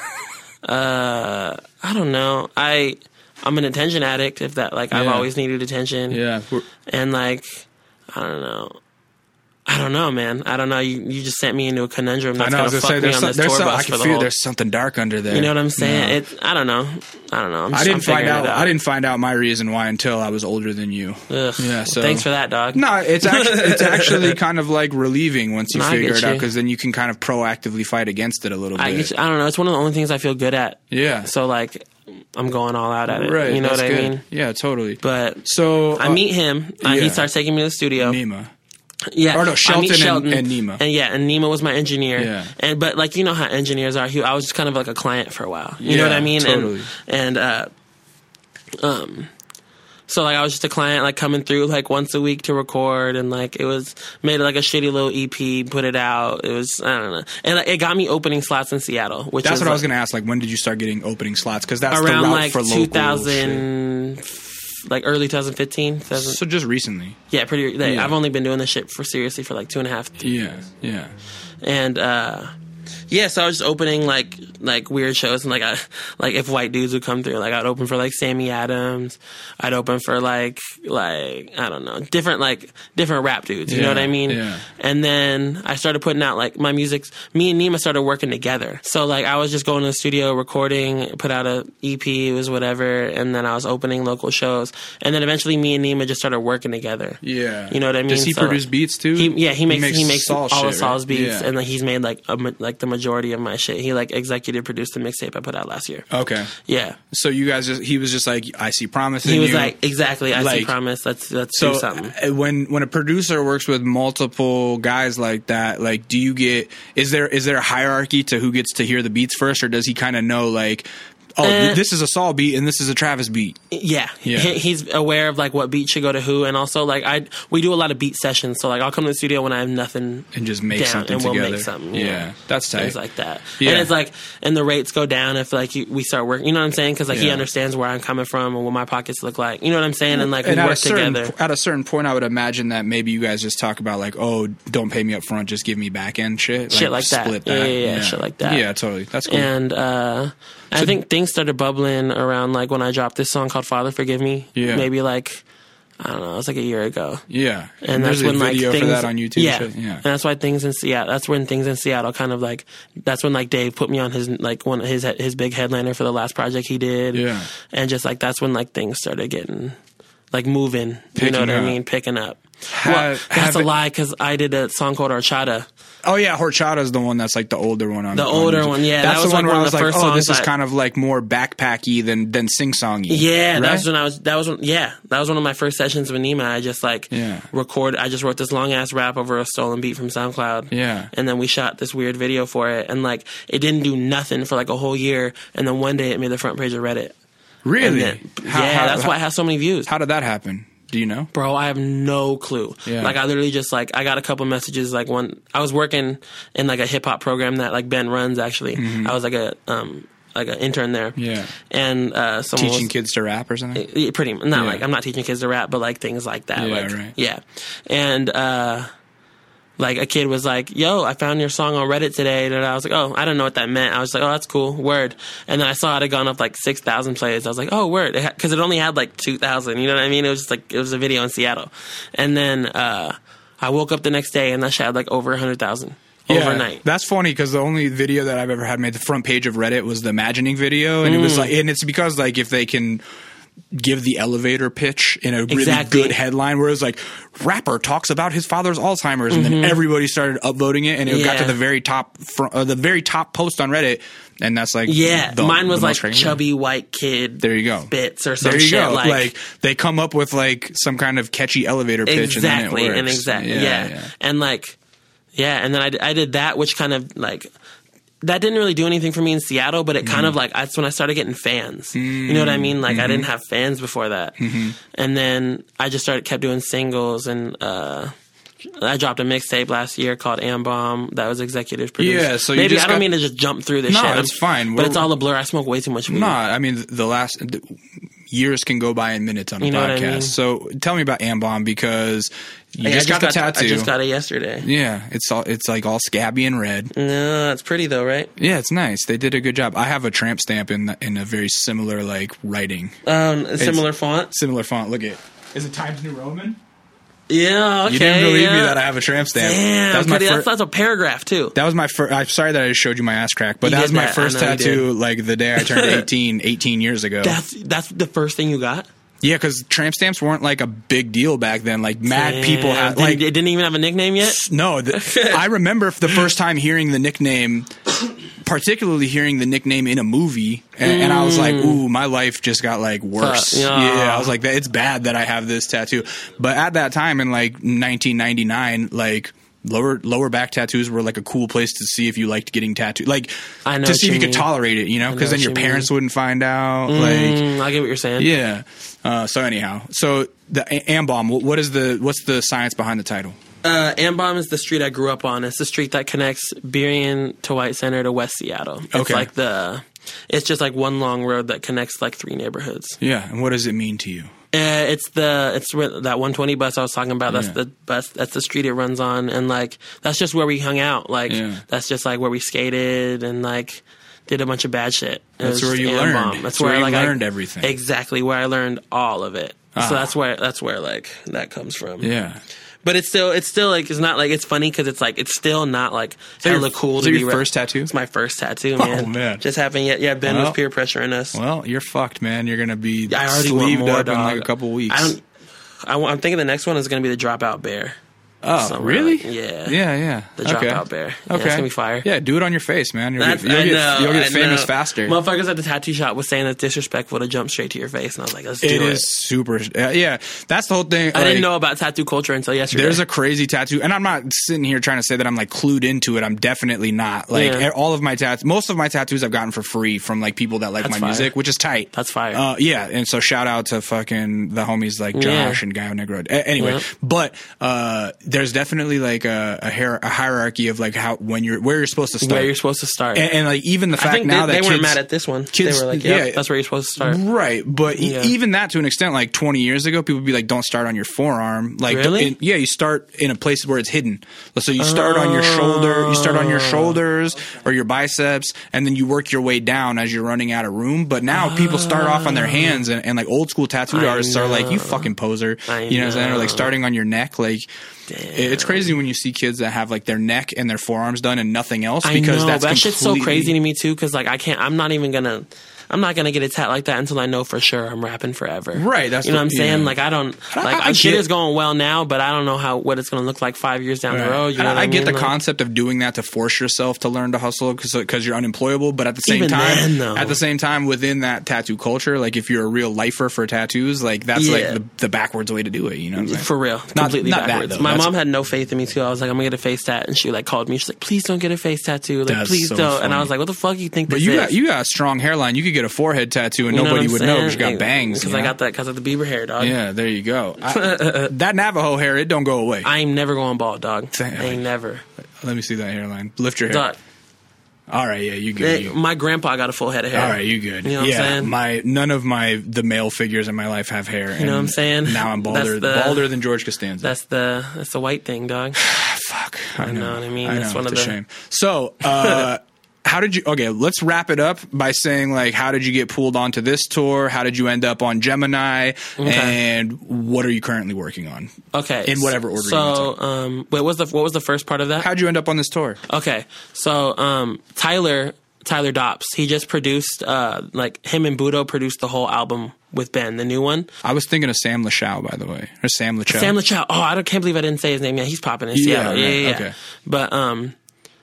[SPEAKER 2] uh, I don't know. I I'm an attention addict. If that like I've
[SPEAKER 1] Yeah.
[SPEAKER 2] always needed attention.
[SPEAKER 1] Yeah, we're-
[SPEAKER 2] And like I don't know. I don't know, man. I don't know. You you just sent me into a conundrum that's
[SPEAKER 1] I know. I
[SPEAKER 2] gonna
[SPEAKER 1] was
[SPEAKER 2] fuck
[SPEAKER 1] gonna say
[SPEAKER 2] me
[SPEAKER 1] there's
[SPEAKER 2] on
[SPEAKER 1] some,
[SPEAKER 2] this
[SPEAKER 1] there's
[SPEAKER 2] tour
[SPEAKER 1] some, I
[SPEAKER 2] bus
[SPEAKER 1] can
[SPEAKER 2] for the
[SPEAKER 1] feel
[SPEAKER 2] whole.
[SPEAKER 1] there's something dark under there.
[SPEAKER 2] You know what I'm saying?
[SPEAKER 1] Yeah.
[SPEAKER 2] It. I don't know. I don't know. I'm
[SPEAKER 1] I
[SPEAKER 2] just,
[SPEAKER 1] didn't
[SPEAKER 2] I'm
[SPEAKER 1] find
[SPEAKER 2] figuring
[SPEAKER 1] out,
[SPEAKER 2] it out.
[SPEAKER 1] I didn't find out my reason why until I was older than you.
[SPEAKER 2] Ugh.
[SPEAKER 1] Yeah, so
[SPEAKER 2] Thanks for that, dog.
[SPEAKER 1] No, it's actually it's actually kind of like relieving once you
[SPEAKER 2] No, I
[SPEAKER 1] figure
[SPEAKER 2] get
[SPEAKER 1] it out
[SPEAKER 2] you.
[SPEAKER 1] because then you can kind of proactively fight against it a little bit.
[SPEAKER 2] I, get you- I don't know. It's one of the only things I feel good at.
[SPEAKER 1] Yeah.
[SPEAKER 2] So like, I'm going all out at it.
[SPEAKER 1] Right,
[SPEAKER 2] You know
[SPEAKER 1] that's
[SPEAKER 2] what I
[SPEAKER 1] good.
[SPEAKER 2] mean?
[SPEAKER 1] Yeah, totally.
[SPEAKER 2] But
[SPEAKER 1] So
[SPEAKER 2] I
[SPEAKER 1] uh,
[SPEAKER 2] meet him. Uh,
[SPEAKER 1] yeah.
[SPEAKER 2] He starts taking me to the studio.
[SPEAKER 1] Nima.
[SPEAKER 2] Yeah,
[SPEAKER 1] Or no,
[SPEAKER 2] I
[SPEAKER 1] Shelton
[SPEAKER 2] meet
[SPEAKER 1] and-
[SPEAKER 2] Shelton
[SPEAKER 1] and Nima.
[SPEAKER 2] and yeah, and Nima was my engineer.
[SPEAKER 1] Yeah.
[SPEAKER 2] And but like you know how engineers are. He, I was just kind of like a client for a while. You
[SPEAKER 1] Yeah,
[SPEAKER 2] know what I mean?
[SPEAKER 1] totally.
[SPEAKER 2] And and uh, um, so like I was just a client, like coming through like once a week to record, and like it was made like a shitty little E P, put it out. It was I don't know, and like, it got me opening slots in Seattle, which
[SPEAKER 1] That's
[SPEAKER 2] is,
[SPEAKER 1] what I was
[SPEAKER 2] like,
[SPEAKER 1] going to ask. Like, when did you start getting opening slots? Because that's the
[SPEAKER 2] around
[SPEAKER 1] route
[SPEAKER 2] like
[SPEAKER 1] for local
[SPEAKER 2] two thousand.
[SPEAKER 1] shit.
[SPEAKER 2] Like early twenty fifteen.
[SPEAKER 1] So just recently.
[SPEAKER 2] Yeah, pretty. Like,
[SPEAKER 1] Yeah.
[SPEAKER 2] I've only been doing this shit for seriously for like two and a half.
[SPEAKER 1] Yeah, yeah.
[SPEAKER 2] And uh, yeah, so I was just opening like like weird shows, and like I, like if white dudes would come through, like I'd open for like Sammy Adams, I'd open for like like I don't know, different like different rap dudes. You
[SPEAKER 1] Yeah,
[SPEAKER 2] know what I mean?
[SPEAKER 1] yeah.
[SPEAKER 2] And then I started putting out like my music's. Me and Nima started working together. So like I was just going to the studio, recording, put out a E P, it was whatever, and then I was opening local shows, and then eventually me and Nima just started working together.
[SPEAKER 1] Yeah.
[SPEAKER 2] You know what I mean?
[SPEAKER 1] Does he
[SPEAKER 2] So,
[SPEAKER 1] produce
[SPEAKER 2] like,
[SPEAKER 1] beats too?
[SPEAKER 2] He, yeah, he makes he makes,
[SPEAKER 1] Saul
[SPEAKER 2] all
[SPEAKER 1] shit,
[SPEAKER 2] of Saul's
[SPEAKER 1] right?
[SPEAKER 2] beats,
[SPEAKER 1] Yeah.
[SPEAKER 2] and like he's made like a, ma- like the majority of my shit. He like executive produced the mixtape I put out last year.
[SPEAKER 1] Okay.
[SPEAKER 2] Yeah,
[SPEAKER 1] So you guys just he was just like, I see promise in
[SPEAKER 2] he was
[SPEAKER 1] you.
[SPEAKER 2] like exactly. I see
[SPEAKER 1] Like-
[SPEAKER 2] promise. Let's let's
[SPEAKER 1] So
[SPEAKER 2] do something.
[SPEAKER 1] uh, when when a producer works with multiple guys like that, like do you get is there is there a hierarchy to who gets to hear the beats first, or does he kind of know like, oh,
[SPEAKER 2] Uh,
[SPEAKER 1] this is a Saul beat and this is a Travis beat?
[SPEAKER 2] Yeah,
[SPEAKER 1] Yeah.
[SPEAKER 2] He, he's aware of like what beat should go to who, and also like I we do a lot of beat sessions. So like I'll come to the studio when I have nothing
[SPEAKER 1] And just make
[SPEAKER 2] down,
[SPEAKER 1] something
[SPEAKER 2] and we'll
[SPEAKER 1] together.
[SPEAKER 2] make something.
[SPEAKER 1] Yeah,
[SPEAKER 2] Yeah,
[SPEAKER 1] that's tight.
[SPEAKER 2] Things like that.
[SPEAKER 1] Yeah.
[SPEAKER 2] And it's like, and the rates go down if like you, we start working. You know what I'm saying? Because like he
[SPEAKER 1] Yeah.
[SPEAKER 2] understands where I'm coming from and what my pockets look like. You know what I'm saying? And like we
[SPEAKER 1] and at
[SPEAKER 2] work
[SPEAKER 1] a certain
[SPEAKER 2] together.
[SPEAKER 1] at a certain point, I would imagine that maybe you guys just talk about like, oh, don't pay me up front, just give me back end shit,
[SPEAKER 2] Shit like that.
[SPEAKER 1] split
[SPEAKER 2] Yeah,
[SPEAKER 1] that.
[SPEAKER 2] yeah, yeah, shit like that.
[SPEAKER 1] Yeah, totally. That's cool.
[SPEAKER 2] And uh, I think things started bubbling around like when I dropped this song called "Father Forgive Me."
[SPEAKER 1] Yeah.
[SPEAKER 2] Maybe like I don't know. It was like a year ago.
[SPEAKER 1] yeah,
[SPEAKER 2] And
[SPEAKER 1] there's
[SPEAKER 2] that's when
[SPEAKER 1] a
[SPEAKER 2] like
[SPEAKER 1] video
[SPEAKER 2] things,
[SPEAKER 1] for that on YouTube.
[SPEAKER 2] Yeah,
[SPEAKER 1] shit. yeah.
[SPEAKER 2] and that's why things in Seattle. That's when things in Seattle kind of like. That's when like Dave put me on his like one his his big headliner for the last project he did.
[SPEAKER 1] Yeah.
[SPEAKER 2] and just like that's when like things started getting like moving.
[SPEAKER 1] Picking
[SPEAKER 2] you know what
[SPEAKER 1] up.
[SPEAKER 2] I mean? Picking up.
[SPEAKER 1] Ha-
[SPEAKER 2] well, that's a
[SPEAKER 1] it-
[SPEAKER 2] lie because I did a song called Horchata.
[SPEAKER 1] Oh yeah, Horchata is the one that's like the older one on
[SPEAKER 2] The
[SPEAKER 1] on
[SPEAKER 2] older
[SPEAKER 1] music.
[SPEAKER 2] one, yeah,
[SPEAKER 1] That's
[SPEAKER 2] that was
[SPEAKER 1] the one
[SPEAKER 2] like
[SPEAKER 1] where
[SPEAKER 2] one
[SPEAKER 1] I
[SPEAKER 2] of
[SPEAKER 1] was
[SPEAKER 2] the
[SPEAKER 1] like,
[SPEAKER 2] first
[SPEAKER 1] oh, this
[SPEAKER 2] songs
[SPEAKER 1] is
[SPEAKER 2] I-
[SPEAKER 1] kind of like more backpacky than than sing songy.
[SPEAKER 2] Yeah, that
[SPEAKER 1] right?
[SPEAKER 2] was when I was. That was when, yeah, that was one of my first sessions with Nima. I just like
[SPEAKER 1] Yeah.
[SPEAKER 2] record. I just wrote this long ass rap over a stolen beat from SoundCloud.
[SPEAKER 1] Yeah.
[SPEAKER 2] and then we shot this weird video for it, and like it didn't do nothing for like a whole year, and then one day it made the front page of Reddit.
[SPEAKER 1] Really?
[SPEAKER 2] And then-
[SPEAKER 1] How-
[SPEAKER 2] yeah,
[SPEAKER 1] how-
[SPEAKER 2] that's why it has so many views.
[SPEAKER 1] How did that happen? Do you know?
[SPEAKER 2] Bro, I have no clue.
[SPEAKER 1] Yeah.
[SPEAKER 2] Like I literally just like I got a couple messages. Like one, I was working in like a hip hop program that like Ben runs. Actually, I was like a um like an intern there.
[SPEAKER 1] Mm-hmm. Yeah.
[SPEAKER 2] and uh, someone
[SPEAKER 1] Teaching
[SPEAKER 2] was,
[SPEAKER 1] kids to rap or something?
[SPEAKER 2] Yeah, pretty much. Not
[SPEAKER 1] Yeah.
[SPEAKER 2] like I'm not teaching kids to rap, but like things like that.
[SPEAKER 1] Yeah,
[SPEAKER 2] like,
[SPEAKER 1] right.
[SPEAKER 2] Yeah. And uh like a kid was like, "Yo, I found your song on Reddit today." And I was like, "Oh, I don't know what that meant." I was like, "Oh, that's cool, word." And then I saw it had gone up like six thousand plays. I was like, "Oh, word," because it, it only had like two thousand. You know what I mean? It was just like it was a video in Seattle. And then uh I woke up the next day and that shit had like over a hundred thousand. Overnight.
[SPEAKER 1] Yeah, that's funny because the only video that I've ever had made the front page of Reddit was the imagining video, and it was like, and it's because like if they can give the elevator pitch in a really
[SPEAKER 2] Exactly.
[SPEAKER 1] good headline, where it's like rapper talks about his father's Alzheimer's, and then everybody started upvoting it, and it got to
[SPEAKER 2] Yeah.
[SPEAKER 1] the very top, fr- uh, the very top post on Reddit, and that's like
[SPEAKER 2] Yeah,
[SPEAKER 1] the,
[SPEAKER 2] mine was
[SPEAKER 1] the
[SPEAKER 2] like
[SPEAKER 1] most crazy.
[SPEAKER 2] chubby white kid.
[SPEAKER 1] There you go.
[SPEAKER 2] Bits or some
[SPEAKER 1] There you
[SPEAKER 2] shit
[SPEAKER 1] go.
[SPEAKER 2] like,
[SPEAKER 1] Like, they come up with like some kind of catchy elevator pitch,
[SPEAKER 2] exactly
[SPEAKER 1] and then it
[SPEAKER 2] and
[SPEAKER 1] works.
[SPEAKER 2] exactly yeah, and like yeah and then I, I did that, which kind of like that didn't really do anything for me in Seattle, but it kind of like that's when I started getting fans. You know what I mean? Like I didn't have fans before that, and then I just started kept doing singles, and uh I dropped a mixtape last year called Ambom that was executive produced.
[SPEAKER 1] Yeah, so you
[SPEAKER 2] maybe
[SPEAKER 1] just
[SPEAKER 2] I don't
[SPEAKER 1] got-
[SPEAKER 2] mean to just jump through this
[SPEAKER 1] No,
[SPEAKER 2] shit.
[SPEAKER 1] it's
[SPEAKER 2] I'm-
[SPEAKER 1] fine.
[SPEAKER 2] but
[SPEAKER 1] We're-
[SPEAKER 2] it's all a blur. I smoke way too much weed.
[SPEAKER 1] No, I mean the last the, years can go by in minutes on a
[SPEAKER 2] You know what I
[SPEAKER 1] podcast.
[SPEAKER 2] mean?
[SPEAKER 1] So tell me about Ambom because you
[SPEAKER 2] Like, I
[SPEAKER 1] just, got the tattoo.
[SPEAKER 2] I just got it yesterday.
[SPEAKER 1] Yeah, it's all it's like all scabby and red.
[SPEAKER 2] No, it's pretty though, right?
[SPEAKER 1] Yeah, it's nice. They did a good job. I have a tramp stamp in the, in a very similar like writing,
[SPEAKER 2] Um, a similar font.
[SPEAKER 1] similar font. Look at is it Times New Roman?
[SPEAKER 2] Yeah, okay.
[SPEAKER 1] You didn't believe
[SPEAKER 2] yeah.
[SPEAKER 1] me that I have a tramp stamp.
[SPEAKER 2] Damn,
[SPEAKER 1] that was my
[SPEAKER 2] Cody,
[SPEAKER 1] fir-
[SPEAKER 2] that's, that's a paragraph too.
[SPEAKER 1] That was my first. I'm sorry that I showed you my ass crack, but
[SPEAKER 2] You
[SPEAKER 1] that was
[SPEAKER 2] did
[SPEAKER 1] my
[SPEAKER 2] that.
[SPEAKER 1] first
[SPEAKER 2] I know you
[SPEAKER 1] tattoo. Like the day I turned eighteen, eighteen years ago.
[SPEAKER 2] That's that's the first thing you got.
[SPEAKER 1] Yeah, because tramp stamps weren't like a big deal back then. Like mad people had
[SPEAKER 2] Damn.
[SPEAKER 1] like
[SPEAKER 2] Didn't- it didn't even have a nickname yet.
[SPEAKER 1] no. The, I remember the first time hearing the nickname, particularly hearing the nickname in a movie, and, and I was like, "Ooh, my life just got like worse."
[SPEAKER 2] Uh, yeah.
[SPEAKER 1] yeah, I was like, "It's bad that I have this tattoo." But at that time, in like nineteen ninety-nine, like. Lower lower back tattoos were like a cool place to see if you liked getting tattooed, like
[SPEAKER 2] I know
[SPEAKER 1] to
[SPEAKER 2] what
[SPEAKER 1] see if
[SPEAKER 2] you
[SPEAKER 1] you could
[SPEAKER 2] mean.
[SPEAKER 1] tolerate it, you know,
[SPEAKER 2] know
[SPEAKER 1] because then
[SPEAKER 2] what
[SPEAKER 1] your
[SPEAKER 2] you
[SPEAKER 1] parents wouldn't find out. Like,
[SPEAKER 2] Mm, I get what you're saying.
[SPEAKER 1] yeah. Uh, so anyhow, so the A- Ambom, wh- what is the what's the science behind the title?
[SPEAKER 2] Uh, Ambom is the street I grew up on. It's the street that connects Burien to White Center to West Seattle. It's
[SPEAKER 1] Okay.
[SPEAKER 2] like the, it's just like one long road that connects like three neighborhoods.
[SPEAKER 1] Yeah, and what does it mean to you?
[SPEAKER 2] Uh, it's the it's where that one twenty bus I was talking about. That's
[SPEAKER 1] Yeah.
[SPEAKER 2] the bus. That's the street it runs on, and like that's just where we hung out. Like
[SPEAKER 1] Yeah.
[SPEAKER 2] that's just like where we skated and like did a bunch of bad shit. It
[SPEAKER 1] That's
[SPEAKER 2] was
[SPEAKER 1] where you
[SPEAKER 2] Ambom.
[SPEAKER 1] learned.
[SPEAKER 2] That's,
[SPEAKER 1] That's
[SPEAKER 2] where,
[SPEAKER 1] where you
[SPEAKER 2] like I
[SPEAKER 1] learned everything.
[SPEAKER 2] Exactly where I learned all of it.
[SPEAKER 1] Ah.
[SPEAKER 2] So that's where that's where like that comes from.
[SPEAKER 1] Yeah.
[SPEAKER 2] But it's still it's still like it's not like it's funny because it's like it's still not like
[SPEAKER 1] that
[SPEAKER 2] hella
[SPEAKER 1] your-
[SPEAKER 2] cool
[SPEAKER 1] is
[SPEAKER 2] to
[SPEAKER 1] that
[SPEAKER 2] be
[SPEAKER 1] your
[SPEAKER 2] re-
[SPEAKER 1] first tattoo?
[SPEAKER 2] It's my first tattoo,
[SPEAKER 1] Oh,
[SPEAKER 2] man.
[SPEAKER 1] man.
[SPEAKER 2] Just happened. Yeah, yeah. Ben
[SPEAKER 1] Well-
[SPEAKER 2] was peer pressuring us.
[SPEAKER 1] Well, you're fucked, man. You're gonna be
[SPEAKER 2] I already want
[SPEAKER 1] sleeved
[SPEAKER 2] more,
[SPEAKER 1] up
[SPEAKER 2] dog.
[SPEAKER 1] in like a couple weeks.
[SPEAKER 2] I don't. I, am thinking the next one is going to be the Dropout Bear.
[SPEAKER 1] oh,
[SPEAKER 2] somewhere
[SPEAKER 1] really?
[SPEAKER 2] like- yeah.
[SPEAKER 1] Yeah, yeah.
[SPEAKER 2] The
[SPEAKER 1] okay.
[SPEAKER 2] Dropout Bear. Yeah,
[SPEAKER 1] Okay.
[SPEAKER 2] it's gonna be fire.
[SPEAKER 1] Yeah, do it on your face, man. You'll
[SPEAKER 2] That's,
[SPEAKER 1] get, you'll
[SPEAKER 2] I
[SPEAKER 1] get,
[SPEAKER 2] know.
[SPEAKER 1] you'll get
[SPEAKER 2] I
[SPEAKER 1] famous
[SPEAKER 2] know.
[SPEAKER 1] faster.
[SPEAKER 2] Motherfuckers at the tattoo shop was saying it's disrespectful to jump straight to your face, and I was like, let's do
[SPEAKER 1] It
[SPEAKER 2] it.
[SPEAKER 1] is super. Uh, yeah, that's the whole thing.
[SPEAKER 2] I
[SPEAKER 1] like,
[SPEAKER 2] didn't know about tattoo culture until yesterday.
[SPEAKER 1] There's a crazy tattoo, and I'm not sitting here trying to say that I'm like clued into it. I'm definitely not. Like
[SPEAKER 2] Yeah.
[SPEAKER 1] all of my tattoos, most of my tattoos I've gotten for free from like people that like
[SPEAKER 2] That's
[SPEAKER 1] my
[SPEAKER 2] fire.
[SPEAKER 1] music, which is tight.
[SPEAKER 2] That's fire.
[SPEAKER 1] Uh, yeah, and so shout out to fucking the homies like Josh
[SPEAKER 2] Yeah.
[SPEAKER 1] and Guy Negro. A- anyway,
[SPEAKER 2] Yeah.
[SPEAKER 1] but uh, there's definitely like a, a, hier- a hierarchy of like how when you're where you're supposed to start,
[SPEAKER 2] where you're supposed to start.
[SPEAKER 1] and, and like even the
[SPEAKER 2] I
[SPEAKER 1] fact
[SPEAKER 2] think
[SPEAKER 1] now
[SPEAKER 2] they,
[SPEAKER 1] that
[SPEAKER 2] they weren't
[SPEAKER 1] kids,
[SPEAKER 2] mad at this one.
[SPEAKER 1] kids-
[SPEAKER 2] they were like, yep,
[SPEAKER 1] yeah.
[SPEAKER 2] that's where you're supposed to start.
[SPEAKER 1] Right, but e-
[SPEAKER 2] Yeah.
[SPEAKER 1] even that to an extent, like twenty years ago, people would be like, "Don't start on your forearm." Like,
[SPEAKER 2] Really?
[SPEAKER 1] in- yeah, you start in a place where it's hidden. So you start on your shoulder, you start on your shoulders or your biceps, and then you work your way down as you're running out of room. But now people start off on their hands, and, and like old school tattoo
[SPEAKER 2] I
[SPEAKER 1] artists are like, "You
[SPEAKER 2] know.
[SPEAKER 1] fucking poser,"
[SPEAKER 2] I
[SPEAKER 1] you know what I'm saying? Or like
[SPEAKER 2] know.
[SPEAKER 1] starting on your neck, like. It's crazy when you see kids that have like their neck and their forearms done and nothing else
[SPEAKER 2] I
[SPEAKER 1] because
[SPEAKER 2] know,
[SPEAKER 1] that's
[SPEAKER 2] that shit's so
[SPEAKER 1] completely-
[SPEAKER 2] crazy to me too. Because like I can't, I'm not even gonna. I'm not gonna get a tat like that until I know for sure I'm rapping forever.
[SPEAKER 1] Right. That's
[SPEAKER 2] you know
[SPEAKER 1] what,
[SPEAKER 2] what I'm saying.
[SPEAKER 1] Yeah.
[SPEAKER 2] Like I don't like
[SPEAKER 1] I, I
[SPEAKER 2] I, shit
[SPEAKER 1] get,
[SPEAKER 2] is going well now, but I don't know how what it's gonna look like five years down
[SPEAKER 1] right.
[SPEAKER 2] the road. You know
[SPEAKER 1] I,
[SPEAKER 2] what
[SPEAKER 1] I,
[SPEAKER 2] I
[SPEAKER 1] get
[SPEAKER 2] mean?
[SPEAKER 1] the
[SPEAKER 2] like,
[SPEAKER 1] concept of doing that to force yourself to learn to hustle because you're unemployable, but at the same
[SPEAKER 2] Even
[SPEAKER 1] time,
[SPEAKER 2] then, though.
[SPEAKER 1] at the same time, within that tattoo culture, like if you're a real lifer for tattoos, like that's
[SPEAKER 2] Yeah.
[SPEAKER 1] like the, the backwards way to do it. You know what I'm saying?
[SPEAKER 2] For real,
[SPEAKER 1] Not-
[SPEAKER 2] completely
[SPEAKER 1] not that,
[SPEAKER 2] backwards.
[SPEAKER 1] though.
[SPEAKER 2] My
[SPEAKER 1] That's-
[SPEAKER 2] mom had no faith in me too. I was like, I'm gonna get a face tat, and she like called me. She's like, please don't get a face tattoo. Like,
[SPEAKER 1] That's
[SPEAKER 2] please
[SPEAKER 1] so
[SPEAKER 2] don't. And
[SPEAKER 1] funny.
[SPEAKER 2] I was like, what the fuck you think
[SPEAKER 1] But
[SPEAKER 2] this
[SPEAKER 1] you
[SPEAKER 2] is?
[SPEAKER 1] got you got a strong hairline. You could get a forehead tattoo and
[SPEAKER 2] You know
[SPEAKER 1] nobody
[SPEAKER 2] what
[SPEAKER 1] would
[SPEAKER 2] I'm
[SPEAKER 1] know
[SPEAKER 2] saying?
[SPEAKER 1] because you got bangs.
[SPEAKER 2] Because
[SPEAKER 1] you
[SPEAKER 2] I
[SPEAKER 1] know?
[SPEAKER 2] got that because of the Bieber hair, dog.
[SPEAKER 1] Yeah, there you go. I, that Navajo hair, it don't go away.
[SPEAKER 2] I ain't never going bald, dog. I
[SPEAKER 1] Damn.
[SPEAKER 2] ain't never.
[SPEAKER 1] Let me see that hairline. Lift your hair.
[SPEAKER 2] Dog,
[SPEAKER 1] All right, yeah, you good.
[SPEAKER 2] eh,
[SPEAKER 1] You-
[SPEAKER 2] my grandpa got a full head of hair.
[SPEAKER 1] All right, you good.
[SPEAKER 2] You know what
[SPEAKER 1] yeah,
[SPEAKER 2] I'm saying?
[SPEAKER 1] my none of my the male figures in my life have hair.
[SPEAKER 2] You know what I'm saying?
[SPEAKER 1] Now I'm balder,
[SPEAKER 2] That's the-
[SPEAKER 1] balder than George Costanza.
[SPEAKER 2] That's the that's the white thing, dog.
[SPEAKER 1] Fuck. I,
[SPEAKER 2] I know what I mean.
[SPEAKER 1] I
[SPEAKER 2] That's
[SPEAKER 1] know,
[SPEAKER 2] one
[SPEAKER 1] it's
[SPEAKER 2] of
[SPEAKER 1] a
[SPEAKER 2] the-
[SPEAKER 1] shame. So, uh, how did you? Okay, let's wrap it up by saying like, how did you get pulled onto this tour? How did you end up on Gemini? And what are you currently working on?
[SPEAKER 2] Okay,
[SPEAKER 1] In whatever order you want
[SPEAKER 2] So, um, wait, what was the what was the first part of that?
[SPEAKER 1] How'd you end up on this tour?
[SPEAKER 2] Okay, so um, Tyler Tyler Dops, he just produced uh, like him and Budo produced the whole album with Ben, the new one.
[SPEAKER 1] I was thinking of Sam LaChao, by the way, or Sam LaChao.
[SPEAKER 2] Sam LaChao. Oh, I don't, can't believe I didn't say his name. Yeah, he's popping in
[SPEAKER 1] Yeah,
[SPEAKER 2] Seattle. Yeah,
[SPEAKER 1] right,
[SPEAKER 2] yeah, yeah.
[SPEAKER 1] okay.
[SPEAKER 2] But um,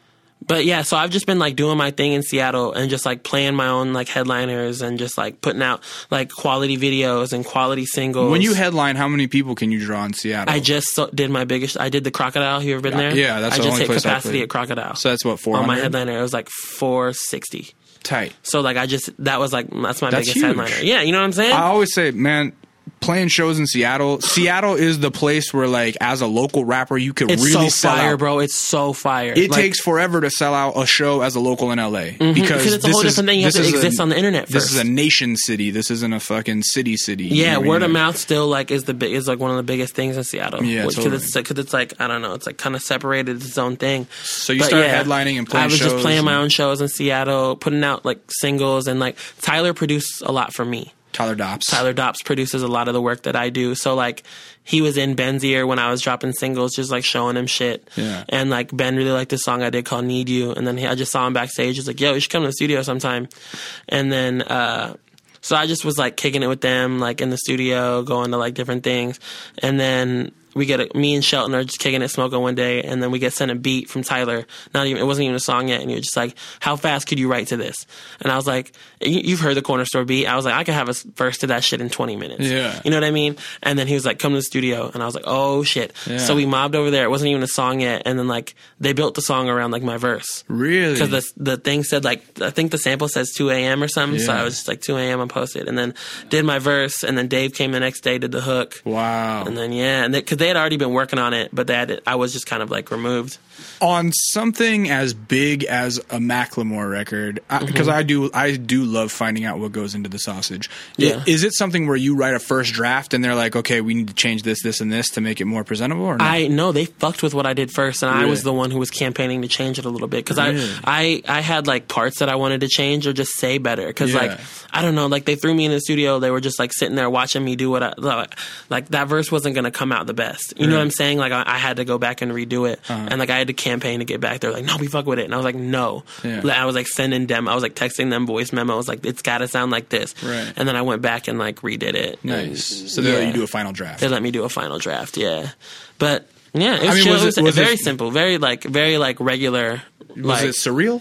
[SPEAKER 2] but yeah, so I've just been like doing my thing in Seattle and just like playing my own like headliners and just like putting out like quality videos and quality singles.
[SPEAKER 1] When you headline, how many people can you draw in Seattle?
[SPEAKER 2] I just so, did my biggest. I did the Crocodile. You ever been there?
[SPEAKER 1] Yeah, that's
[SPEAKER 2] I
[SPEAKER 1] the
[SPEAKER 2] just
[SPEAKER 1] only
[SPEAKER 2] hit
[SPEAKER 1] place I
[SPEAKER 2] capacity
[SPEAKER 1] played.
[SPEAKER 2] at Crocodile.
[SPEAKER 1] So that's what four
[SPEAKER 2] on my
[SPEAKER 1] hundred.
[SPEAKER 2] headliner. It was like four sixty.
[SPEAKER 1] Tight.
[SPEAKER 2] So like I just that was like that's my
[SPEAKER 1] That's
[SPEAKER 2] biggest
[SPEAKER 1] huge.
[SPEAKER 2] headliner. Yeah, you know what I'm saying?
[SPEAKER 1] I always say, man, playing shows in Seattle. Seattle is the place where, like, as a local rapper, you could
[SPEAKER 2] it's
[SPEAKER 1] really
[SPEAKER 2] so
[SPEAKER 1] sell
[SPEAKER 2] fire,
[SPEAKER 1] out.
[SPEAKER 2] bro. It's so fire.
[SPEAKER 1] It
[SPEAKER 2] Like,
[SPEAKER 1] takes forever to sell out a show as a local in L A because
[SPEAKER 2] because it's a
[SPEAKER 1] this
[SPEAKER 2] whole
[SPEAKER 1] is-
[SPEAKER 2] different thing. You have
[SPEAKER 1] this
[SPEAKER 2] to
[SPEAKER 1] is
[SPEAKER 2] exist
[SPEAKER 1] a-
[SPEAKER 2] on the internet
[SPEAKER 1] This
[SPEAKER 2] first.
[SPEAKER 1] is a nation city. This isn't a fucking city city. You
[SPEAKER 2] Yeah,
[SPEAKER 1] know what I
[SPEAKER 2] word
[SPEAKER 1] mean?
[SPEAKER 2] of mouth still like is the big is like one of the biggest things in Seattle.
[SPEAKER 1] Yeah,
[SPEAKER 2] because
[SPEAKER 1] totally.
[SPEAKER 2] it's because it's like I don't know, it's like kind of separated it's its own thing.
[SPEAKER 1] So you
[SPEAKER 2] But
[SPEAKER 1] started
[SPEAKER 2] yeah,
[SPEAKER 1] headlining and playing
[SPEAKER 2] I was
[SPEAKER 1] shows
[SPEAKER 2] just playing my
[SPEAKER 1] and-
[SPEAKER 2] own shows in Seattle, putting out like singles, and like Tyler produced a lot for me.
[SPEAKER 1] Tyler Dops.
[SPEAKER 2] Tyler Dops produces a lot of the work that I do. So like he was in Ben's ear when I was dropping singles, just like showing him shit.
[SPEAKER 1] Yeah.
[SPEAKER 2] And like Ben really liked this song I did called Need You. And then he, I just saw him backstage. He's like, yo, you should come to the studio sometime. And then, uh, so I just was like kicking it with them, like in the studio, going to like different things. And then we get a, me and Shelton are just kicking it, smoking one day, and then we get sent a beat from Tyler. Not even it wasn't even a song yet, and you're just like, "How fast could you write to this?" And I was like, you, "You've heard the Corner Store beat." I was like, "I could have a verse to that shit in twenty minutes."
[SPEAKER 1] Yeah.
[SPEAKER 2] You know what I mean? And then he was like, "Come to the studio," and I was like, "Oh shit!"
[SPEAKER 1] Yeah.
[SPEAKER 2] So we mobbed over there. It wasn't even a song yet, and then like they built the song around like my verse.
[SPEAKER 1] Really?
[SPEAKER 2] Because the the thing said like I think the sample says two a.m. or something, so
[SPEAKER 1] Yeah.
[SPEAKER 2] I was just like two a.m. I posted, and then did my verse, and then Dave came the next day, did the hook,
[SPEAKER 1] Wow.
[SPEAKER 2] and then yeah, and because they, they had already been working on it, but they had, I was just kind of like removed.
[SPEAKER 1] On something as big as a Macklemore record, because I, 'cause I do, I do love finding out what goes into the sausage.
[SPEAKER 2] Yeah.
[SPEAKER 1] Is it something where you write a first draft and they're like, okay, we need to change this, this, and this to make it more presentable? Or not?
[SPEAKER 2] I know they fucked with what I did first, and I was
[SPEAKER 1] Really?
[SPEAKER 2] the one who was campaigning to change it a little bit because
[SPEAKER 1] Really?
[SPEAKER 2] I, I I had like parts that I wanted to change or just say better because
[SPEAKER 1] Yeah.
[SPEAKER 2] like I don't know, like they threw me in the studio, they were just like sitting there watching me do what I like, like that verse wasn't gonna come out the best. You know what
[SPEAKER 1] Right.
[SPEAKER 2] I'm saying? Like I, I had to go back and redo it,
[SPEAKER 1] Uh-huh.
[SPEAKER 2] and like I had to campaign to get back there. Like no, we fuck with it, and I was like no.
[SPEAKER 1] Yeah.
[SPEAKER 2] Like, I was like sending them, I was like texting them voice memos, like it's got to sound like this.
[SPEAKER 1] Right.
[SPEAKER 2] And then I went back and like redid it.
[SPEAKER 1] Nice.
[SPEAKER 2] And,
[SPEAKER 1] So they let
[SPEAKER 2] yeah.
[SPEAKER 1] you do a final draft.
[SPEAKER 2] They let me do a final draft, yeah. But yeah, it was,
[SPEAKER 1] I mean,
[SPEAKER 2] chill.
[SPEAKER 1] was
[SPEAKER 2] It was,
[SPEAKER 1] it- was
[SPEAKER 2] very
[SPEAKER 1] it-
[SPEAKER 2] simple, very like very like regular.
[SPEAKER 1] Was
[SPEAKER 2] like,
[SPEAKER 1] it surreal?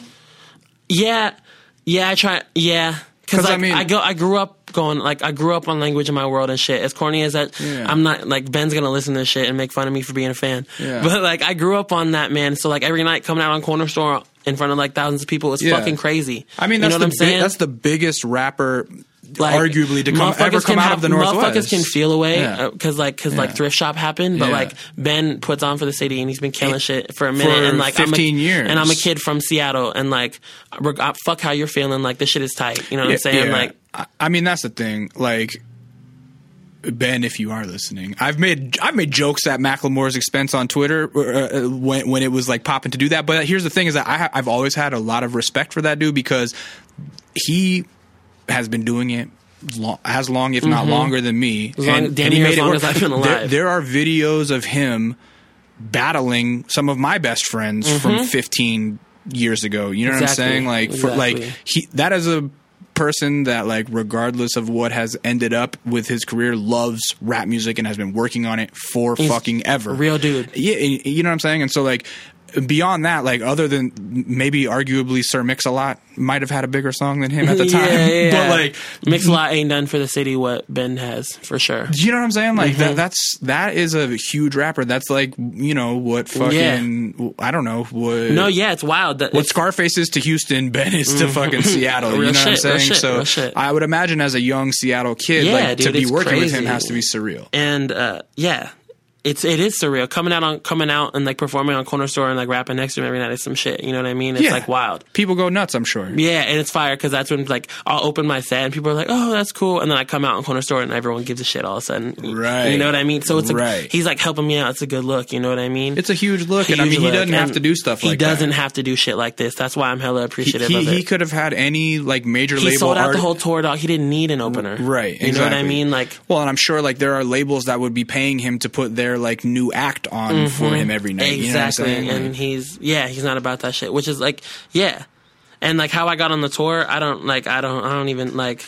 [SPEAKER 2] Yeah, yeah. I try. Yeah,
[SPEAKER 1] 'Cause,
[SPEAKER 2] because like,
[SPEAKER 1] I mean-
[SPEAKER 2] I go. I grew up going like I grew up on Language in My World and shit. As corny as that,
[SPEAKER 1] Yeah.
[SPEAKER 2] I'm not like Ben's gonna listen to this shit and make fun of me for being a fan.
[SPEAKER 1] Yeah.
[SPEAKER 2] But like I grew up on that, man. So like every night coming out on Corner Store in front of like thousands of people was
[SPEAKER 1] Yeah.
[SPEAKER 2] fucking crazy.
[SPEAKER 1] I mean,
[SPEAKER 2] you
[SPEAKER 1] that's
[SPEAKER 2] know
[SPEAKER 1] the
[SPEAKER 2] what I'm
[SPEAKER 1] bi-
[SPEAKER 2] saying?
[SPEAKER 1] that's the biggest rapper,
[SPEAKER 2] Like,
[SPEAKER 1] arguably, to come ever
[SPEAKER 2] motherfuckers
[SPEAKER 1] come
[SPEAKER 2] can
[SPEAKER 1] out
[SPEAKER 2] have-
[SPEAKER 1] of the Northwest.
[SPEAKER 2] Motherfuckers can feel away
[SPEAKER 1] Yeah.
[SPEAKER 2] because like because
[SPEAKER 1] Yeah.
[SPEAKER 2] like thrift shop happened, but
[SPEAKER 1] Yeah.
[SPEAKER 2] like Ben puts on for the city and he's been killing shit for a minute
[SPEAKER 1] For
[SPEAKER 2] and like
[SPEAKER 1] fifteen
[SPEAKER 2] I'm a,
[SPEAKER 1] years.
[SPEAKER 2] and I'm a kid from Seattle and like reg- uh, fuck how you're feeling, like this shit is tight. You know what I'm saying?
[SPEAKER 1] Yeah.
[SPEAKER 2] Like
[SPEAKER 1] I- I mean, that's the thing. Like, Ben, if you are listening, I've made I've made jokes at Macklemore's expense on Twitter uh, when when it was like popping to do that. But here's the thing: is that I ha- I've always had a lot of respect for that dude because he has been doing it long, as long, if not longer, than me.
[SPEAKER 2] As long- damn near as long as I've been
[SPEAKER 1] There,
[SPEAKER 2] alive.
[SPEAKER 1] there are videos of him battling some of my best friends from fifteen years ago. You know
[SPEAKER 2] Exactly.
[SPEAKER 1] what I'm saying? Like, for like
[SPEAKER 2] Exactly.
[SPEAKER 1] he that is a person that, like, regardless of what has ended up with his career, loves rap music and has been working on it for
[SPEAKER 2] He's
[SPEAKER 1] fucking ever.
[SPEAKER 2] Real dude.
[SPEAKER 1] Yeah, you know what I'm saying? And so, like, beyond that, like, other than maybe arguably Sir Mix-a-Lot might have had a bigger song than him at the time.
[SPEAKER 2] yeah, yeah,
[SPEAKER 1] but,
[SPEAKER 2] yeah.
[SPEAKER 1] like,
[SPEAKER 2] Mix-a-Lot ain't done for the city what Ben has, for sure.
[SPEAKER 1] you know what I'm saying? Like,
[SPEAKER 2] Mm-hmm.
[SPEAKER 1] that that's that is a huge rapper. That's like, you know, what fucking,
[SPEAKER 2] Yeah.
[SPEAKER 1] I don't know, what...
[SPEAKER 2] No, yeah, it's wild. That
[SPEAKER 1] What
[SPEAKER 2] it's,
[SPEAKER 1] Scarface is to Houston, Ben is to fucking Seattle.
[SPEAKER 2] Real
[SPEAKER 1] You know
[SPEAKER 2] shit,
[SPEAKER 1] what I'm
[SPEAKER 2] real
[SPEAKER 1] saying?
[SPEAKER 2] shit,
[SPEAKER 1] so
[SPEAKER 2] real shit.
[SPEAKER 1] I would imagine as a young Seattle kid,
[SPEAKER 2] Yeah,
[SPEAKER 1] like,
[SPEAKER 2] dude,
[SPEAKER 1] to be
[SPEAKER 2] it's
[SPEAKER 1] working with him
[SPEAKER 2] crazy.
[SPEAKER 1] has to be surreal.
[SPEAKER 2] and uh, yeah, it's it is surreal coming out on coming out and like performing on Corner Store and like rapping next to him every night is some shit. You know what I mean? It's
[SPEAKER 1] Yeah.
[SPEAKER 2] like wild.
[SPEAKER 1] People go nuts, I'm sure.
[SPEAKER 2] Yeah, and it's fire because that's when like I'll open my set and people are like, "Oh, that's cool," and then I come out on Corner Store and everyone gives a shit all of a sudden.
[SPEAKER 1] Right.
[SPEAKER 2] You know what I mean? So it's like,
[SPEAKER 1] Right.
[SPEAKER 2] he's like helping me out. It's a good look. You know what I mean?
[SPEAKER 1] It's a huge look, and I
[SPEAKER 2] Huge
[SPEAKER 1] mean, he
[SPEAKER 2] look.
[SPEAKER 1] doesn't have
[SPEAKER 2] And
[SPEAKER 1] to do stuff
[SPEAKER 2] he
[SPEAKER 1] like
[SPEAKER 2] doesn't
[SPEAKER 1] that.
[SPEAKER 2] have to do shit like this. That's why I'm hella appreciative
[SPEAKER 1] He,
[SPEAKER 2] of it.
[SPEAKER 1] he could have had any, like, major
[SPEAKER 2] He
[SPEAKER 1] label
[SPEAKER 2] sold out
[SPEAKER 1] art-
[SPEAKER 2] the whole tour, dog. He didn't need an opener.
[SPEAKER 1] Right,
[SPEAKER 2] You know what I
[SPEAKER 1] exactly.
[SPEAKER 2] mean? Like,
[SPEAKER 1] Well, and I'm sure, like, there are labels that would be paying him to put their, like, new act on for him every night.
[SPEAKER 2] exactly.
[SPEAKER 1] You know what I'm saying?
[SPEAKER 2] And
[SPEAKER 1] Like,
[SPEAKER 2] he's, yeah, he's not about that shit, which is like, yeah. And like how I got on the tour, I don't, like, I don't, I don't even, like,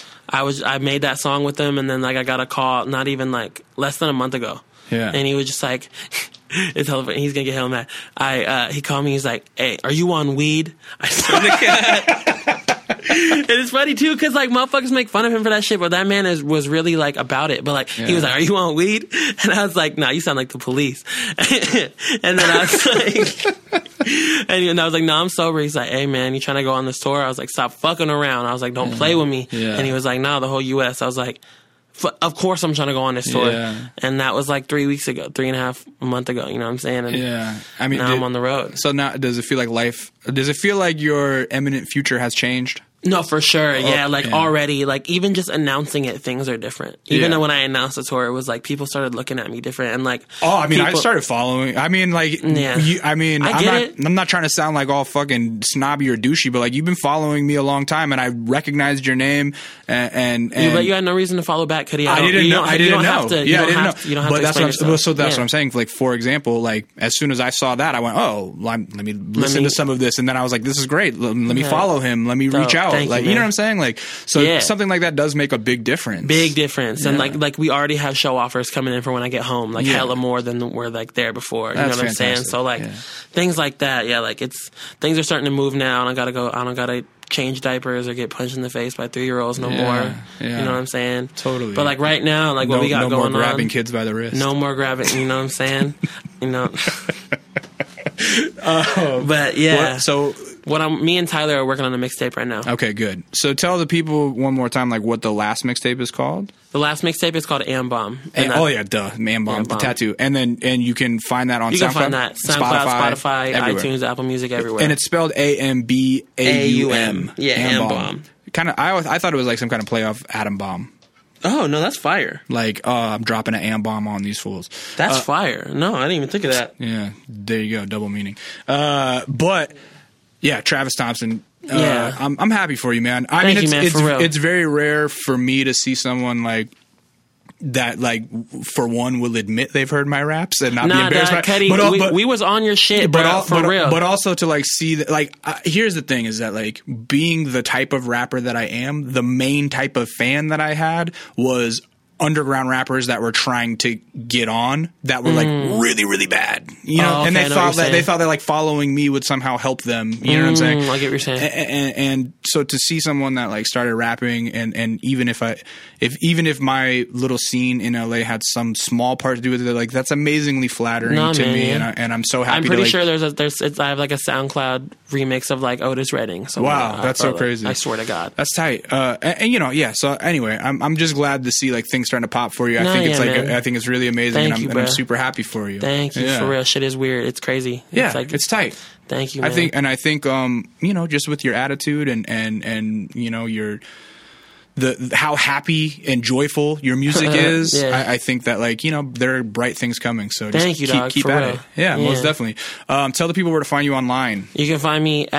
[SPEAKER 2] I was, I made that song with him and then, like, I got a call not even, like, less than a month ago.
[SPEAKER 1] Yeah.
[SPEAKER 2] And he was just like, it's hella funny. He's gonna get hella mad. I, uh, he called me, he's like, "Hey, are you on weed?" I swear to God. And it's funny too, cause like motherfuckers make fun of him for that shit, but that man is was really like about it. But like he was
[SPEAKER 1] Yeah.
[SPEAKER 2] like, "Are you on weed?" And I was like, "Nah, you sound like the police." And then I was like, and I was like, "No, I'm sober." He's like, "Hey man, you trying to go on this tour?" I was like, "Stop fucking around." I was like, "Don't play with me."
[SPEAKER 1] Yeah.
[SPEAKER 2] And he was like, "No, the whole U S" I was like, F- of course I'm trying to go on this tour.
[SPEAKER 1] Yeah.
[SPEAKER 2] And that was like three weeks ago, three and a half a month ago. You know what I'm saying? And
[SPEAKER 1] Yeah. I mean,
[SPEAKER 2] now
[SPEAKER 1] did-
[SPEAKER 2] I'm on the road.
[SPEAKER 1] So now, does it feel like life, does it feel like your imminent future has changed?
[SPEAKER 2] No, for sure. Yeah, like
[SPEAKER 1] yeah.
[SPEAKER 2] already, like even just announcing it, things are different. Even
[SPEAKER 1] Yeah.
[SPEAKER 2] though when I announced the tour, it was like people started looking at me different and like.
[SPEAKER 1] Oh, I mean, I
[SPEAKER 2] people-
[SPEAKER 1] started following. I mean, like,
[SPEAKER 2] Yeah.
[SPEAKER 1] you, I mean,
[SPEAKER 2] I
[SPEAKER 1] I'm
[SPEAKER 2] get
[SPEAKER 1] not,
[SPEAKER 2] it.
[SPEAKER 1] I'm not trying to sound like all fucking snobby or douchey, but like, you've been following me a long time, and I recognized your name, and and, and
[SPEAKER 2] You, but you had no reason to follow back, Cuddy.
[SPEAKER 1] I didn't
[SPEAKER 2] you
[SPEAKER 1] know.
[SPEAKER 2] don't-
[SPEAKER 1] I
[SPEAKER 2] you
[SPEAKER 1] didn't
[SPEAKER 2] don't
[SPEAKER 1] know.
[SPEAKER 2] Have to,
[SPEAKER 1] yeah,
[SPEAKER 2] you don't
[SPEAKER 1] I didn't
[SPEAKER 2] have
[SPEAKER 1] know.
[SPEAKER 2] To, you don't have
[SPEAKER 1] but
[SPEAKER 2] to
[SPEAKER 1] that's what I'm,
[SPEAKER 2] explain
[SPEAKER 1] well,
[SPEAKER 2] yourself.
[SPEAKER 1] so that's
[SPEAKER 2] Yeah.
[SPEAKER 1] what I'm saying. Like, for example, like as soon as I saw that, I went, "Oh, let me listen
[SPEAKER 2] me-
[SPEAKER 1] to some of this," and then I was like, "This is great. Let, let me
[SPEAKER 2] Yeah.
[SPEAKER 1] follow him. Let me
[SPEAKER 2] Dope.
[SPEAKER 1] reach out."
[SPEAKER 2] Thank you,
[SPEAKER 1] Like, you, know
[SPEAKER 2] man.
[SPEAKER 1] what I'm saying? Like, so
[SPEAKER 2] Yeah.
[SPEAKER 1] something like that does make a big difference.
[SPEAKER 2] Big difference, and
[SPEAKER 1] Yeah.
[SPEAKER 2] like like we already have show offers coming in for when I get home, like
[SPEAKER 1] Yeah.
[SPEAKER 2] hella more than we're like there before. You
[SPEAKER 1] That's
[SPEAKER 2] know what I'm saying?
[SPEAKER 1] fantastic.
[SPEAKER 2] So like
[SPEAKER 1] Yeah.
[SPEAKER 2] things like that, yeah. Like it's things are starting to move now, and I gotta go. I don't gotta change diapers or get punched in the face by three year olds no
[SPEAKER 1] Yeah,
[SPEAKER 2] more.
[SPEAKER 1] yeah.
[SPEAKER 2] You know what I'm saying?
[SPEAKER 1] Totally.
[SPEAKER 2] But like right now, like what
[SPEAKER 1] no,
[SPEAKER 2] we got
[SPEAKER 1] no
[SPEAKER 2] going
[SPEAKER 1] more grabbing
[SPEAKER 2] on,
[SPEAKER 1] kids by the wrist.
[SPEAKER 2] no more grabbing. You know what I'm saying? You know. But yeah,
[SPEAKER 1] What- so
[SPEAKER 2] what I'm me and Tyler are working on a mixtape right now.
[SPEAKER 1] okay, good. So tell the people one more time, like what the last mixtape is called.
[SPEAKER 2] The last mixtape is called Am Bomb.
[SPEAKER 1] And,
[SPEAKER 2] that-
[SPEAKER 1] oh yeah, duh, Man Bomb,
[SPEAKER 2] Man
[SPEAKER 1] the
[SPEAKER 2] Bomb.
[SPEAKER 1] tattoo, and then and you can find that on
[SPEAKER 2] You
[SPEAKER 1] SoundCloud,
[SPEAKER 2] can find that SoundCloud, Spotify,
[SPEAKER 1] everywhere.
[SPEAKER 2] iTunes, Apple Music, everywhere.
[SPEAKER 1] and it's spelled A M B A U M.
[SPEAKER 2] Yeah, Am Bomb.
[SPEAKER 1] Kind of, I always- I thought it was like some kind of play off Atom Bomb.
[SPEAKER 2] Oh no, that's fire.
[SPEAKER 1] Like, oh, I'm dropping an Am Bomb on these fools.
[SPEAKER 2] That's fire. No, I didn't even think of that.
[SPEAKER 1] Yeah, there you go, double meaning. Uh, but yeah, Travis Thompson. Uh,
[SPEAKER 2] Yeah.
[SPEAKER 1] I'm I'm happy for you, man. I
[SPEAKER 2] Thank
[SPEAKER 1] mean,
[SPEAKER 2] you,
[SPEAKER 1] it's
[SPEAKER 2] man,
[SPEAKER 1] it's
[SPEAKER 2] for real.
[SPEAKER 1] it's very rare for me to see someone like that. Like, for one, will admit they've heard my raps and not be
[SPEAKER 2] Nah,
[SPEAKER 1] embarrassed.
[SPEAKER 2] dog,
[SPEAKER 1] by
[SPEAKER 2] Cuddy,
[SPEAKER 1] but, al-
[SPEAKER 2] we,
[SPEAKER 1] but,
[SPEAKER 2] we was on your shit,
[SPEAKER 1] but
[SPEAKER 2] bro,
[SPEAKER 1] al-
[SPEAKER 2] for
[SPEAKER 1] but,
[SPEAKER 2] real.
[SPEAKER 1] But also to like see that, like, uh, here's the thing: is that like being the type of rapper that I am, the main type of fan that I had was underground rappers that were trying to get on that were like really really bad, you know,
[SPEAKER 2] Oh,
[SPEAKER 1] and
[SPEAKER 2] okay,
[SPEAKER 1] they
[SPEAKER 2] I know what
[SPEAKER 1] thought
[SPEAKER 2] you're
[SPEAKER 1] that they
[SPEAKER 2] saying.
[SPEAKER 1] thought that like following me would somehow help them, you know what I'm saying?
[SPEAKER 2] Mm, I get what you're saying.
[SPEAKER 1] And, and, and so to see someone that like started rapping, and, and even if I, if even if my little scene in L A had some small part to do with it, like that's amazingly flattering
[SPEAKER 2] Nah,
[SPEAKER 1] to
[SPEAKER 2] man,
[SPEAKER 1] me,
[SPEAKER 2] yeah.
[SPEAKER 1] and, I, and I'm so happy.
[SPEAKER 2] I'm pretty
[SPEAKER 1] to, like,
[SPEAKER 2] sure there's a there's it's, I have like a SoundCloud remix of like Otis Redding. So
[SPEAKER 1] Wow, that's so crazy.
[SPEAKER 2] I swear to God.
[SPEAKER 1] That's tight. Uh, and, and, you know, yeah. So anyway, I'm I'm just glad to see like things starting to pop for you. I
[SPEAKER 2] No,
[SPEAKER 1] think it's
[SPEAKER 2] yeah,
[SPEAKER 1] like
[SPEAKER 2] man.
[SPEAKER 1] I think it's really amazing,
[SPEAKER 2] Thank
[SPEAKER 1] and, I'm,
[SPEAKER 2] you,
[SPEAKER 1] and I'm
[SPEAKER 2] bro.
[SPEAKER 1] super happy for you.
[SPEAKER 2] Thank you
[SPEAKER 1] Yeah.
[SPEAKER 2] for real. Shit is weird. It's crazy.
[SPEAKER 1] Yeah,
[SPEAKER 2] it's, like,
[SPEAKER 1] it's tight.
[SPEAKER 2] Thank you.
[SPEAKER 1] I
[SPEAKER 2] Man.
[SPEAKER 1] think, and I think, um, you know, just with your attitude and and and you know your. The how happy and joyful your music is,
[SPEAKER 2] Yeah.
[SPEAKER 1] I, I think that like you know there are bright things coming. So just
[SPEAKER 2] Thank you,
[SPEAKER 1] keep,
[SPEAKER 2] dog,
[SPEAKER 1] keep
[SPEAKER 2] for
[SPEAKER 1] at
[SPEAKER 2] real.
[SPEAKER 1] it. Yeah,
[SPEAKER 2] Yeah.
[SPEAKER 1] most definitely. Um, tell the people where to find you online.
[SPEAKER 2] You can find me at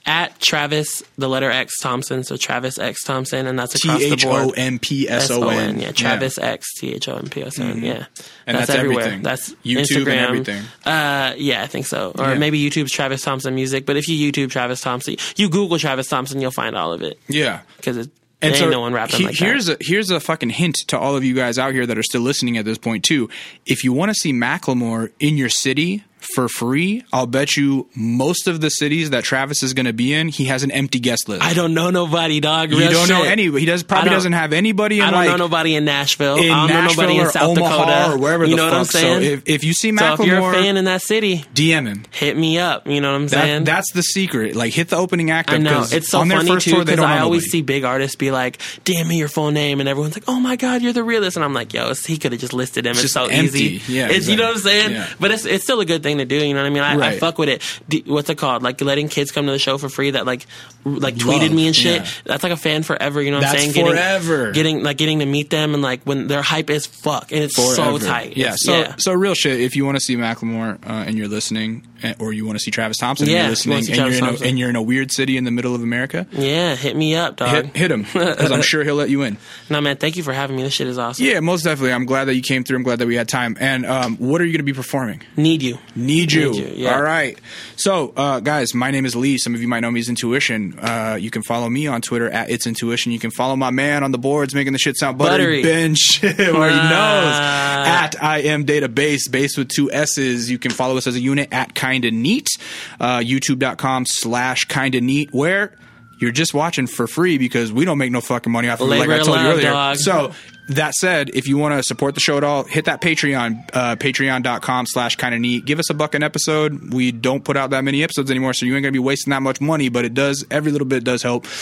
[SPEAKER 2] At Travis, the letter X Thompson, so Travis X Thompson, and that's across the board.
[SPEAKER 1] T H O M P S O N.
[SPEAKER 2] Yeah, Travis yeah. X T H O M P S O N. Mm-hmm. Yeah,
[SPEAKER 1] and that's, that's
[SPEAKER 2] everywhere.
[SPEAKER 1] Everything.
[SPEAKER 2] That's
[SPEAKER 1] YouTube
[SPEAKER 2] Instagram.
[SPEAKER 1] And everything.
[SPEAKER 2] Uh, yeah, I think so. Or
[SPEAKER 1] yeah.
[SPEAKER 2] maybe YouTube's Travis Thompson Music. But if you YouTube Travis Thompson, you Google Travis Thompson, you'll find all of it.
[SPEAKER 1] Yeah,
[SPEAKER 2] because it.
[SPEAKER 1] And
[SPEAKER 2] ain't
[SPEAKER 1] so
[SPEAKER 2] no one rapping
[SPEAKER 1] he,
[SPEAKER 2] like
[SPEAKER 1] here's
[SPEAKER 2] that.
[SPEAKER 1] a here's a fucking hint to all of you guys out here that are still listening at this point too. If you want to see Macklemore in your city for free, I'll bet you most of the cities that Travis is going to be in, he has an empty guest list.
[SPEAKER 2] I don't know nobody, dog.
[SPEAKER 1] You
[SPEAKER 2] Real
[SPEAKER 1] don't
[SPEAKER 2] shit.
[SPEAKER 1] know anybody. He does probably doesn't have anybody. In
[SPEAKER 2] I don't
[SPEAKER 1] like,
[SPEAKER 2] know nobody in Nashville.
[SPEAKER 1] In
[SPEAKER 2] I don't
[SPEAKER 1] Nashville
[SPEAKER 2] know nobody in
[SPEAKER 1] or
[SPEAKER 2] South
[SPEAKER 1] Omaha
[SPEAKER 2] Dakota
[SPEAKER 1] or wherever.
[SPEAKER 2] You
[SPEAKER 1] the
[SPEAKER 2] know
[SPEAKER 1] fuck.
[SPEAKER 2] what I'm saying?
[SPEAKER 1] So if, if you see
[SPEAKER 2] so
[SPEAKER 1] Macklemore,
[SPEAKER 2] if you're a fan in that city,
[SPEAKER 1] D M him.
[SPEAKER 2] Hit me up. You know what I'm
[SPEAKER 1] that,
[SPEAKER 2] saying?
[SPEAKER 1] That's the secret. Like hit the opening act.
[SPEAKER 2] I know it's so
[SPEAKER 1] on their
[SPEAKER 2] funny
[SPEAKER 1] first
[SPEAKER 2] too
[SPEAKER 1] tour, they
[SPEAKER 2] because
[SPEAKER 1] don't
[SPEAKER 2] I
[SPEAKER 1] know
[SPEAKER 2] always
[SPEAKER 1] nobody.
[SPEAKER 2] see big artists be like, "Damn me your full name," and everyone's like, "Oh my god, you're the realest," and I'm like, "Yo, he could have just listed him. It's,
[SPEAKER 1] It's
[SPEAKER 2] so
[SPEAKER 1] empty.
[SPEAKER 2] easy."
[SPEAKER 1] Yeah,
[SPEAKER 2] it's,
[SPEAKER 1] exactly.
[SPEAKER 2] You know what I'm saying?
[SPEAKER 1] Yeah.
[SPEAKER 2] But it's it's still a good thing to do. You know what I mean? I,
[SPEAKER 1] right.
[SPEAKER 2] I fuck with it. D- what's it called? Like letting kids come to the show for free that like like
[SPEAKER 1] Love.
[SPEAKER 2] tweeted me and shit.
[SPEAKER 1] Yeah.
[SPEAKER 2] That's like a fan forever. You know what
[SPEAKER 1] That's
[SPEAKER 2] I'm saying?
[SPEAKER 1] forever.
[SPEAKER 2] Getting, getting like getting to meet them and like when they're hype as fuck and it's
[SPEAKER 1] Forever.
[SPEAKER 2] so tight.
[SPEAKER 1] Yeah.
[SPEAKER 2] It's,
[SPEAKER 1] So
[SPEAKER 2] yeah.
[SPEAKER 1] so real shit. If you want to see Macklemore uh, and you're listening, uh, or you want to see Travis Thompson
[SPEAKER 2] Yeah,
[SPEAKER 1] and you're
[SPEAKER 2] you
[SPEAKER 1] listening,
[SPEAKER 2] wanna see
[SPEAKER 1] and
[SPEAKER 2] Travis
[SPEAKER 1] you're in a,
[SPEAKER 2] Thompson.
[SPEAKER 1] and you're in a weird city in the middle of America,
[SPEAKER 2] Yeah, hit me up, dog.
[SPEAKER 1] hit, hit him because I'm sure he'll let you in.
[SPEAKER 2] No, man, thank you for having me. This shit is awesome.
[SPEAKER 1] Yeah, most definitely. I'm glad that you came through. I'm glad that we had time. And um, what are you going to be performing?
[SPEAKER 2] Need you.
[SPEAKER 1] Need you.
[SPEAKER 2] Need you, yeah.
[SPEAKER 1] All right. So, uh, guys, my name is Lee. Some of you might know me as Intuition. Uh, you can follow me on Twitter at It's Intuition. You can follow my man on the boards making the shit sound buttery.
[SPEAKER 2] Buttery.
[SPEAKER 1] Ben Ship already
[SPEAKER 2] Nah.
[SPEAKER 1] knows. At I am Database, base with two S's. You can follow us as a unit at Kinda Neat. Uh, YouTube.com slash Kinda Neat, where you're just watching for free because we don't make no fucking money off of it, like
[SPEAKER 2] Labor
[SPEAKER 1] I told
[SPEAKER 2] of
[SPEAKER 1] you
[SPEAKER 2] love,
[SPEAKER 1] earlier.
[SPEAKER 2] dog.
[SPEAKER 1] So, that said, if you want to support the show at all, hit that Patreon, uh, patreon.com slash kind of neat. Give us a buck an episode. We don't put out that many episodes anymore, so you ain't going to be wasting that much money, but it does, every little bit does help.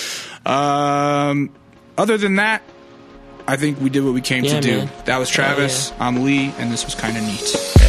[SPEAKER 1] Um, other than that, I think we did what we came
[SPEAKER 2] Yeah,
[SPEAKER 1] to do.
[SPEAKER 2] man.
[SPEAKER 1] That was Travis.
[SPEAKER 2] Yeah, yeah.
[SPEAKER 1] I'm Lee, and this was kind of neat.